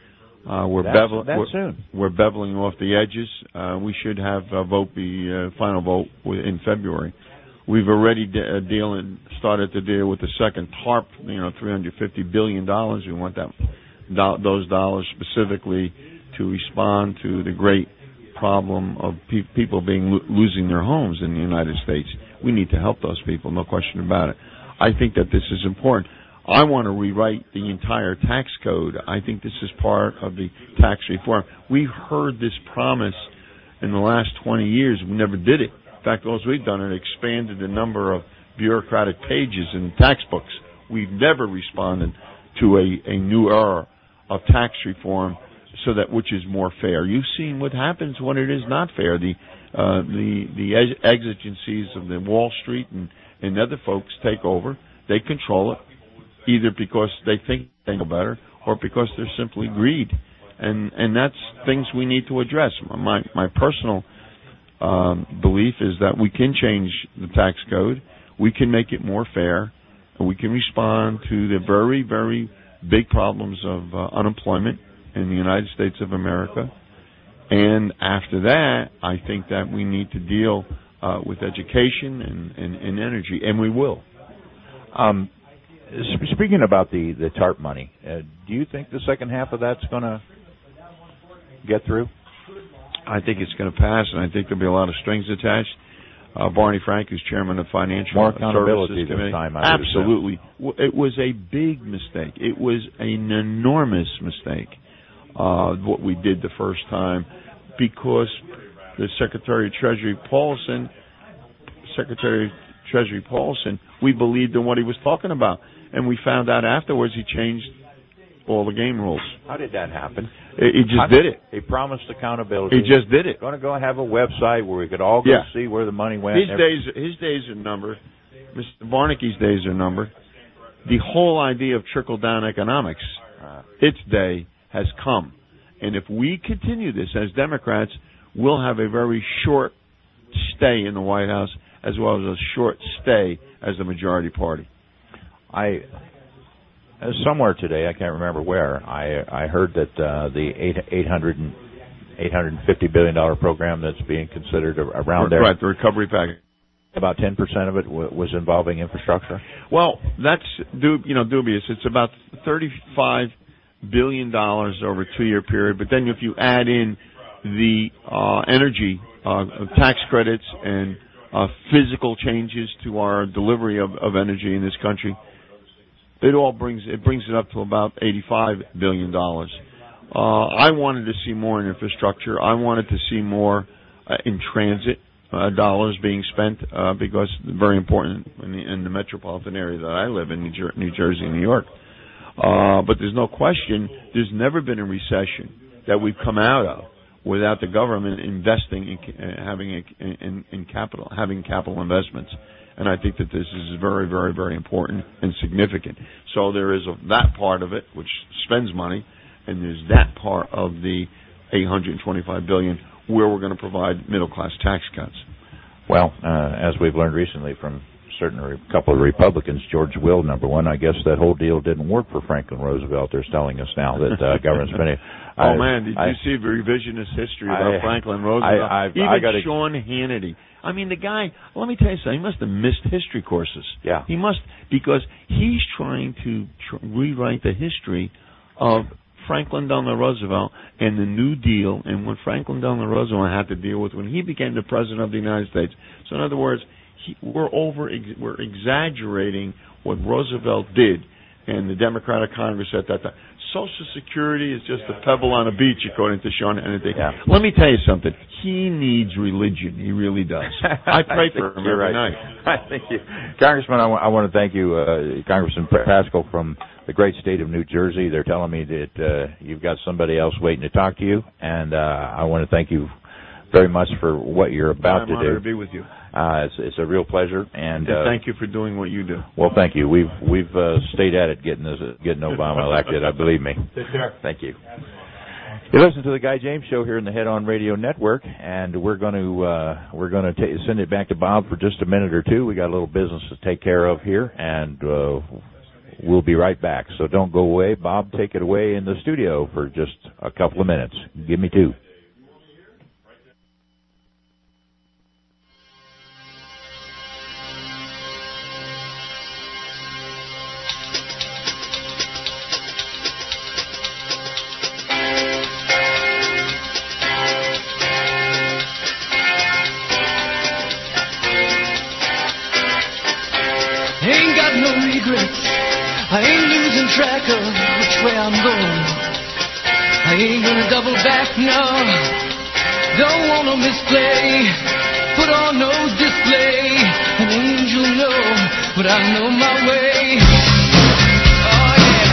We're beveling off the edges. We should have a final vote in February. We've already started to deal with the second TARP, $350 billion. We want those dollars specifically to respond to the great problem of people losing their homes in the United States. We need to help those people, no question about it. I think that this is important. I want to rewrite the entire tax code. I think this is part of the tax reform. We heard this promise in the last 20 years. We never did it. In fact, all we've done is expanded the number of bureaucratic pages in tax books. We've never responded to a new era of tax reform, which is more fair. You've seen what happens when it is not fair. The exigencies of the Wall Street and other folks take over. They control it, either because they think they know better or because they're simply greed. And that's things we need to address. My personal belief is that we can change the tax code. We can make it more fair. And we can respond to the very, very big problems of unemployment in the United States of America. And after that, I think that we need to deal with education and energy, and we will. Speaking about the TARP money, do you think the second half of that's going to get through? I think it's going to pass, and I think there'll be a lot of strings attached. Barney Frank, who's chairman of Financial More accountability Services this Committee. time. Absolutely. It was a big mistake. It was an enormous mistake, what we did the first time, because the Secretary of Treasury Paulson, we believed in what he was talking about. And we found out afterwards he changed all the game rules. How did that happen? He just did it. He promised accountability. He just did it. Going to go have a website where we could all go see where the money went. His days are numbered. Mr. Barnaky's days are numbered. The whole idea of trickle-down economics, its day has come. And if we continue this as Democrats, we'll have a very short stay in the White House as well as a short stay as the majority party. Somewhere today, I can't remember where, I heard that the $850 billion program that's being considered around there. Right, the recovery package. About 10% of it was involving infrastructure. Well, that's dubious. It's about $35 billion over a 2-year period. But then if you add in the energy tax credits and physical changes to our delivery of energy in this country, it brings it up to about $85 billion. I wanted to see more in infrastructure. I wanted to see more in transit dollars being spent because it's very important in the metropolitan area that I live in, New Jersey and New York. But there's no question there's never been a recession that we've come out of without the government investing in capital, having capital investments. And I think that this is very, very, very important and significant. So there is that part of it, which spends money, and there's that part of the $825 billion where we're going to provide middle-class tax cuts. Well, as we've learned recently from a couple of Republicans, George Will, number one, I guess that whole deal didn't work for Franklin Roosevelt. They're telling us now that government spending. Oh, man, did you see the revisionist history about Franklin Roosevelt? Even Sean Hannity. I mean, the guy, let me tell you something, he must have missed history courses. Yeah. He must, because he's trying to rewrite the history of Franklin Delano Roosevelt and the New Deal and what Franklin Delano Roosevelt had to deal with when he became the President of the United States. So in other words, we're exaggerating what Roosevelt did and the Democratic Congress at that time. Social Security is just a pebble on a beach, according to Sean Hannity. Yeah. Let me tell you something. He needs religion. He really does. I pray for him every night. Thank you. Congressman, I want to thank you, Congressman Pascal from the great state of New Jersey. They're telling me that you've got somebody else waiting to talk to you, and I want to thank you very much for what you're about to do. I'm honored to be with you. It's a real pleasure, and thank you for doing what you do. Well, thank you. We've stayed at it getting Obama elected. I believe me. Take care. Thank you. You listen to the Guy James Show here in the Head On Radio Network, and we're going to send it back to Bob for just a minute or two. We got a little business to take care of here, and we'll be right back. So don't go away. Bob, take it away in the studio for just a couple of minutes. Give me 2. Ain't got no regrets. I ain't losing track of which way I'm going. I ain't gonna double back, no. Don't wanna misplay. Put on no display. An angel, no, but I know my way. Oh yeah.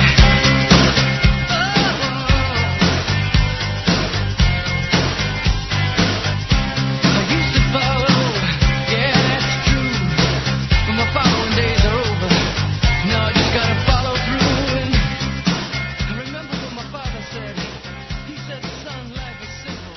I used to follow. Yeah, that's true. But my following days are over. Now I just gotta follow through. And I remember what my father said. He said, son, life is simple.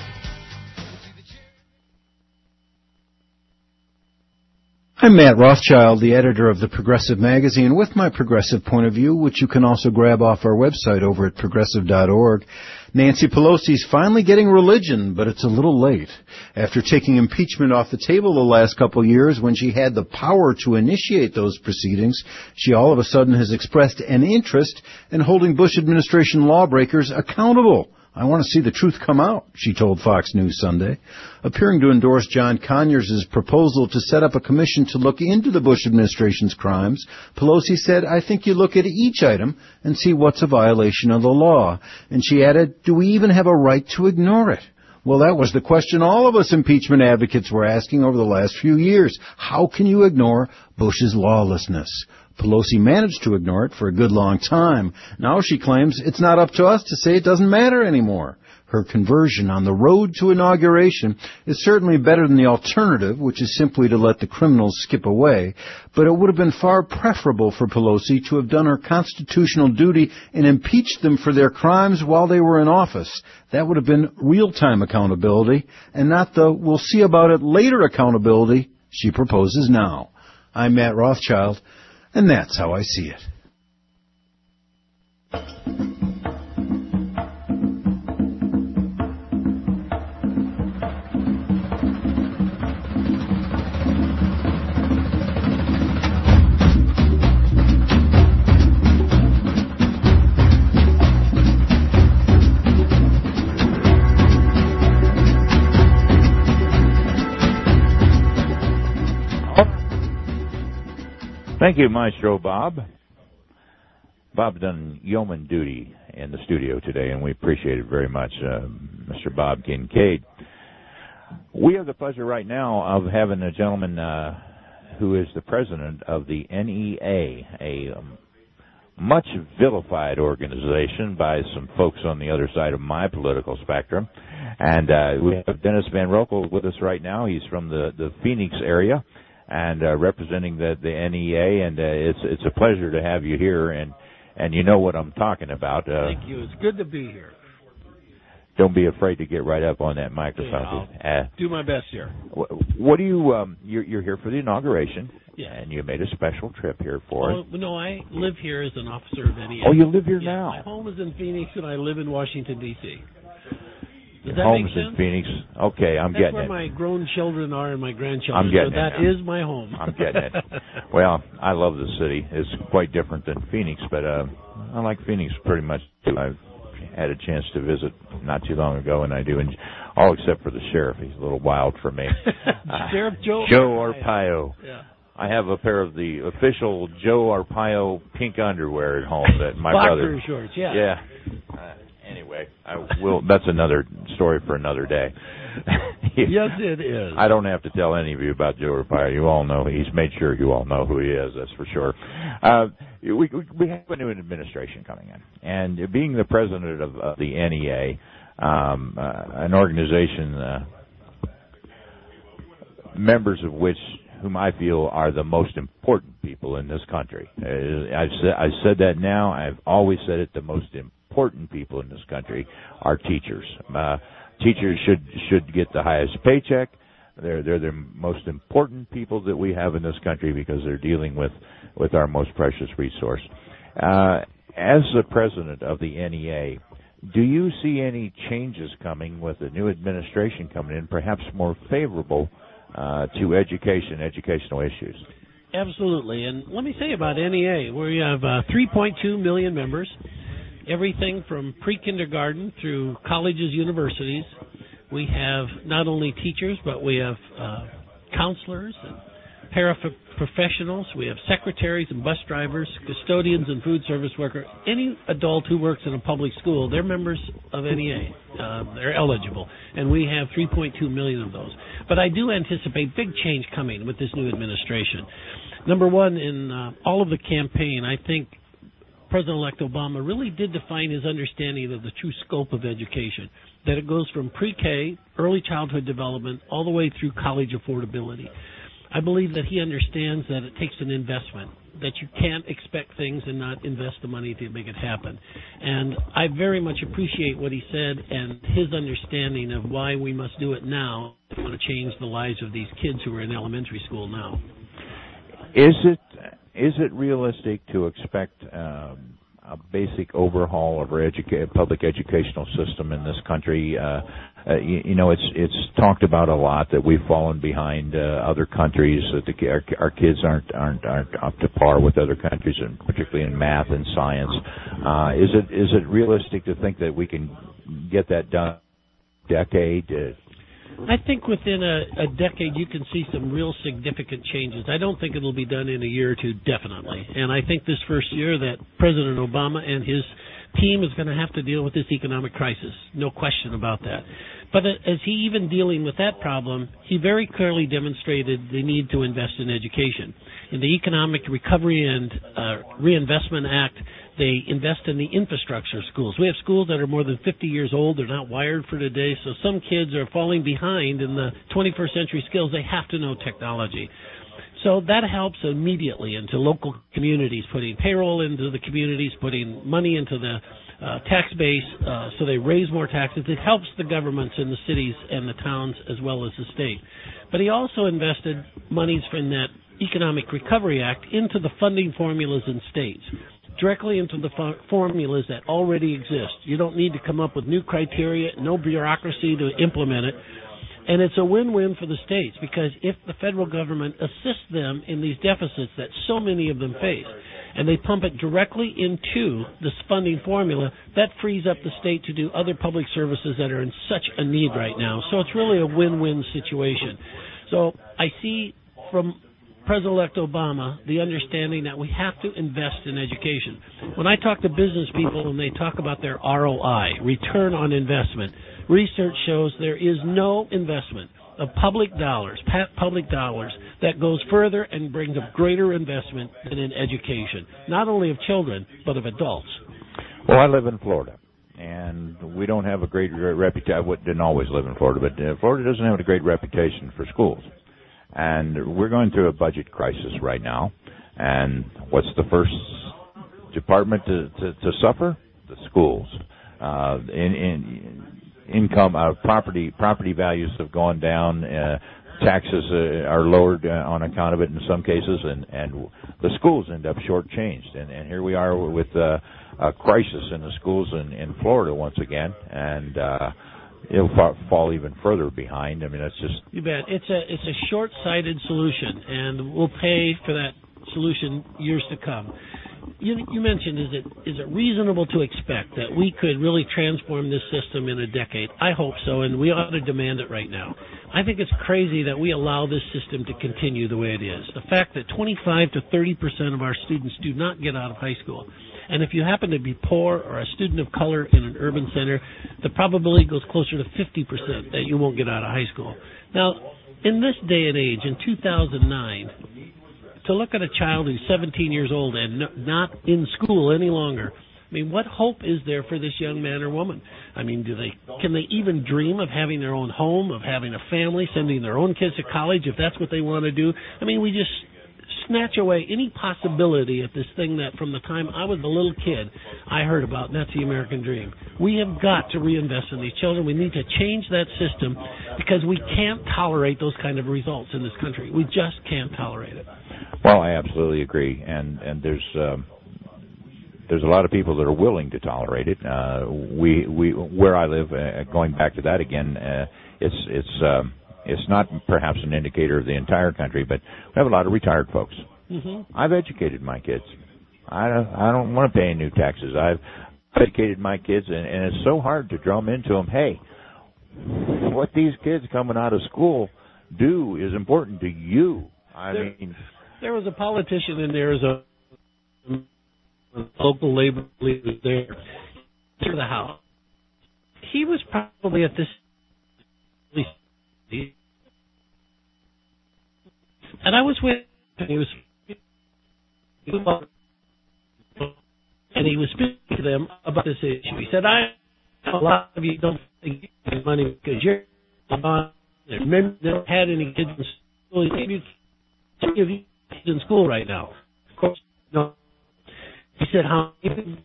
I'm Matt Rothschild, the editor of the Progressive Magazine, with my progressive point of view, which you can also grab off our website over at progressive.org. Nancy Pelosi's finally getting religion, but it's a little late. After taking impeachment off the table the last couple of years when she had the power to initiate those proceedings, she all of a sudden has expressed an interest in holding Bush administration lawbreakers accountable. I want to see the truth come out, she told Fox News Sunday. Appearing to endorse John Conyers' proposal to set up a commission to look into the Bush administration's crimes, Pelosi said, I think you look at each item and see what's a violation of the law. And she added, do we even have a right to ignore it? Well, that was the question all of us impeachment advocates were asking over the last few years. How can you ignore Bush's lawlessness? Pelosi managed to ignore it for a good long time. Now she claims it's not up to us to say it doesn't matter anymore. Her conversion on the road to inauguration is certainly better than the alternative, which is simply to let the criminals skip away, but it would have been far preferable for Pelosi to have done her constitutional duty and impeached them for their crimes while they were in office. That would have been real-time accountability, and not the we'll see about it later accountability she proposes now. I'm Matt Rothschild, and that's how I see it. Thank you, Maestro Bob. Bob's done yeoman duty in the studio today, and we appreciate it very much, Mr. Bob Kincaid. We have the pleasure right now of having a gentleman who is the president of the NEA, a much vilified organization by some folks on the other side of my political spectrum. And we have Dennis Van Rokel with us right now. He's from the Phoenix area and representing the NEA, and it's a pleasure to have you here, and you know what I'm talking about. Thank you. It's good to be here. Don't be afraid to get right up on that microphone. I'll do my best here. What do you? You're here for the inauguration, yeah, and you made a special trip here for it. No, I live here as an officer of NEA. Oh, you live here now. My home is in Phoenix, and I live in Washington D.C. Does Your that home's make sense? in Phoenix. Okay, I'm That's getting where it. my grown children are and my grandchildren. I'm getting so that it now. is my home. I'm getting it. Well, I love the city. It's quite different than Phoenix, but I like Phoenix pretty much too. I've had a chance to visit not too long ago, and I do, and all except for the sheriff. He's a little wild for me. Sheriff Joe Arpaio. Yeah. I have a pair of the official Joe Arpaio pink underwear at home that my brother. Boxer shorts, yeah. Yeah. Anyway, that's another story for another day. Yes, it is. I don't have to tell any of you about Joe Arpaio. You all know. He's made sure you all know who he is. That's for sure. We have a new administration coming in, and being the president of the NEA, an organization members of whom I feel are the most important people in this country. I've said that now. I've always said it. The most important people in this country are teachers. Teachers should get the highest paycheck. They're the most important people that we have in this country because they're dealing with our most precious resource. As the president of the NEA, do you see any changes coming with the new administration coming in, perhaps more favorable to educational issues? Absolutely. And let me say about NEA, we have 3.2 million members, everything from pre-kindergarten through colleges, universities. We have not only teachers, but we have counselors and paraprofessionals. We have secretaries and bus drivers, custodians and food service workers. Any adult who works in a public school, they're members of NEA. They're eligible. And we have 3.2 million of those. But I do anticipate big change coming with this new administration. Number one, in all of the campaign, I think President-elect Obama really did define his understanding of the true scope of education, that it goes from pre-K, early childhood development, all the way through college affordability. I believe that he understands that it takes an investment, that you can't expect things and not invest the money to make it happen. And I very much appreciate what he said and his understanding of why we must do it now if we want to change the lives of these kids who are in elementary school now. Is it realistic to expect a basic overhaul of our public educational system in this country? It's talked about a lot that we've fallen behind other countries. That our kids aren't up to par with other countries, and particularly in math and science. Is it realistic to think that we can get that done in a decade? I think within a decade you can see some real significant changes. I don't think it'll be done in a year or two, definitely. And I think this first year that President Obama and his team is going to have to deal with this economic crisis. No question about that. But as he even dealing with that problem, he very clearly demonstrated the need to invest in education. In the Economic Recovery and Reinvestment Act, they invest in the infrastructure of schools. We have schools that are more than 50 years old. They're not wired for today, so some kids are falling behind in the 21st century skills. They have to know technology. So that helps immediately into local communities, putting payroll into the communities, putting money into the tax base so they raise more taxes. It helps the governments in the cities and the towns as well as the state. But he also invested monies from that Economic Recovery Act into the funding formulas in states, directly into the formulas that already exist. You don't need to come up with new criteria, no bureaucracy to implement it. And it's a win-win for the states, because if the federal government assists them in these deficits that so many of them face, and they pump it directly into this funding formula, that frees up the state to do other public services that are in such a need right now. So it's really a win-win situation. So I see from President-elect Obama the understanding that we have to invest in education. When I talk to business people and they talk about their ROI, return on investment, research shows there is no investment of public dollars that goes further and brings a greater investment than in education, not only of children, but of adults. Well, I live in Florida, and we don't have a great reputation. I didn't always live in Florida, but Florida doesn't have a great reputation for schools. And we're going through a budget crisis right now. And what's the first department to suffer? The schools. Income, property values have gone down. Taxes are lowered on account of it in some cases, and the schools end up shortchanged. And here we are with a crisis in the schools in Florida once again, and it'll fall even further behind. I mean, that's just... You bet. It's a short-sighted solution, and we'll pay for that solution years to come. You mentioned, is it reasonable to expect that we could really transform this system in a decade? I hope so, and we ought to demand it right now. I think it's crazy that we allow this system to continue the way it is. The fact that 25 to 30% of our students do not get out of high school. And if you happen to be poor or a student of color in an urban center, the probability goes closer to 50% that you won't get out of high school. Now, in this day and age, in 2009, to look at a child who's 17 years old and not in school any longer, I mean, what hope is there for this young man or woman? I mean, can they even dream of having their own home, of having a family, sending their own kids to college if that's what they want to do? I mean, we just snatch away any possibility of this thing that from the time I was a little kid I heard about, and that's the American dream. We have got to reinvest in these children. We need to change that system because we can't tolerate those kind of results in this country. We just can't tolerate it. Well, I absolutely agree, and there's there's a lot of people that are willing to tolerate it. Where I live, going back to that again, it's not perhaps an indicator of the entire country, but we have a lot of retired folks. Mm-hmm. I've educated my kids. I don't want to pay any new taxes. I've educated my kids, and it's so hard to drum into them, hey, what these kids coming out of school do is important to you. There was a politician in Arizona, local labor leader there, to the House. He was probably at this, and I was with him. He was speaking to them about this issue. He said, a lot of you don't think you get money because you're not there. Maybe they don't had any kids in school. Maybe some of you kids in school right now. Of course, no. He said, how many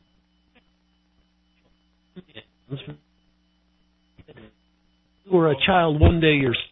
you were a child one day yourself.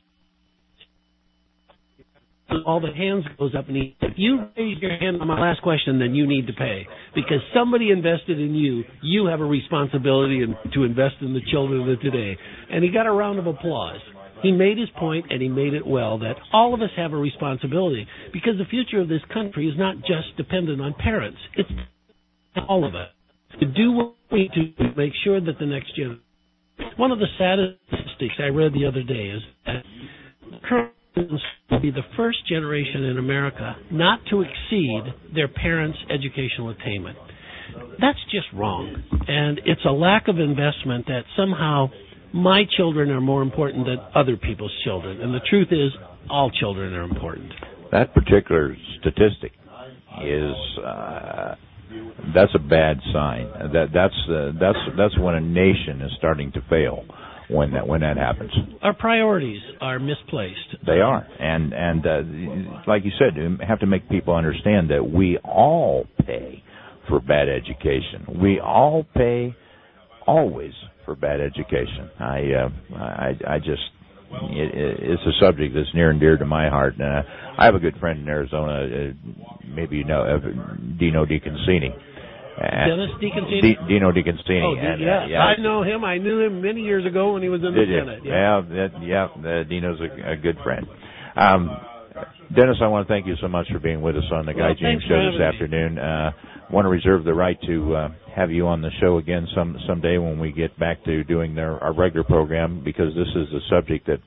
All the hands goes up, and if you raise your hand on my last question, then you need to pay. Because somebody invested in you, you have a responsibility to invest in the children of today. And he got a round of applause. He made his point, and he made it well, that all of us have a responsibility. Because the future of this country is not just dependent on parents. It's all of us. To do what we need to make sure that the next generation. One of the saddest statistics I read the other day is that current will be the first generation in America not to exceed their parents' educational attainment. That's just wrong. And it's a lack of investment that somehow my children are more important than other people's children. And the truth is, all children are important. That particular statistic is that's a bad sign. That's when a nation is starting to fail. When that happens, our priorities are misplaced. They are, and like you said, you have to make people understand that we all pay for bad education. We all pay always for bad education. It's a subject that's near and dear to my heart. I have a good friend in Arizona. Maybe you know Dino DeConcini. Dennis DeConcini? Dino DeConcini. Oh, yeah. I know him. I knew him many years ago when he was in the Senate. Yeah, Dino's a good friend. Dennis, I want to thank you so much for being with us on the Guy James Show this afternoon. Want to reserve the right to have you on the show again someday when we get back to doing our regular program, because this is a subject that,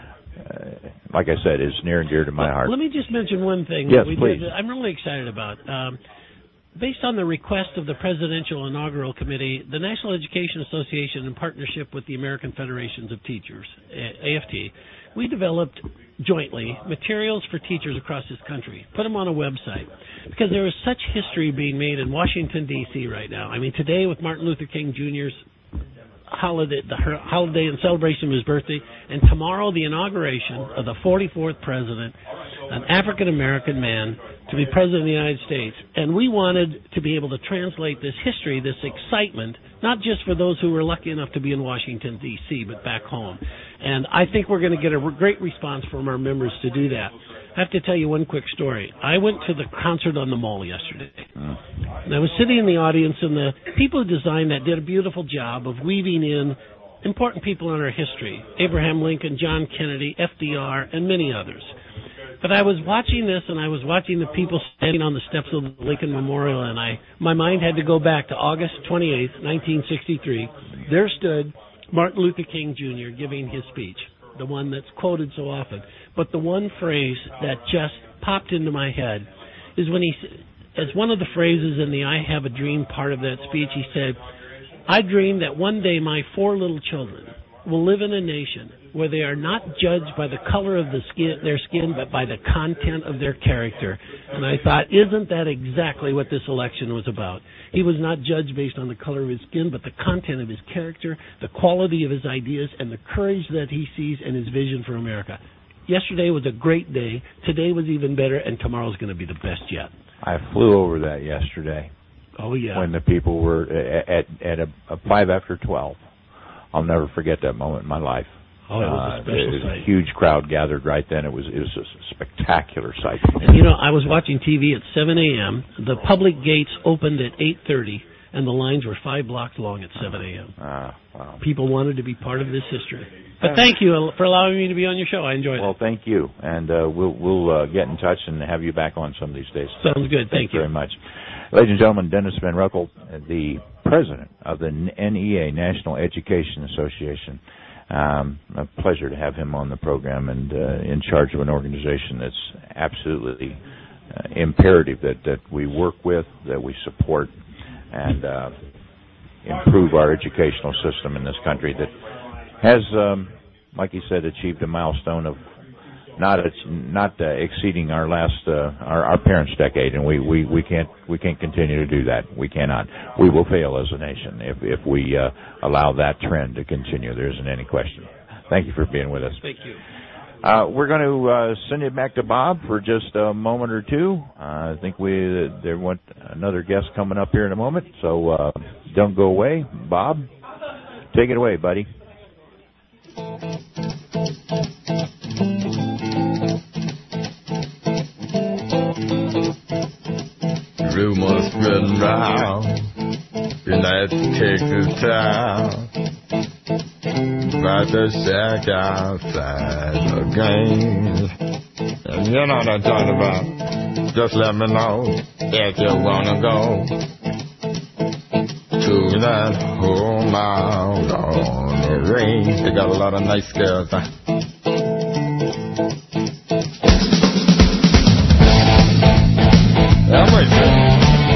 like I said, is near and dear to my heart. Let me just mention one thing. Yes, please. I'm really excited about. Based on the request of the Presidential Inaugural Committee, the National Education Association, in partnership with the American Federations of Teachers, AFT, we developed jointly materials for teachers across this country, put them on a website, because there is such history being made in Washington, D.C. right now. I mean, today with Martin Luther King Jr.'s holiday and celebration of his birthday, and tomorrow the inauguration of the 44th president, an African-American man, to be president of the United States. And we wanted to be able to translate this history, this excitement, not just for those who were lucky enough to be in Washington, D.C., but back home. And I think we're going to get a great response from our members to do that. I have to tell you one quick story. I went to the concert on the Mall yesterday. And I was sitting in the audience, and the people who designed that did a beautiful job of weaving in important people in our history: Abraham Lincoln, John Kennedy, FDR, and many others. But I was watching this, and I was watching the people standing on the steps of the Lincoln Memorial, and my mind had to go back to August 28th, 1963. There stood Martin Luther King Jr. giving his speech, the one that's quoted so often. But the one phrase that just popped into my head is when he, as one of the phrases in the I Have a Dream part of that speech, he said, "I dream that one day my 4 little children will live in a nation where they are not judged by the color of their skin, but by the content of their character." And I thought, isn't that exactly what this election was about? He was not judged based on the color of his skin, but the content of his character, the quality of his ideas, and the courage that he sees and his vision for America. Yesterday was a great day. Today was even better, and tomorrow's going to be the best yet. I flew over that yesterday. Oh, yeah. When the people were at a 5 after 12. I'll never forget that moment in my life. Oh, it was a special sight. A huge crowd gathered right then. It was a spectacular sight. And, I was watching TV at 7 a.m. The public gates opened at 8:30. and the lines were 5 blocks long at 7 a.m. Wow. People wanted to be part of this history. But thank you for allowing me to be on your show. I enjoyed it. Well, thank you, and we'll get in touch and have you back on some of these days. Sounds good. Thank you very much. Ladies and gentlemen, Dennis Van Ruckel, the president of the NEA, National Education Association. A pleasure to have him on the program and in charge of an organization that's absolutely imperative that we work with, that we support, and improve our educational system in this country that has, like he said, achieved a milestone of not exceeding our last our parents' decade, and we can't continue to do that. We cannot. We will fail as a nation if we allow that trend to continue. There isn't any question. Thank you for being with us. Thank you. We're going to send it back to Bob for just a moment or two. I think there want another guest coming up here in a moment, so don't go away. Bob, take it away, buddy. Rumors spreading round in that Texas town about the shack outside the game. And you know what I'm talking about. Just let me know if you wanna go to that home out on the range. They got a lot of nice girls. I'm with you.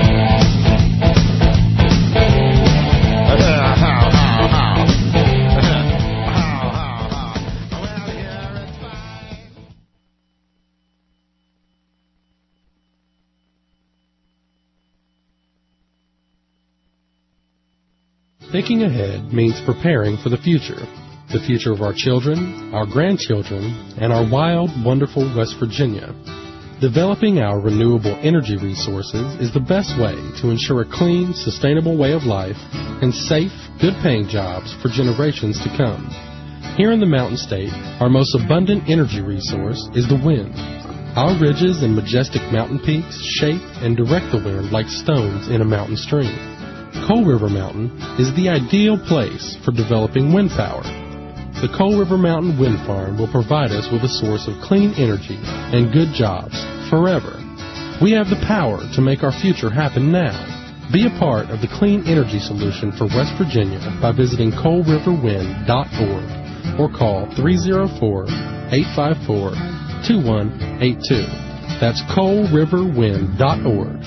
Thinking ahead means preparing for the future of our children, our grandchildren, and our wild, wonderful West Virginia. Developing our renewable energy resources is the best way to ensure a clean, sustainable way of life and safe, good-paying jobs for generations to come. Here in the Mountain State, our most abundant energy resource is the wind. Our ridges and majestic mountain peaks shape and direct the wind like stones in a mountain stream. Coal River Mountain is the ideal place for developing wind power. The Coal River Mountain Wind Farm will provide us with a source of clean energy and good jobs forever. We have the power to make our future happen now. Be a part of the clean energy solution for West Virginia by visiting coalriverwind.org or call 304-854-2182. That's coalriverwind.org,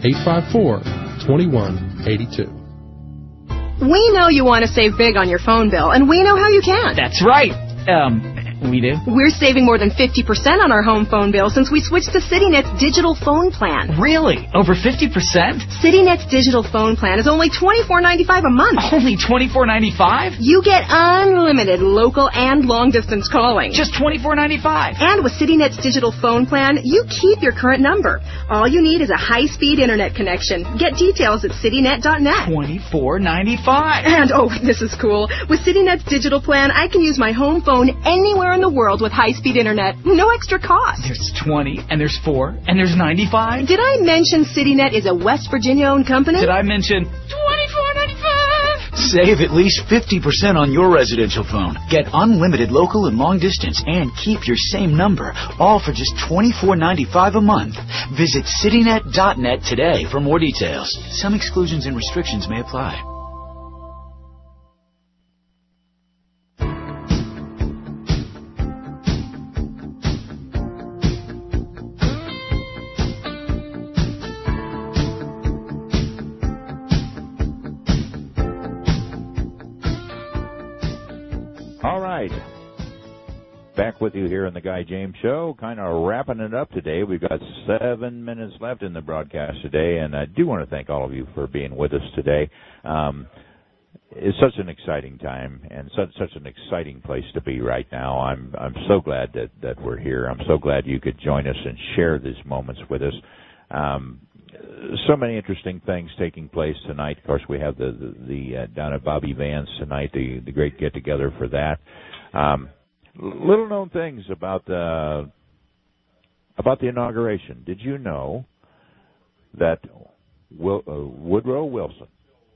854-2182. We know you want to save big on your phone bill, and we know how you can. That's right. We do. We're saving more than 50% on our home phone bill since we switched to CityNet's digital phone plan. Really? Over 50%? CityNet's digital phone plan is only $24.95 a month. Only $24.95? You get unlimited local and long-distance calling. Just $24.95. And with CityNet's digital phone plan, you keep your current number. All you need is a high-speed internet connection. Get details at citynet.net. $24.95. And, oh, this is cool. With CityNet's digital plan, I can use my home phone anywhere in the world with high-speed internet. No extra cost. There's 20, and there's 4, and there's 95. Did I mention CityNet is a West Virginia-owned company? Did I mention $24.95? Save at least 50% on your residential phone. Get unlimited local and long distance and keep your same number, all for just $24.95 a month. Visit citynet.net today for more details. Some exclusions and restrictions may apply. Back with you here on the Guy James Show, kind of wrapping it up today. We've got 7 minutes left in the broadcast today, and I do want to thank all of you for being with us today. It's such an exciting time and such an exciting place to be right now. I'm so glad that we're here. I'm so glad you could join us and share these moments with us. So many interesting things taking place tonight. Of course, we have the down at Bobby Vance tonight, the great get-together for that. Little known things about the inauguration. Did you know that Woodrow Wilson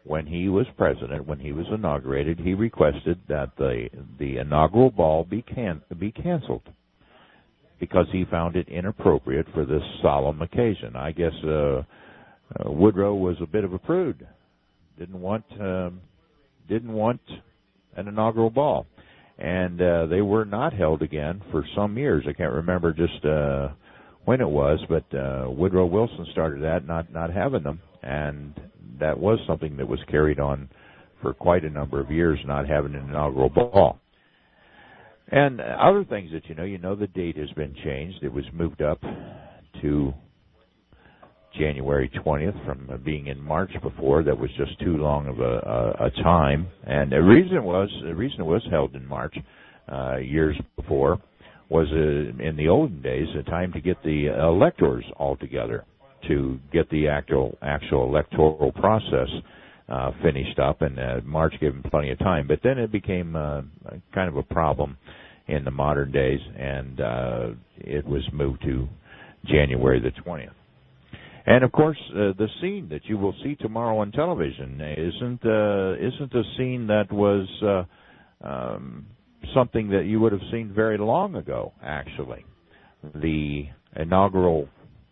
when he was president, when he was inaugurated, he requested that the inaugural ball be canceled because he found it inappropriate for this solemn occasion. I guess Woodrow was a bit of a prude. Didn't want an inaugural ball, and they were not held again for some years. I can't remember just when it was, but Woodrow Wilson started that, not having them, and that was something that was carried on for quite a number of years, not having an inaugural ball. And other things that you know the date has been changed. It was moved up to January 20th from being in March before. That was just too long of a time. And the reason it was held in March years before was in the olden days a time to get the electors all together to get the actual electoral process finished up, and March gave them plenty of time. But then it became kind of a problem in the modern days, and it was moved to January the 20th. And of course, the scene that you will see tomorrow on television isn't a scene that was something that you would have seen very long ago. Actually, the inaugural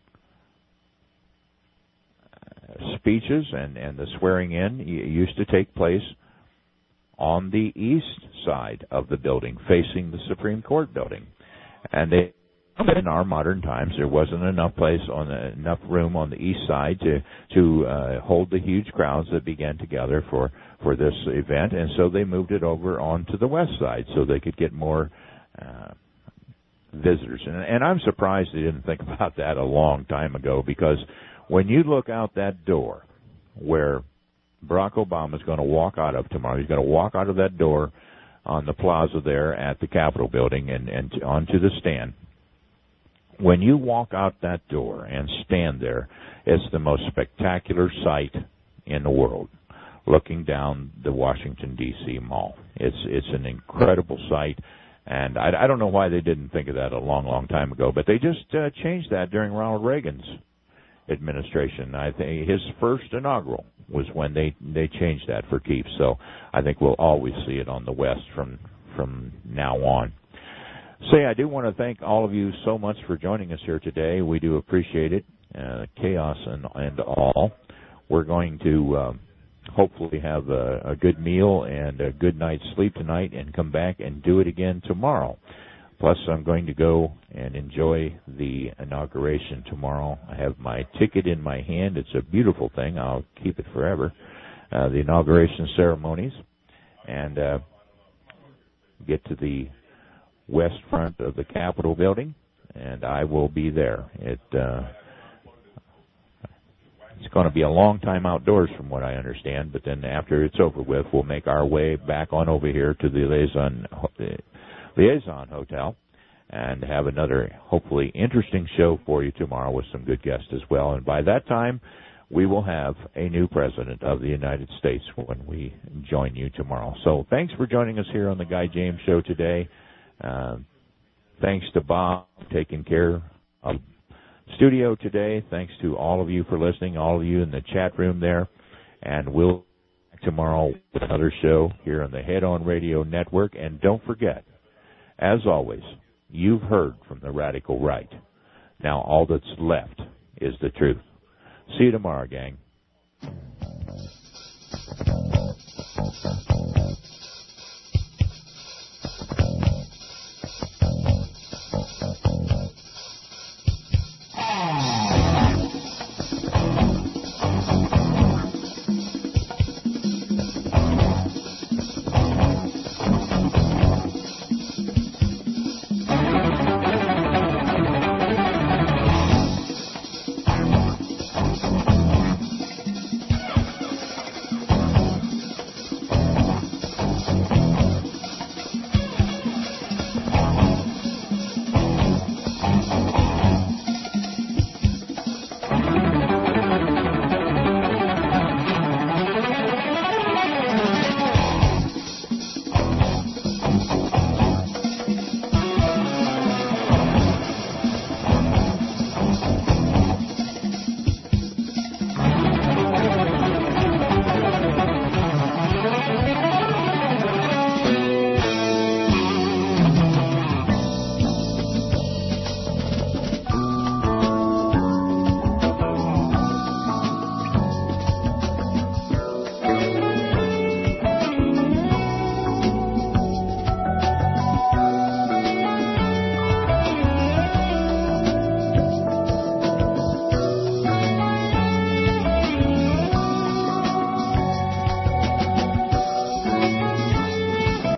speeches and the swearing in used to take place on the east side of the building, facing the Supreme Court building, and in our modern times, there wasn't enough room on the east side to hold the huge crowds that began to gather for this event, and so they moved it over onto the west side so they could get more visitors. And I'm surprised they didn't think about that a long time ago, because when you look out that door where Barack Obama is going to walk out of tomorrow, he's going to walk out of that door on the plaza there at the Capitol building and onto the stand. When you walk out that door and stand there, it's the most spectacular sight in the world, looking down the Washington, D.C. Mall. It's an incredible sight, and I don't know why they didn't think of that a long, long time ago, but they just changed that during Ronald Reagan's administration. I think his first inaugural was when they changed that for keeps, so I think we'll always see it on the west from now on. Say, I do want to thank all of you so much for joining us here today. We do appreciate it, chaos and all. We're going to hopefully have a good meal and a good night's sleep tonight and come back and do it again tomorrow. Plus, I'm going to go and enjoy the inauguration tomorrow. I have my ticket in my hand. It's a beautiful thing. I'll keep it forever. The inauguration ceremonies, and get to the west front of the Capitol building, and I will be there. It's going to be a long time outdoors from what I understand, but then after it's over with, we'll make our way back on over here to the Liaison Hotel and have another hopefully interesting show for you tomorrow with some good guests as well. And by that time, we will have a new president of the United States when we join you tomorrow. So thanks for joining us here on the Guy James Show today. Thanks to Bob taking care of studio today. Thanks to all of you for listening, all of you in the chat room there. And we'll be back tomorrow with another show here on the Head On Radio Network. And don't forget, as always, you've heard from the radical right. Now all that's left is the truth. See you tomorrow, gang.